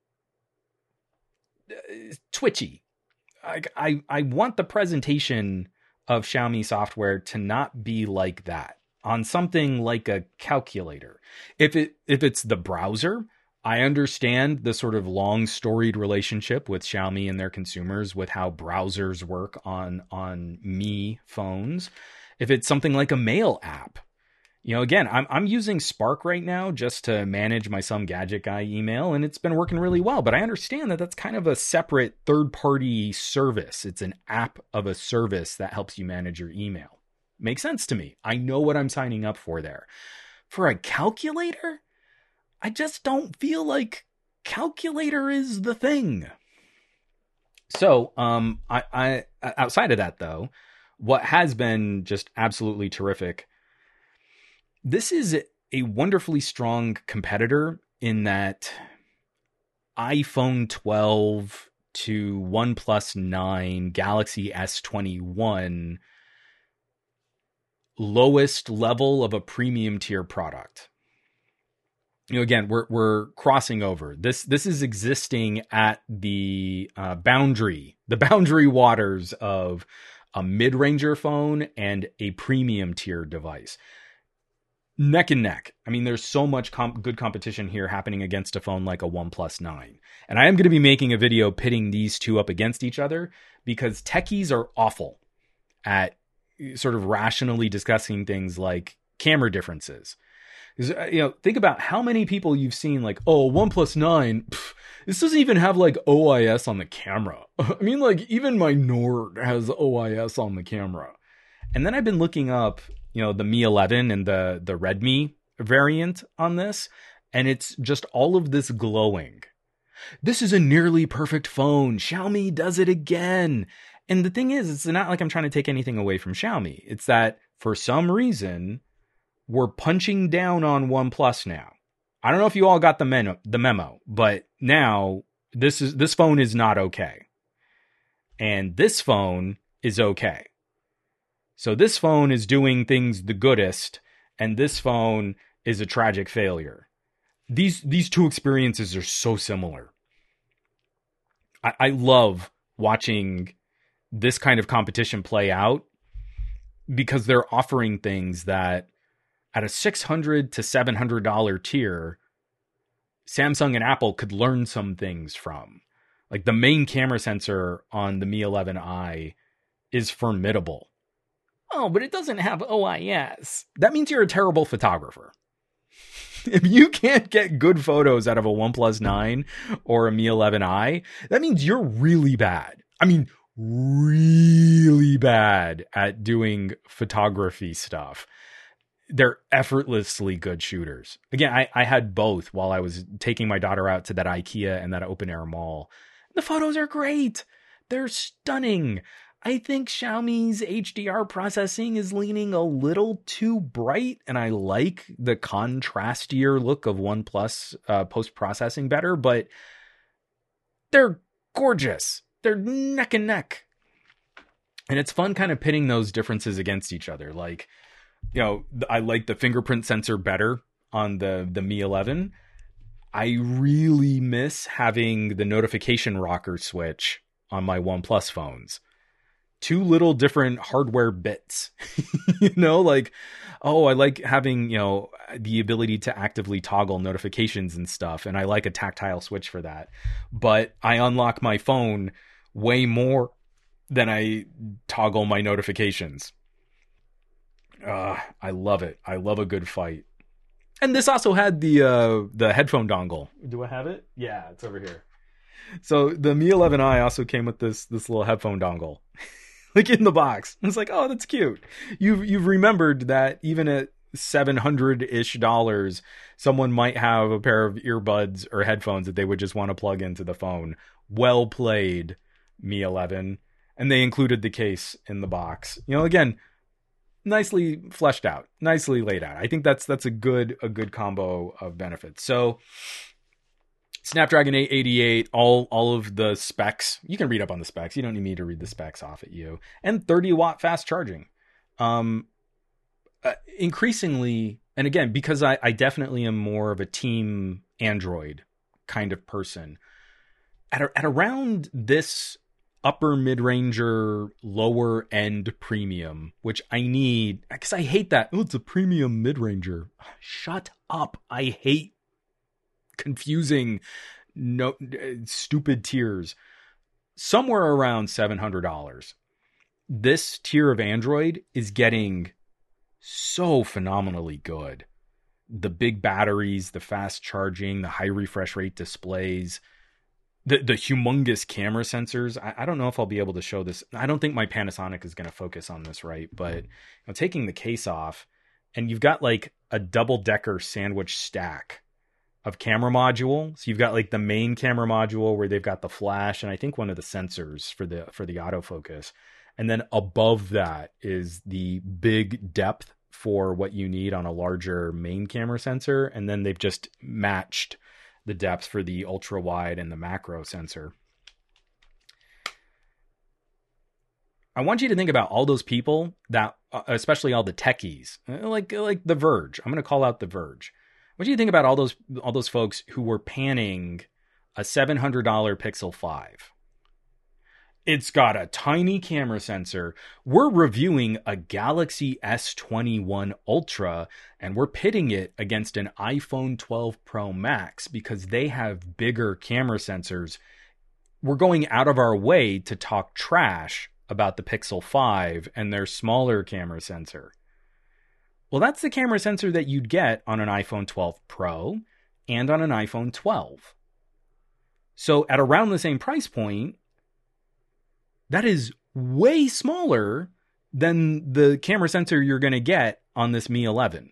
twitchy. I, I I want the presentation of Xiaomi software to not be like that on something like a calculator. If it if it's the browser, I understand the sort of long storied relationship with Xiaomi and their consumers with how browsers work on on Mi phones. If it's something like a mail app, you know, again, I'm I'm using Spark right now just to manage my Some Gadget Guy email, and it's been working really well. But I understand that that's kind of a separate third-party service. It's an app of a service that helps you manage your email. Makes sense to me. I know what I'm signing up for there. For a calculator, I just don't feel like calculator is the thing. So, um, I, I outside of that though, what has been just absolutely terrific. This is a wonderfully strong competitor in that iPhone twelve to OnePlus nine, Galaxy S twenty-one, lowest level of a premium tier product. You know, again, we're we're crossing over. This this is existing at the uh, boundary, the boundary waters of a mid-ranger phone and a premium tier device. Neck and neck. I mean, there's so much comp- good competition here happening against a phone like a OnePlus nine. And I am going to be making a video pitting these two up against each other because techies are awful at sort of rationally discussing things like camera differences. You know, think about how many people you've seen like, oh, OnePlus nine, pff, this doesn't even have like O I S on the camera. I mean, like even my Nord has O I S on the camera. And then I've been looking up, you know, the Mi eleven and the, the Redmi variant on this, and it's just all of this glowing. This is a nearly perfect phone. Xiaomi does it again. And the thing is, it's not like I'm trying to take anything away from Xiaomi. It's that for some reason, we're punching down on OnePlus now. I don't know if you all got the memo, the memo, but now this is this phone is not okay. and this phone is okay. So this phone is doing things the goodest, and this phone is a tragic failure. These these two experiences are so similar. I, I love watching this kind of competition play out because they're offering things that at a six hundred to seven hundred dollars tier, Samsung and Apple could learn some things from. Like the main camera sensor on the Mi eleven i is formidable. Oh, but it doesn't have O I S. That means you're a terrible photographer. If you can't get good photos out of a OnePlus nine or a Mi eleven i, that means you're really bad. I mean, really bad at doing photography stuff. They're effortlessly good shooters. Again, I, I had both while I was taking my daughter out to that IKEA and that open air mall. The photos are great. They're stunning. I think Xiaomi's H D R processing is leaning a little too bright, and I like the contrastier look of OnePlus uh, post-processing better, but they're gorgeous. They're neck and neck. And it's fun kind of pitting those differences against each other. Like, you know, I like the fingerprint sensor better on the, the Mi eleven. I really miss having the notification rocker switch on my OnePlus phones. Two little different hardware bits, you know, like, oh, I like having, you know, the ability to actively toggle notifications and stuff. And I like a tactile switch for that. But I unlock my phone way more than I toggle my notifications. Uh, I love it. I love a good fight. And this also had the uh, the headphone dongle. Do I have it? Yeah, it's over here. So the Mi eleven i also came with this this little headphone dongle. Like in the box. It's like, oh, that's cute. You've, you've remembered that even at seven hundred-ish dollars, someone might have a pair of earbuds or headphones that they would just want to plug into the phone. Well played, Mi eleven. And they included the case in the box. You know, again, nicely fleshed out, nicely laid out. I think that's that's a good a good combo of benefits. So Snapdragon eight eighty-eight, all all of the specs. You can read up on the specs. You don't need me to read the specs off at you. And thirty watt fast charging. Um, uh, increasingly, and again, because I, I definitely am more of a team Android kind of person. At, a, at around this upper mid-ranger, lower end premium, which I need, because I hate that. Oh, it's a premium mid-ranger. Shut up. I hate confusing, no stupid tiers. Somewhere around seven hundred dollars, this tier of Android is getting so phenomenally good. The big batteries, the fast charging, the high refresh rate displays, the the humongous camera sensors. I, I don't know if I'll be able to show this. I don't think my Panasonic is going to focus on this right, but you know, taking the case off, and you've got like a double decker sandwich stack of camera module. So you've got like the main camera module where they've got the flash and I think one of the sensors for the for the autofocus. And then above that is the big depth for what you need on a larger main camera sensor. And then they've just matched the depth for the ultra wide and the macro sensor. I want you to think about all those people that, especially all the techies, like like The Verge. I'm going to call out The Verge. What do you think about all those all those folks who were panning a seven hundred dollars Pixel five? It's got a tiny camera sensor. We're reviewing a Galaxy S twenty-one Ultra, and we're pitting it against an iPhone twelve Pro Max because they have bigger camera sensors. We're going out of our way to talk trash about the Pixel five and their smaller camera sensor. Well, that's the camera sensor that you'd get on an iPhone twelve Pro and on an iPhone twelve. So at around the same price point, that is way smaller than the camera sensor you're going to get on this Mi eleven.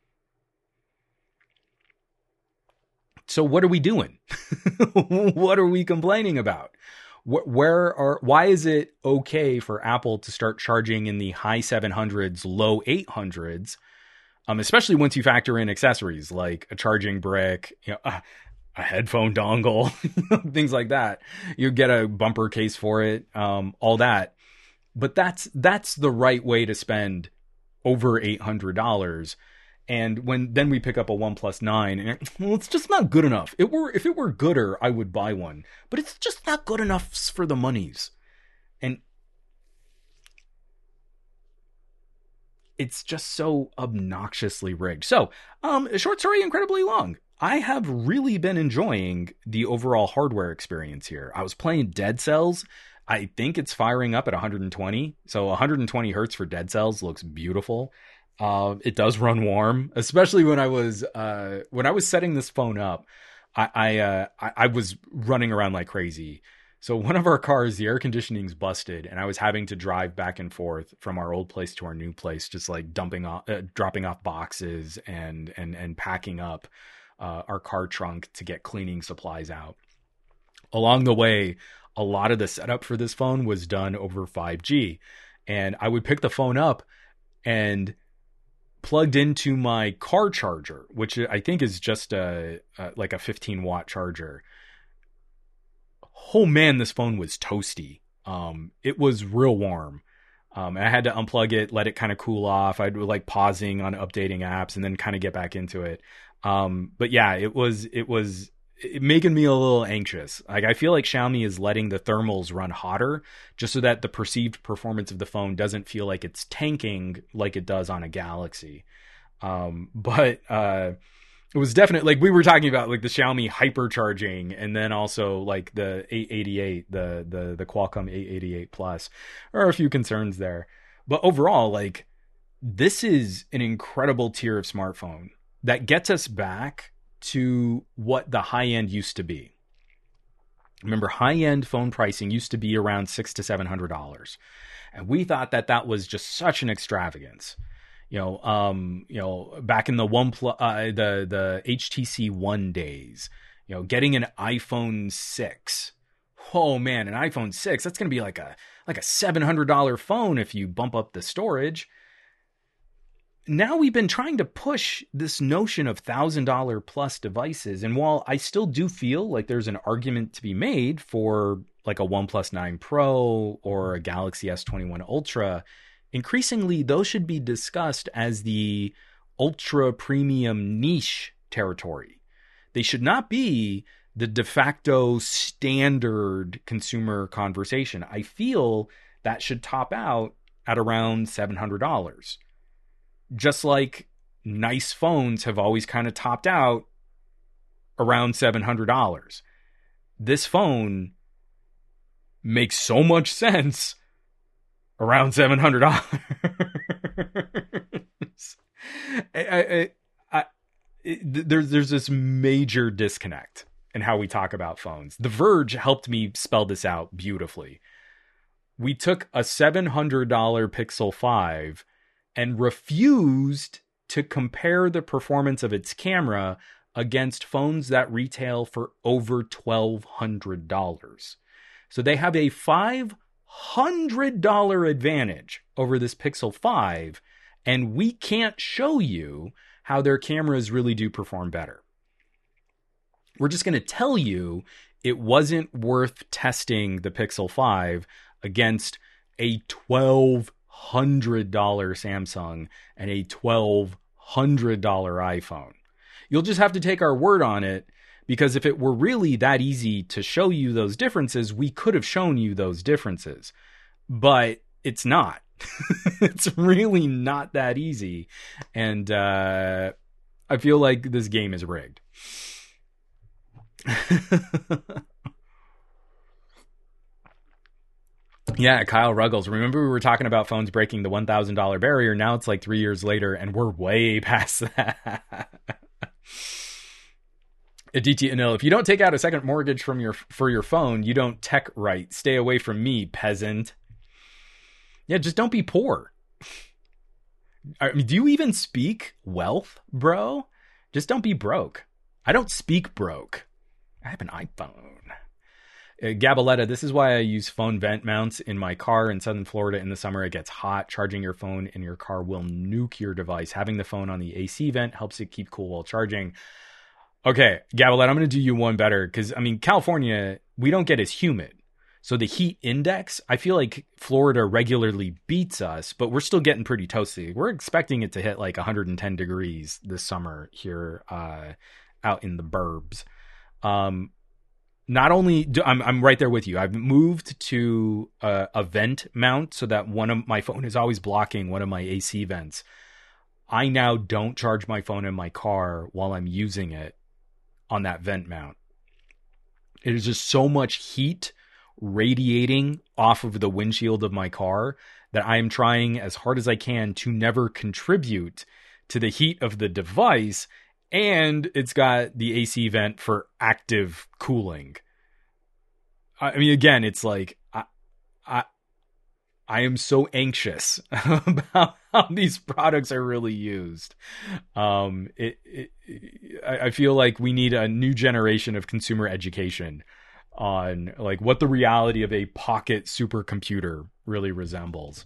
So what are we doing? What are we complaining about? Where are, why is it okay for Apple to start charging in the high seven hundreds, low eight hundreds? Um, especially once you factor in accessories like a charging brick. You know, uh, a headphone dongle, things like that. You get a bumper case for it, um, all that. But that's that's the right way to spend over eight hundred dollars. And when then we pick up a OnePlus nine, and it, well, it's just not good enough. It were if it were gooder, I would buy one, but it's just not good enough for the monies. And it's just so obnoxiously rigged. So, um, short story, incredibly long. I have really been enjoying the overall hardware experience here. I was playing Dead Cells. I think it's firing up at one hundred twenty. So one hundred twenty hertz for Dead Cells looks beautiful. Uh, it does run warm, especially when I was uh, when I was setting this phone up. I I, uh, I I was running around like crazy. So one of our cars, the air conditioning's busted, and I was having to drive back and forth from our old place to our new place, just like dumping off, uh, dropping off boxes and and and packing up uh, our car trunk to get cleaning supplies out. Along the way, a lot of the setup for this phone was done over five G, and I would pick the phone up and plugged into my car charger, which I think is just a, a like a fifteen watt charger. Oh man, this phone was toasty. Um, it was real warm. Um, and I had to unplug it, let it kind of cool off. I'd like pausing on updating apps and then kind of get back into it. Um, but yeah, it was, it was it making me a little anxious. Like, I feel like Xiaomi is letting the thermals run hotter just so that the perceived performance of the phone doesn't feel like it's tanking like it does on a Galaxy. Um, but, uh, it was definitely like we were talking about like the Xiaomi hypercharging and then also like the eight eighty-eight, the, the, the Qualcomm eight eighty-eight Plus. There are a few concerns there, but overall, like, this is an incredible tier of smartphone that gets us back to what the high end used to be. Remember, high end phone pricing used to be around six to seven hundred dollars, and we thought that that was just such an extravagance. You know, um, you know, back in the one plus, uh, the the H T C One days, you know, getting an iPhone six. Oh man, an iPhone six, that's gonna be like a like a seven hundred dollar phone if you bump up the storage. Now we've been trying to push this notion of one thousand dollars plus devices. And while I still do feel like there's an argument to be made for like a OnePlus nine Pro or a Galaxy S twenty-one Ultra, increasingly those should be discussed as the ultra premium niche territory. They should not be the de facto standard consumer conversation. I feel that should top out at around seven hundred dollars. Just like nice phones have always kind of topped out around seven hundred dollars. This phone makes so much sense around seven hundred dollars. I, I, I, it, there's, there's this major disconnect in how we talk about phones. The Verge helped me spell this out beautifully. We took a seven hundred dollars Pixel five and refused to compare the performance of its camera against phones that retail for over twelve hundred dollars. So they have a five hundred dollars advantage over this Pixel five, and we can't show you how their cameras really do perform better. We're just going to tell you it wasn't worth testing the Pixel five against a twelve hundred dollars Samsung and a twelve hundred dollars iPhone. You'll just have to take our word on it, because if it were really that easy to show you those differences, we could have shown you those differences. But it's not. It's really not that easy. And uh, I feel like this game is rigged. Yeah, Kyle Ruggles. Remember we were talking about phones breaking the one thousand dollars barrier. Now it's like three years later, and we're way past that. D T N L, if you don't take out a second mortgage from your for your phone, you don't tech right. Stay away from me, peasant. Yeah, just don't be poor. I mean, do you even speak wealth, bro? Just don't be broke. I don't speak broke. I have an iPhone. Uh, Gabaletta, this is why I use phone vent mounts in my car in Southern Florida. In the summer, it gets hot. Charging your phone in your car will nuke your device. Having the phone on the A C vent helps it keep cool while charging. Okay, Gabalette, I'm going to do you one better because, I mean, California, we don't get as humid. So the heat index, I feel like Florida regularly beats us, but we're still getting pretty toasty. We're expecting it to hit like one hundred ten degrees this summer here uh, out in the burbs. Um, not only do I'm, I'm right there with you. I've moved to a, a vent mount so that one of my phone is always blocking one of my A C vents. I now don't charge my phone in my car while I'm using it on that vent mount. It is just so much heat radiating off of the windshield of my car that I am trying as hard as I can to never contribute to the heat of the device. And it's got the A C vent for active cooling. I mean, again, it's like, I, I, I am so anxious about how these products are really used. Um, it, it, I feel like we need a new generation of consumer education on like what the reality of a pocket supercomputer really resembles.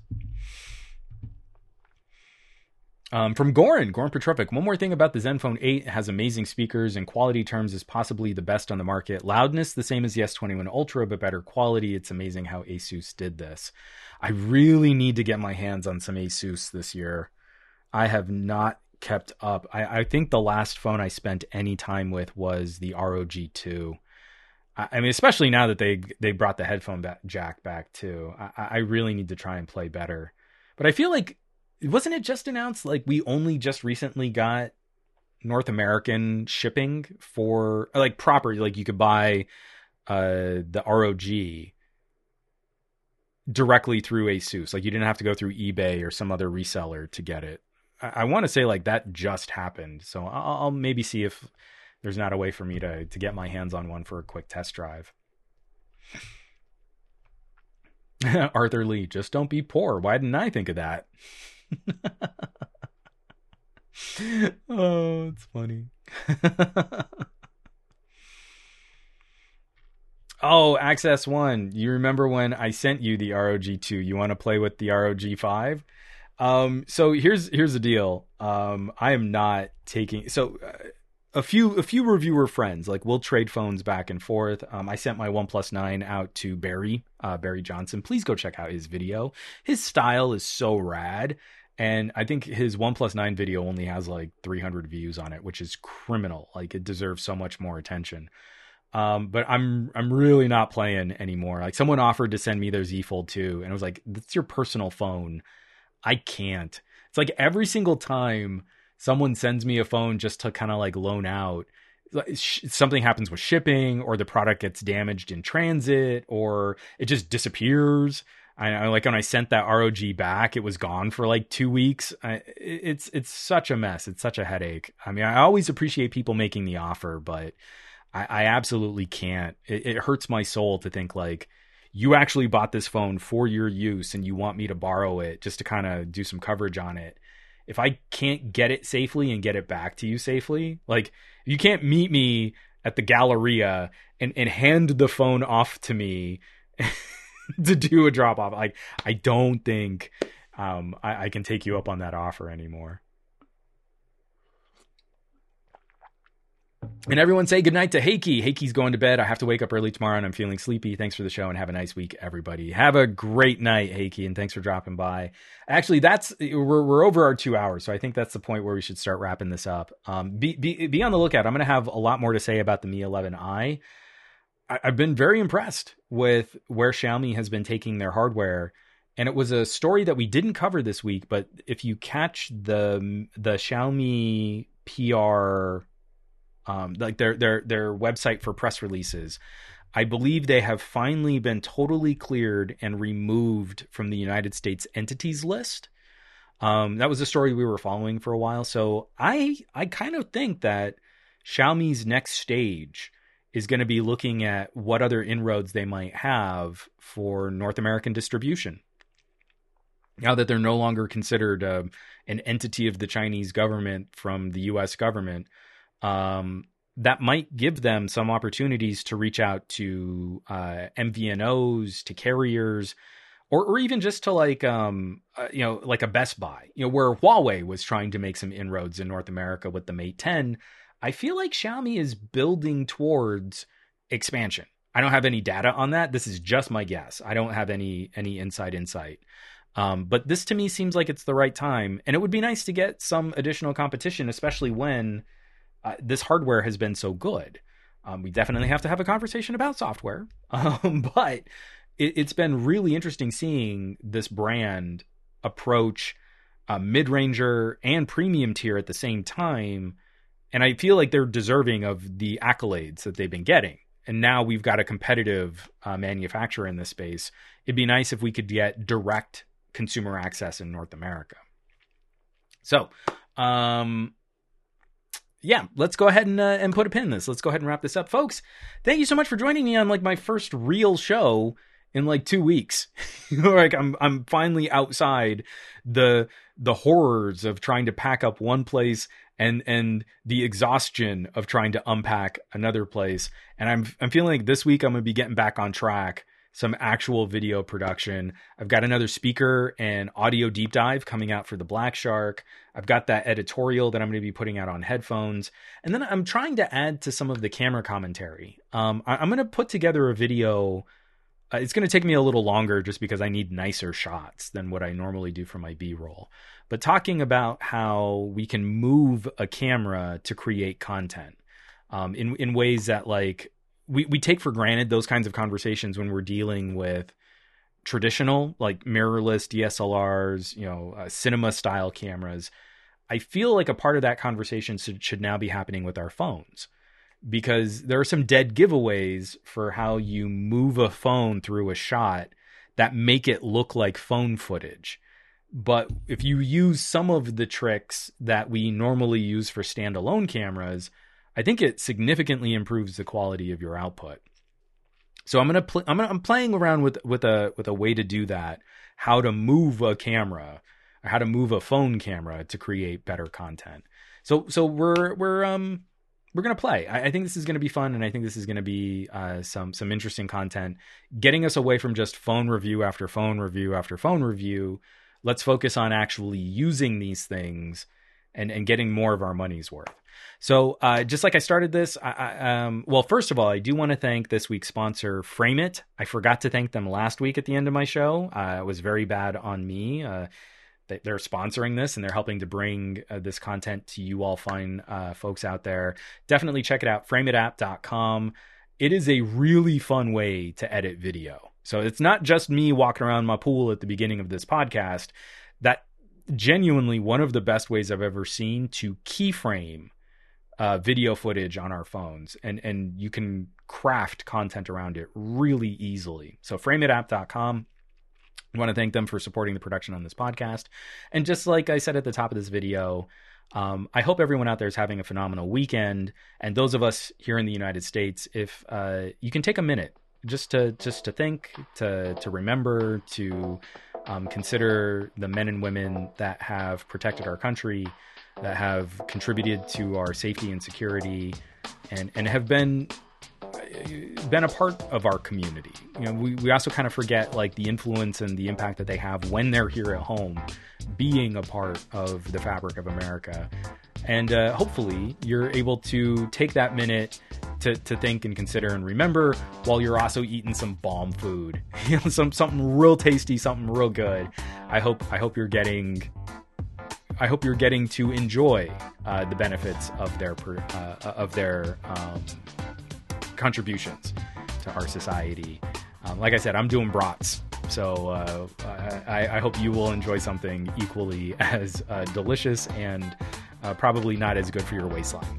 Um, from Goran, Goran Petrovic, one more thing about the Zenfone eight. It has amazing speakers and quality terms is possibly the best on the market. Loudness, the same as the S twenty-one Ultra, but better quality. It's amazing how Asus did this. I really need to get my hands on some Asus this year. I have not kept up. I, I think the last phone I spent any time with was the R O G two. I mean, especially now that they they brought the headphone back, jack back too. I, I really need to try and play better. But I feel like, wasn't it just announced like we only just recently got North American shipping for like proper, like you could buy uh, the R O G directly through Asus. Like you didn't have to go through eBay or some other reseller to get it. I, I want to say like that just happened. So I'll, I'll maybe see if there's not a way for me to, to get my hands on one for a quick test drive. Arthur Lee, just don't be poor. Why didn't I think of that? Oh, it's funny. Oh, Access One. You remember when I sent you the R O G two? You want to play with the R O G five? Um, so here's here's the deal. Um, I am not taking so. Uh, A few a few reviewer friends, like we'll trade phones back and forth. Um, I sent my OnePlus nine out to Barry, uh, Barry Johnson. Please go check out his video. His style is so rad. And I think his OnePlus nine video only has like three hundred views on it, which is criminal. Like it deserves so much more attention. Um, but I'm I'm really not playing anymore. Like someone offered to send me their Z Fold two, and I was like, that's your personal phone. I can't. It's like every single time someone sends me a phone just to kind of like loan out, something happens with shipping or the product gets damaged in transit or it just disappears. I, I like when I sent that R O G back, it was gone for like two weeks. I, it's, it's such a mess. It's such a headache. I mean, I always appreciate people making the offer, but I, I absolutely can't. It, it hurts my soul to think like, you actually bought this phone for your use and you want me to borrow it just to kind of do some coverage on it. If I can't get it safely and get it back to you safely, like you can't meet me at the Galleria and, and hand the phone off to me to do a drop off. Like, I don't think um, I, I can take you up on that offer anymore. And everyone say goodnight to Heiki. Heiki's going to bed. I have to wake up early tomorrow and I'm feeling sleepy. Thanks for the show and have a nice week, everybody. Have a great night, Heiki, and thanks for dropping by. Actually, that's we're we're over our two hours, so I think that's the point where we should start wrapping this up. Um, be be be on the lookout. I'm going to have a lot more to say about the Mi eleven i. I. I've been very impressed with where Xiaomi has been taking their hardware. And it was a story that we didn't cover this week, but if you catch the the Xiaomi P R, um, like their their their website for press releases, I believe they have finally been totally cleared and removed from the United States entities list. Um, that was a story we were following for a while. So I I kind of think that Xiaomi's next stage is going to be looking at what other inroads they might have for North American distribution. Now that they're no longer considered uh, an entity of the Chinese government from the U S government, um, that might give them some opportunities to reach out to uh, M V N Os, to carriers, or, or even just to like, um, uh, you know, like a Best Buy, you know, where Huawei was trying to make some inroads in North America with the Mate ten. I feel like Xiaomi is building towards expansion. I don't have any data on that. This is just my guess. I don't have any any inside insight. Um, but this to me seems like it's the right time. And it would be nice to get some additional competition, especially when uh, this hardware has been so good. Um, we definitely have to have a conversation about software. Um, but it, it's been really interesting seeing this brand approach a mid-ranger and premium tier at the same time. And I feel like they're deserving of the accolades that they've been getting. And now we've got a competitive uh, manufacturer in this space. It'd be nice if we could get direct consumer access in North America. So, um, yeah, let's go ahead and, uh, and put a pin in this. Let's go ahead and wrap this up. Folks, thank you so much for joining me on like my first real show in like two weeks. Like I'm, I'm finally outside the, the horrors of trying to pack up one place and and the exhaustion of trying to unpack another place. And I'm I'm feeling like this week I'm going to be getting back on track, some actual video production. I've got another speaker and audio deep dive coming out for the Black Shark. I've got that editorial that I'm going to be putting out on headphones. And then I'm trying to add to some of the camera commentary. Um, I, I'm going to put together a video. Uh, it's going to take me a little longer just because I need nicer shots than what I normally do for my B-roll. But talking about how we can move a camera to create content um, in in ways that like we, we take for granted those kinds of conversations when we're dealing with traditional like mirrorless D S L Rs, you know, uh, cinema style cameras. I feel like a part of that conversation should, should now be happening with our phones, because there are some dead giveaways for how you move a phone through a shot that make it look like phone footage. But if you use some of the tricks that we normally use for standalone cameras, I think it significantly improves the quality of your output. So I'm gonna pl- I'm gonna, I'm playing around with with a with a way to do that, how to move a camera, or how to move a phone camera to create better content. So so we're we're um we're gonna play. I, I think this is gonna be fun, and I think this is gonna be uh, some some interesting content, getting us away from just phone review after phone review after phone review. Let's focus on actually using these things and, and getting more of our money's worth. So uh, just like I started this, I, I, um, well, first of all, I do want to thank this week's sponsor, Frame It. I forgot to thank them last week at the end of my show. Uh, it was very bad on me. Uh, they, they're sponsoring this and they're helping to bring uh, this content to you all fine uh, folks out there. Definitely check it out, frame it app dot com. It is a really fun way to edit video. So it's not just me walking around my pool at the beginning of this podcast. That genuinely one of the best ways I've ever seen to keyframe uh, video footage on our phones. And, and you can craft content around it really easily. So frame it app dot com. I want to thank them for supporting the production on this podcast. And just like I said at the top of this video, um, I hope everyone out there is having a phenomenal weekend. And those of us here in the United States, if uh, you can take a minute just to just to think, to to remember, to um, consider the men and women that have protected our country, that have contributed to our safety and security, and and have been been a part of our community. You know, we, we also kind of forget like the influence and the impact that they have when they're here at home, being a part of the fabric of America. And uh, hopefully you're able to take that minute to, to think and consider and remember while you're also eating some bomb food, you know, some something real tasty, something real good. I hope I hope you're getting I hope you're getting to enjoy uh, the benefits of their uh, of their um, contributions to our society. Um, like I said, I'm doing brats, so uh, I, I hope you will enjoy something equally as uh, delicious and uh, probably not as good for your waistline.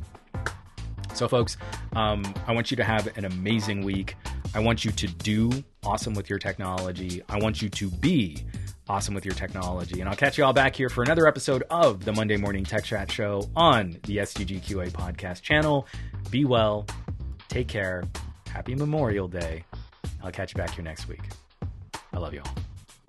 So folks, um, I want you to have an amazing week. I want you to do awesome with your technology. I want you to be awesome with your technology. And I'll catch you all back here for another episode of the Monday Morning Tech Chat Show on the S T G Q A podcast channel. Be well. Take care. Happy Memorial Day. I'll catch you back here next week. I love you all.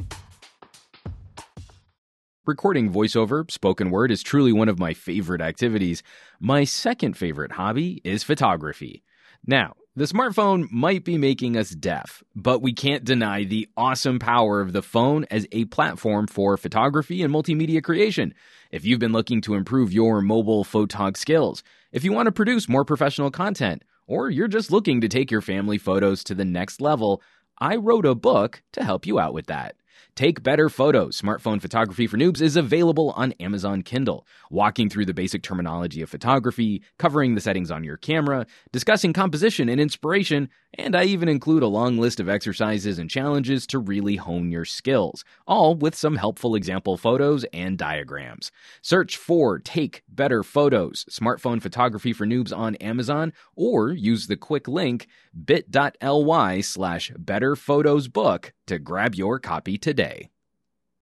Recording voiceover, spoken word, is truly one of my favorite activities. My second favorite hobby is photography. Now, The smartphone might be making us deaf, but we can't deny the awesome power of the phone as a platform for photography and multimedia creation. If you've been looking to improve your mobile photog skills, if you want to produce more professional content, or you're just looking to take your family photos to the next level, I wrote a book to help you out with that. Take Better Photos, Smartphone Photography for Noobs is available on Amazon Kindle, walking through the basic terminology of photography, covering the settings on your camera, discussing composition and inspiration, and I even include a long list of exercises and challenges to really hone your skills, all with some helpful example photos and diagrams. Search for Take Better Photos, Smartphone Photography for Noobs on Amazon, or use the quick link bit.ly slash betterphotosbook to grab your copy today.